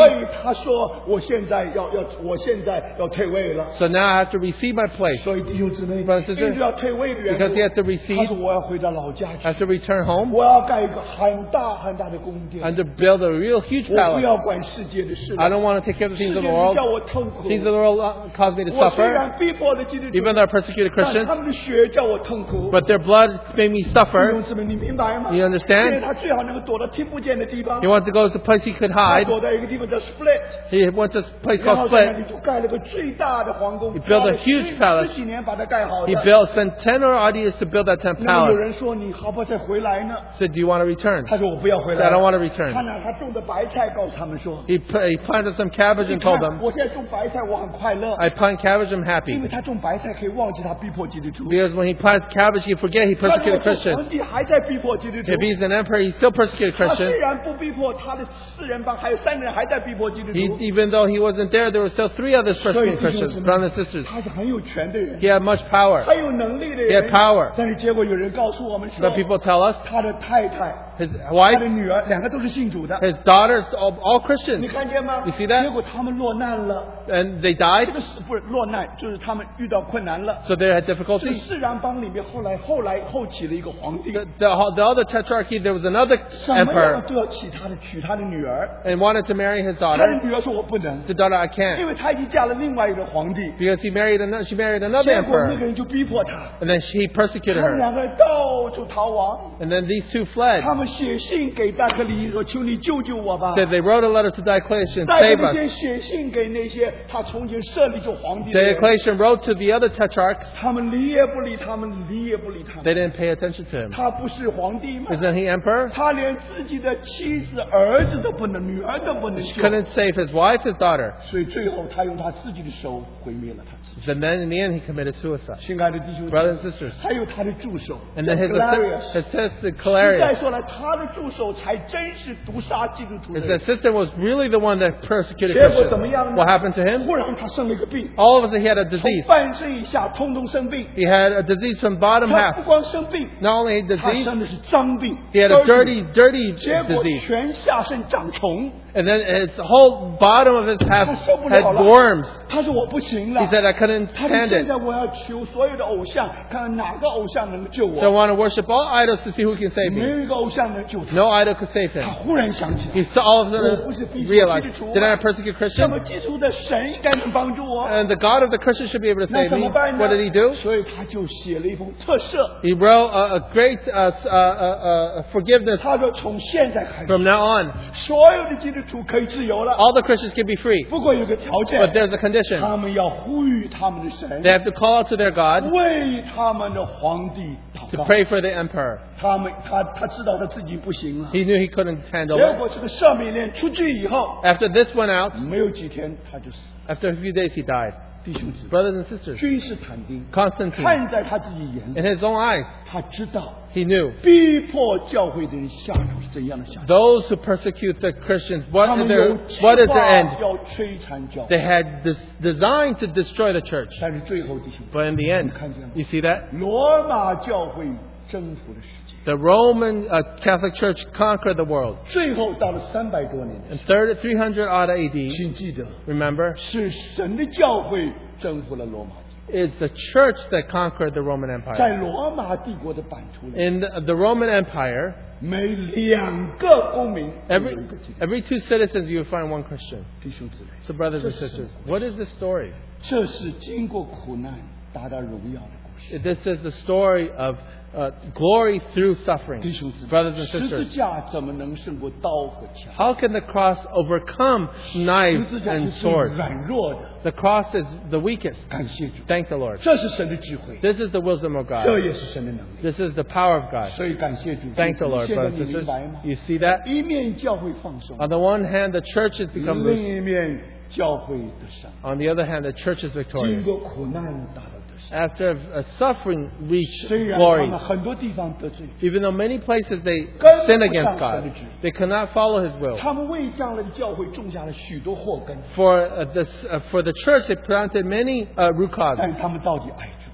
他说我现在要要我现在要退位了。 So now I have to receive my place. 所以弟兄姊妹， Brothers and 因为 sisters, 要退位的缘 because 故， he had to 他 receive, 说我要回到老家 I have 去， to return home 我要盖一个很大很大的宫殿， and to build a real huge 我不 palace. 要管世界的事 I 了。 don't want to take care of the 世 things 界 of the 是 world. 叫我痛苦， Things of the world uh, cause me to 我虽 suffer. 然逼迫了基督徒， Even though they're persecuted 但 Christians, 他们的血叫我痛苦。 but their blood made me 弟兄 suffer. 姊妹，你明白吗？ You understand? 因为他最好能够躲到听不见的地方 He，wants to go to a place he could 他 hide. 躲在一个地方叫 Split， He wants a place 然后 called 在那 Split. 里就盖了个最大的皇宫 He built a 花了 huge 十 palace. 十几年把它盖好的 He。built, spent ten or odd years to build that tent 那么有 palace. 人说你好不好再回来呢？ Said, do you want to return? 他说我不要回来。 I don't want to return. 他拿他种的白菜告诉他们说， He, pl- he planted some cabbage 你 and told 看 them, 我现在种白菜我很快乐， I plant cabbage, I'm 因 happy. 为他种白菜可以忘记他逼迫基督徒。 Because when he plants cabbage, he forget he 他如果 persecuted 做 Christians. 皇帝还在逼迫基督徒 If，he's an emperor, he still persecuted 他虽 Christians. 然不逼迫他的四人帮，还有三个人还在逼迫基督 He, 徒， even though he wasn't there, there were still three others 所以 persecuting 弟兄 Christians, 姊妹 brothers and sisters. 他是很有权的人， He had much power. 很有能力的 He 人 had power. 但是结果有人告诉我们说 But，people tell us 他的太太、 his 他 wife, 的女儿两个都是信主的， his daughters, all, all 你 Christians. 看见吗？ You see that? 结果他们落难了， And they 这 died, 个是不是落难？就是他们遇到困难了。 so they had 这个 difficulty. 四人帮里面后来后来后起了一个皇帝， The, the, the other tetrarchy, there was another 什么样 emperor 都要娶他的娶他的女儿， and wanted to marry his 他 daughter. 的女儿说我不能， The daughter, I 因 can't. 为他已经嫁了另外一个皇帝， Because he married another, she married another 结果那 emperor. 个人就逼迫他， And then she 他 persecuted 们 her. 两个人到处逃亡。 And then these two fled. 他们写信给戴克里说：“求你救救我吧。” Said they wrote a letter to Diocletian, 戴 save 克里 us. 先写信给那些他从前设立做皇帝的人， Diocletian wrote to the other tetrarchs. 他们理也不理他们，理也不理他 They 们。 didn't pay attention to him. 他不是皇帝吗？ Isn't he emperor? 他连自己的妻子、儿子都不能，女儿都不能救， Couldn't save his wife, his daughter. 所以最后他用他自己的手毁灭了他自己。 And then in the end, he committed suicide. 亲爱的弟兄姊妹 Brothers and sisters. 还有他的助手 And then his, 叫 Galerius assi- his assistant, 实在 Calarius. 说来，他的助手才真是毒杀基督徒的 His 人。 assistant was really the one that persecuted 结果怎么 Christians. 样呢？ What happened to him? 忽然他生了一个病， All of a sudden, he had a 从 disease. 半身以下通通生病。 He had a disease from bottom 他不 half. 光生病， Not only 他 disease, 生的是脏病， he had a dirty, dirty 结果 disease. 全下身长虫。 And then his whole bottom of his half 他受不 had 了了 worms. 他说我不行了 He。said, I couldn't 他说 stand 现 it. 在我要求所有的偶像，看看哪个偶像能够救 So I 我。 want to worship all idols to see who can save 没 me. 有一个偶像能救他。 No idol could save 他 him. 忽然想起 He 来， saw all of 我不是 them 逼迫 realized, 基督徒 did I 吗？ persecute 那么 Christians? 基督的神应该能帮助我。 And the God of the Christians should be able to 那 save 怎 me. 么办呢 What did he do? 所以他就写了一封特赦。 He wrote a, a great uh, uh, uh, uh, forgiveness 他说从现在开始， from now on. 所有的基督徒可以自由了。 All the Christians can be free. 不过有个条 But 件， there's a condition. 他们要呼吁他们的神， They have to call out to their God 为他们的皇帝祷 to 告。 pray for the emperor. 他们他他知道他自己不行了。 He knew he couldn't handle 结 it. 果这个赦免令出去以后， After this went out, 没有几天他就死了。 after a few days he died. 弟兄姊妹， Brothers and sisters, 君士坦丁 Constantine, 看在他自己眼 in 里， his own eyes, 他知道 he knew 逼迫教会的人下场是怎样的下场。 those who persecute the Christians, 他 what 们 is 有 their, 计 what is 划 their end? 要摧残教 They 会， had this designed to destroy the church. 但是最后弟兄， But in the end, you see that? 罗马教会征服了世界。 The Roman uh, Catholic Church conquered the world. 最后到了三百多年， In thirty, three hundred odd A D, 请记得， remember, 是神的教会征服了罗马， it's the church that conquered the Roman 在 Empire. 罗马帝国的版图里， In the, the Roman Empire, 每两个公民都有 every, 一个基督徒 every two citizens you find one Christian. 弟兄姊妹， So brothers and sisters, what is this story? 这是经过苦难达到荣耀的故事。 This is the story of uh, glory through suffering. 弟兄姊妹， Brothers and 十字 sisters, 架怎么能胜过刀和枪？ how can the cross overcome 十 knives 字架 and 是最 swords? 软弱的， The cross is the weakest. 感谢主， Thank the Lord. 这是神的智慧， This is the wisdom of God. 这也是神的能力。 This is the power of God. 所以感谢主， Thank the Lord, 现在 brothers 你 and 明白 sisters. 吗？ You see that? 一面教会放松， On the one hand, the church has become 另 loose. 一面教会得胜。 On the other hand, the church is 经 victorious. 过苦难达到得胜， After uh, suffering reached 虽然他 glory, 们很多地方得罪， even though many places they 根本 sin 不 against 上神的 God, 旨。 they cannot follow His will. 他们为这样的教会种下了许多祸根， For uh, this, uh, for the church, they planted many uh, root 但 causes, 是他们到底爱主，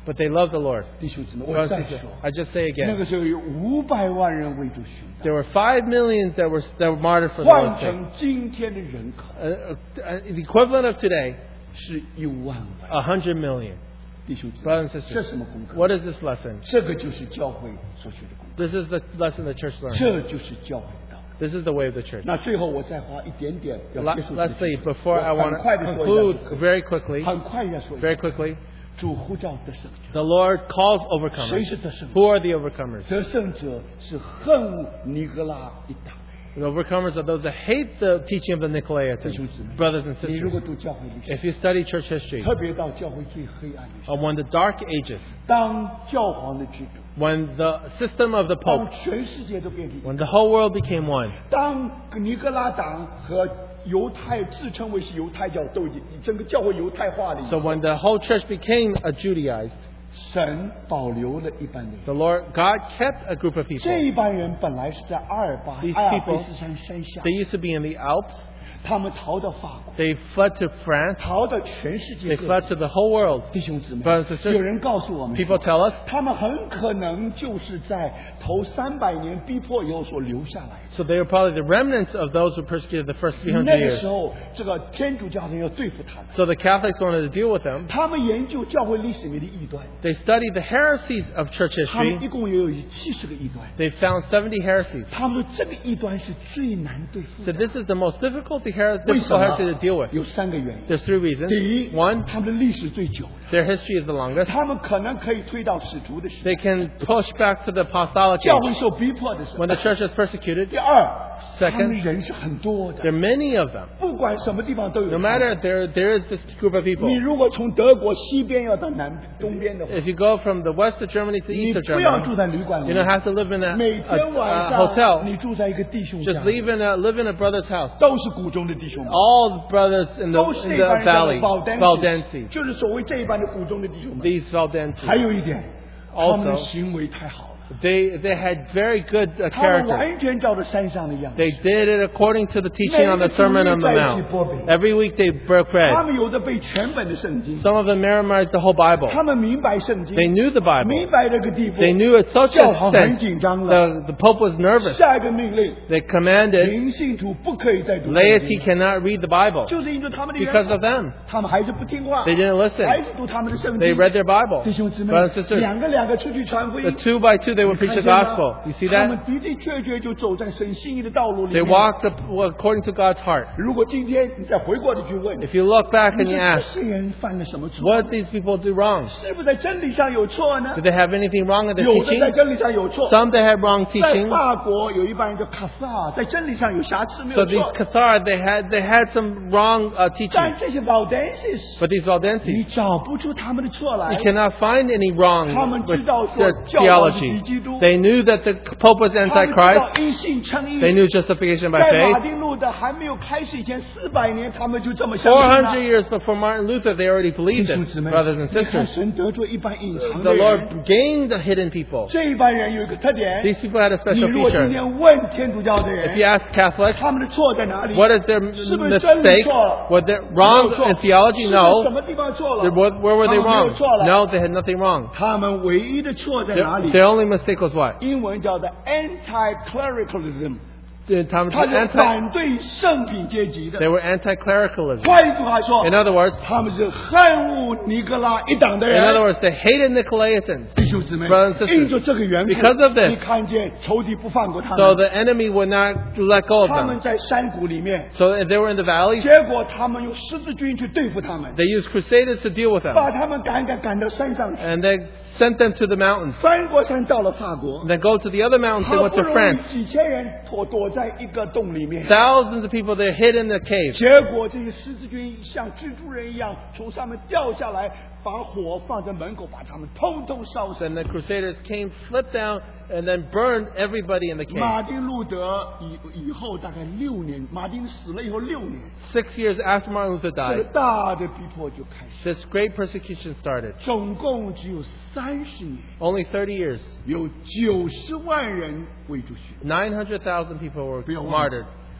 But they love the Lord. 弟兄姊妹，我 Brothers 再 and sisters, 说， I just say 那 again, 个时候有五百万人为主殉道， there were five millions that were that were martyred for the 换 Lord's sake. 成今天的人口 Uh, uh, the equivalent of today, 是一万万。 a hundred million. 弟兄姊 Brothers and 妹， sisters, 这什么功课？ what is this lesson? 这个就是教会所学的功课， This is the lesson the church learned. 这就是教会的道路。 This is the way of the church. 那最后我再花一点点要 La- 结束这个 Lastly, 信息 before I 我 want 很快 to 的说一 conclude 下就可以 very quickly, 很快要说一下 very quickly, 主呼召得胜者， the Lord calls 谁 overcomers. 是得胜者？ Who are the overcomers? 得胜者是恨尼格拉一党。 The overcomers are those that hate the teaching of the Nicolaitans. 弟兄姊妹， Brothers and 你如 sisters, 果读教会历史， if you study church history, 特别到教会最黑暗的时候， uh, when the dark ages, 当教皇的制度， when the system of the 当 Pope, 全世界都变成一 when the whole world became one, 当尼格拉党和犹太自称为是犹太教都已经整个教会犹太化了以 so 后， when the whole church became a Judaized, 神保留了一般人。 the Lord, God kept a group of 这 people. 一帮人本来是在阿尔巴 These 阿尔 people- 卑斯山山下， They used to be in the Alps. 他们逃到法国， They fled to France. 逃到全世界 They 各 fled 地。 to the whole world. 弟兄姊妹 Brothers and，sisters， 有人告诉我们 People 说， tell us 他们很可能就是在头三百年逼迫以后所留下来的。 so they were probably the remnants of those who persecuted the first three hundred 那个 years. 时候，这个天主教人要对付他们， So the Catholics wanted to deal with them. 他们研究教会历史里面的异端， They studied the heresies of church 他们 history. 一共也有七十个异端。 They found seventy heresies. 他们这个异端是最难对付 So 的。 this is the most difficult, her- 为 difficult 什么 heresy to deal with. 有三个原因。 There's three reasons. 第一， One, 他们的历史最久， their history is the longest. 他们可能可以推到使徒的时代， They can push back to the apostolic 教会 age 受逼迫的时候 when。the church is persecuted. 第二， Second， 他们人是很多的 There，are many of them. 不管什么地方都有。 No matter, there there is this group of people. 你如果从德国西边要到南东边的话， If you go from the west of Germany to 你 east of 不要 Germany, 住在旅馆里 you don't have to live in a, 每 a, 天晚 a 上 hotel. 你住在一个弟兄家 Just live in a live in a brother's house. 都是谷中的弟兄们， All the brothers in the 都是 in 这帮 the 人叫 valley, 保丹 Valdensi. 就是所谓这一班的谷中的弟兄们。 These 还 Valdensi. 有一点，他 Also， 们的行为太好了， They they had very good uh, 他们 character. 完全照着山上的样子。 They did it according to the teaching on the Sermon on the Mount. Every week they broke 他 bread. 们有的背全本的圣经， Some of them memorized the whole Bible. 他们明白圣经， They knew the 明 Bible. 白这个地步。 They knew it such 教 a 皇很 extent. 紧张了， The the Pope was nervous. 下一个命令， They commanded 灵信徒不可以再读圣 laity 经， cannot read the Bible 就是因为他们的缘 because 故 of them. 他们还是不听话， They didn't listen. 还是读他们的圣 They 经。 read their Bible. 弟兄姊妹 Brothers and，sisters, 两个两个出去传福 the 音， two by two they would 你 preach 看 the 见吗 gospel. You see 他们 that? 的的确确就走在神心意的道路里 They 面。 walked up according to God's heart. 如果今天你再回过头去问， If you look back 你 and 说 you 这 ask, 些人犯了什么错？ what did these people do wrong? 是不是在真理上有错呢 Did？they have anything wrong in their 有的在 teaching? 真理上有错。 Some they had wrong 在 teaching. 法国有一帮人叫卡萨，在真理上有瑕疵没 So 有 these 错。 Qatar, they had they had some wrong uh, 但 teaching. 这些 Valdenses， But these 你 Valdenses, 找不出他们的错来 you。cannot find any wrong 他们 with 知道说 their 教皇是敌 theology. 基督， They knew that the Pope was 他们知 Antichrist. 道因信称义。 They knew justification by 在马 faith. 丁路德还没有开始以前，四百年他们就这么相 four 信 hundred 了。 years before Martin Luther, they already 弟 believed 兄 it, 姊妹， brothers and 你看 sisters. 神得罪一般隐藏 The 的人， Lord gained the hidden people. 这一班人有一个特点。 These people had a 你 special 如果今 feature. 天问天主教的 If you 人， ask Catholics, 他们的错在哪里？ what is their 是不是真理 mistake? 错了？ Were they 没有 wrong 错 in theology? 是不是什 No. 么地方错了 They- Where where were they 他们没有 wrong? 错了 No, they had nothing wrong. 他们唯一的错在 Their, 哪里？ their only mistake was what? 英文叫做 anti-clericalism， 他们是他是 anti, 反对圣品阶级的。 they were anti-clericalism. 换一句话说 In，other words, 他们是恨恶尼格拉一党的 in 人。 other words, they hated Nicolaitans. 弟兄姊妹 Brothers and sisters， 因着这个缘故 because of this， 你看见仇敌不放过他 So 们， the enemy would not let go of 他们 them. 在山谷里面， So if they were in the valleys, 结果他们用十字军去对付他们， they used crusaders to deal with them. 把他们赶赶赶到山上去， And they sent them to the mountains. 翻过山到了法国 And，then go to the other mountains, they 好 went 不 to 容易 France. 几千人躲躲在一个洞里面， Thousands of people, they hid in the caves. 结果这些十字军像蜘蛛人一样从上面掉下来，把火放在门口，把他们通通烧死。 Then the crusaders came, slipped down, and then burned everybody in the cave. 马丁路德以以后大概六年，马丁死了以后六年， Six years after Martin Luther 这个 died, 大的逼迫就开始， this great persecution started. 总共只有三十年， Only thirty years. 有九十万人为主殉。 nine hundred thousand people were 不要忘 martyred.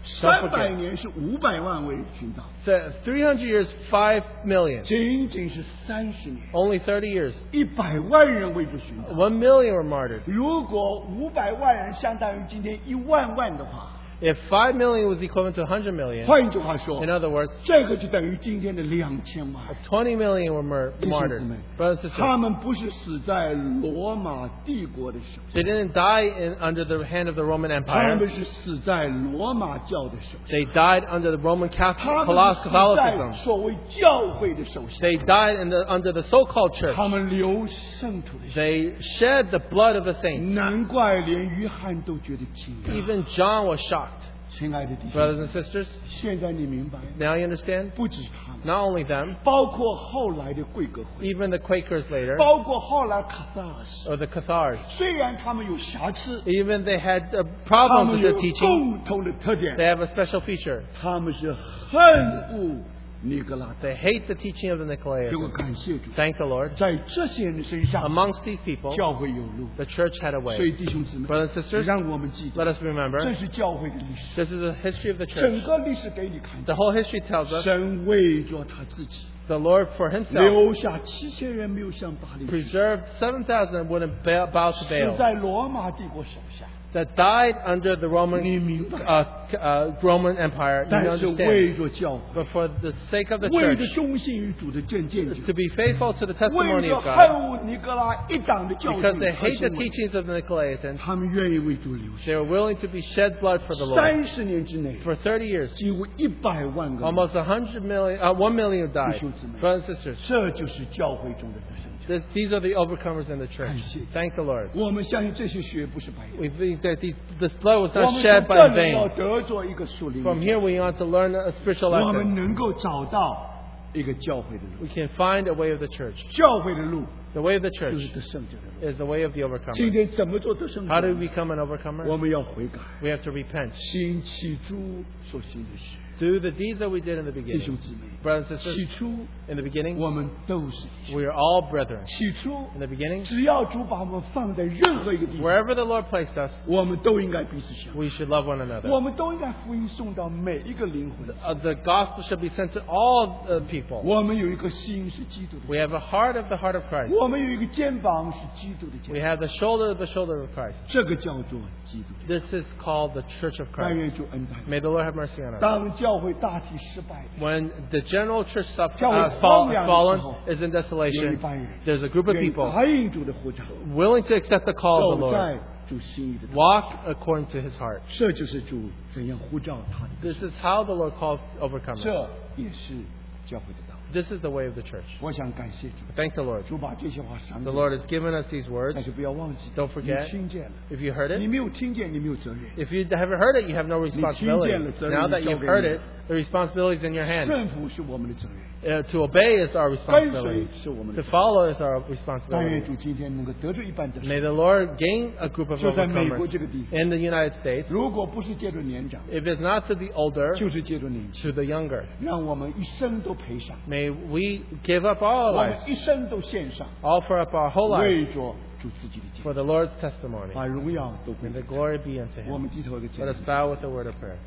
三百年是五百万为殉道， The three hundred years, five million. 仅仅是三十年， Only thirty years, 一百万人为主殉道。 one million were martyred. 如果五百万人相当于今天一万万的话， If five million was equivalent to one hundred million, 换一句话说 in，other words, 这个就等于今天的两千万。 twenty million were mur- 弟兄姊 martyred. 妹 Brothers and 他 sisters, 们不是死在罗马帝国的手下， they didn't die in, under the hand of the Roman 他 Empire. 们是死在罗马教的手下， They died under the Roman 他 Catholic 们是死在 Catholicism. 所谓教会的手下， They died in the, under the so-called church. 他们流圣徒的血。 They shed the blood of the saints. 难怪连约翰都觉得惊讶。 Even John was shocked. 亲爱的弟兄， Brothers and sisters, 现在你明白， now you understand? 不止他们， Not only them, 包括后来的贵格会， even the Quakers later, 包括后来卡萨尔斯， or the Cathars, 虽然他们有瑕疵， even they had uh, 他 problems 们 with 有 their teaching. 共同的特点， They have a special feature. 他们是恨恶尼格拉的。 They hate the teaching of the 结果 Nicolaitans. 感谢主， Thank the Lord. 在这些人身上， Amongst these people, 教会有路。 the church had a 所以 way. 弟兄姊妹， Brothers and sisters, 让我们记 let 得， us remember, 这是教会的历史， this is the history of the 整 church. 个历史给你看 The 到， whole history tells us 神为着他自己 the Lord for himself 留下七千人没有向巴黎去， preserved seven thousand that wouldn't bow bow to 死 Baal, 在罗马帝国手下， that died under the Roman, 你明白？ uh, uh, Roman Empire. You 但是 understand? 为着教会， But for the sake of the 为 church, 着忠心于主的正见者， to be faithful to the 为 testimony 着 of God, 恨恶尼格拉一党的教训 because they 和 hate the 行为， teachings of the Nicolaitans, 他们愿意为主流血。 they were willing to be shed blood for the Lord. 三十年之内， For thirty years, 几乎一百万个人， almost a hundred million, uh, one million died. 弟兄姊妹。 Brothers and sisters, 这就是教会中的得胜者。 this, these are the overcomers in the church. 感谢。 Thank the Lord. 我们相信这些血不是白的。 We think that these, this blood was 我 not 们 shed 从 by 这里要 vain. 得着一个属灵的 From 教 here 训 we ought to learn a spiritual 我们 lesson. 能够找到一个教会的路。 We can find a way of the church. 教会的路 The way of the 就 church 是得胜者的路。 is the way of the 今 overcomer. 天怎么做得胜 How 者 do？we become an overcomer? 我们要悔改， We have to repent. 行起初所行的事。 Do the deeds that we did in the 弟兄 beginning. 姊妹， Brothers and 起 sisters, 初 in the beginning, 我们都是弟兄。 we are all brethren. 起初 In the beginning, 只要主把我们放在任何一个地方， wherever the Lord placed us, 我们都应该彼此相爱， we should love one 我 another. 们都应该福音送到每一个灵魂。 Uh, the gospel should be sent to all uh, people. 我们有一个心是基督的， We have a heart of the heart of Christ. 我们有一个肩膀是基督的肩 We 膀， have the shoulder of the shoulder of Christ. 这个叫做基督。 This is called the Church of 但 Christ. 愿主恩待。 May the Lord have mercy on us. 当教会大体失败， When the general church stuff, 教会 uh, fall, 荒凉的 fallen 时候， is in 有一 desolation, 班人 there's a group of 愿意 people 答应主的呼召， willing to accept the call of the 走 Lord, 在主心意的道路。 walk according to his heart. 这就是主怎样呼召他的， This is how the Lord calls 这 overcomers. 也是教会的道路。 This is the way of the church. 我想感谢主， Thank the Lord. 主把这些话赏给 The 我 Lord has given us these words. 但是不要忘记， Don't forget. 你听见了， If you heard 你 it, 没有听见，你没有责任。 if you haven't heard it, you have no responsibility. Now that you've heard it, the responsibility is in your hand. 顺服是我们的责任， Uh, to obey is our 跟 responsibility. 随是我们的 To 责任。 follow is our 但愿 responsibility. 主今天能够得着一半的 May the Lord gain a group of 就在美国 overcomers 这个地方， in the United States. 如果不是借着年长， If it's not to the older, 就是借着年轻， to the younger. 让我们一生都赔上， May we give up all 我 our 们 lives, 一生都献上， offer up our whole 为 lives 着主自己的家， for the Lord's testimony. 把荣耀都归 May 给 the 他。 glory be unto 我 Him. 们低头一个敬 Let us bow with a word of prayer.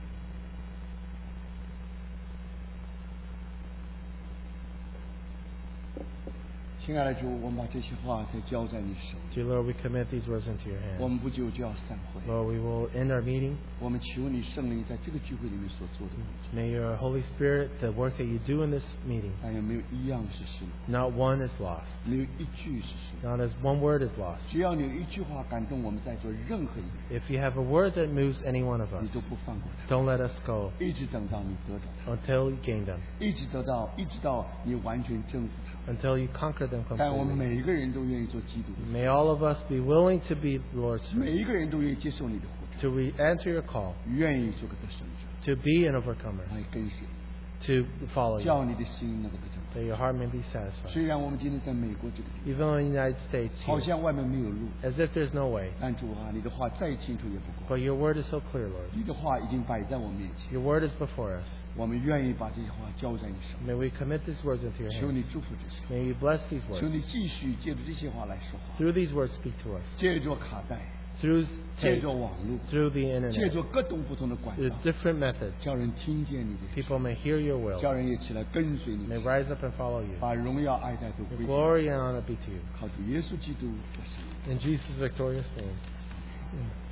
亲爱的主，我们把这些话再交在你手里。 Dear Lord, we commit these words into your 我 hands. 们不久就要散会， Lord, we will end our meeting. 我们求你圣灵在这个聚会里面所做的工作， May your Holy Spirit, the work that you do in this meeting, 但也没有一样是失落， not one is lost. 没有一句是失落。 Not as one word is lost. 只要你有一句话感动我们在座任何一个人， If you have a word that moves any one of 你 us, 都不放过他， don't let us go 一直等到你得着他， until you gain them, 一直得到，一直到你完全征服他。 until you conquer them 但我们 completely. 每一个人都愿意做基督的， May all of us be willing to be the Lord's 每 servant, 一个人都愿意接受你的呼召， to re- answer your call, 愿意做个得胜者， to be an overcomer, 来跟随， to follow you, 叫你的心能够得胜。 that your heart may be satisfied. 虽然我们今天在美国这个地 Even in the United States, 方，好 here, 像外面没有路， as if there's no way, 但主啊，你的话再清楚也不够， but your word is so clear, Lord. 你的话已经摆在我面前， Your word is before us. 我们愿意把这些话交在你手里， May we commit these words into your 求 hands. 你祝福这些， May you bless these 求 words. 你继续借着这些话来说话， Through these words, speak to us. 借着卡带， through 借 tape, 着网络， through the 借 internet, 着各种不同的管 through 道， different methods. 叫人听见你的 People may hear your will, 叫人也起来跟随你， may rise up and follow you. 把荣耀爱戴都 The 归给你， glory and honor be to you. 靠主耶稣基督的圣名。 In Jesus' victorious name.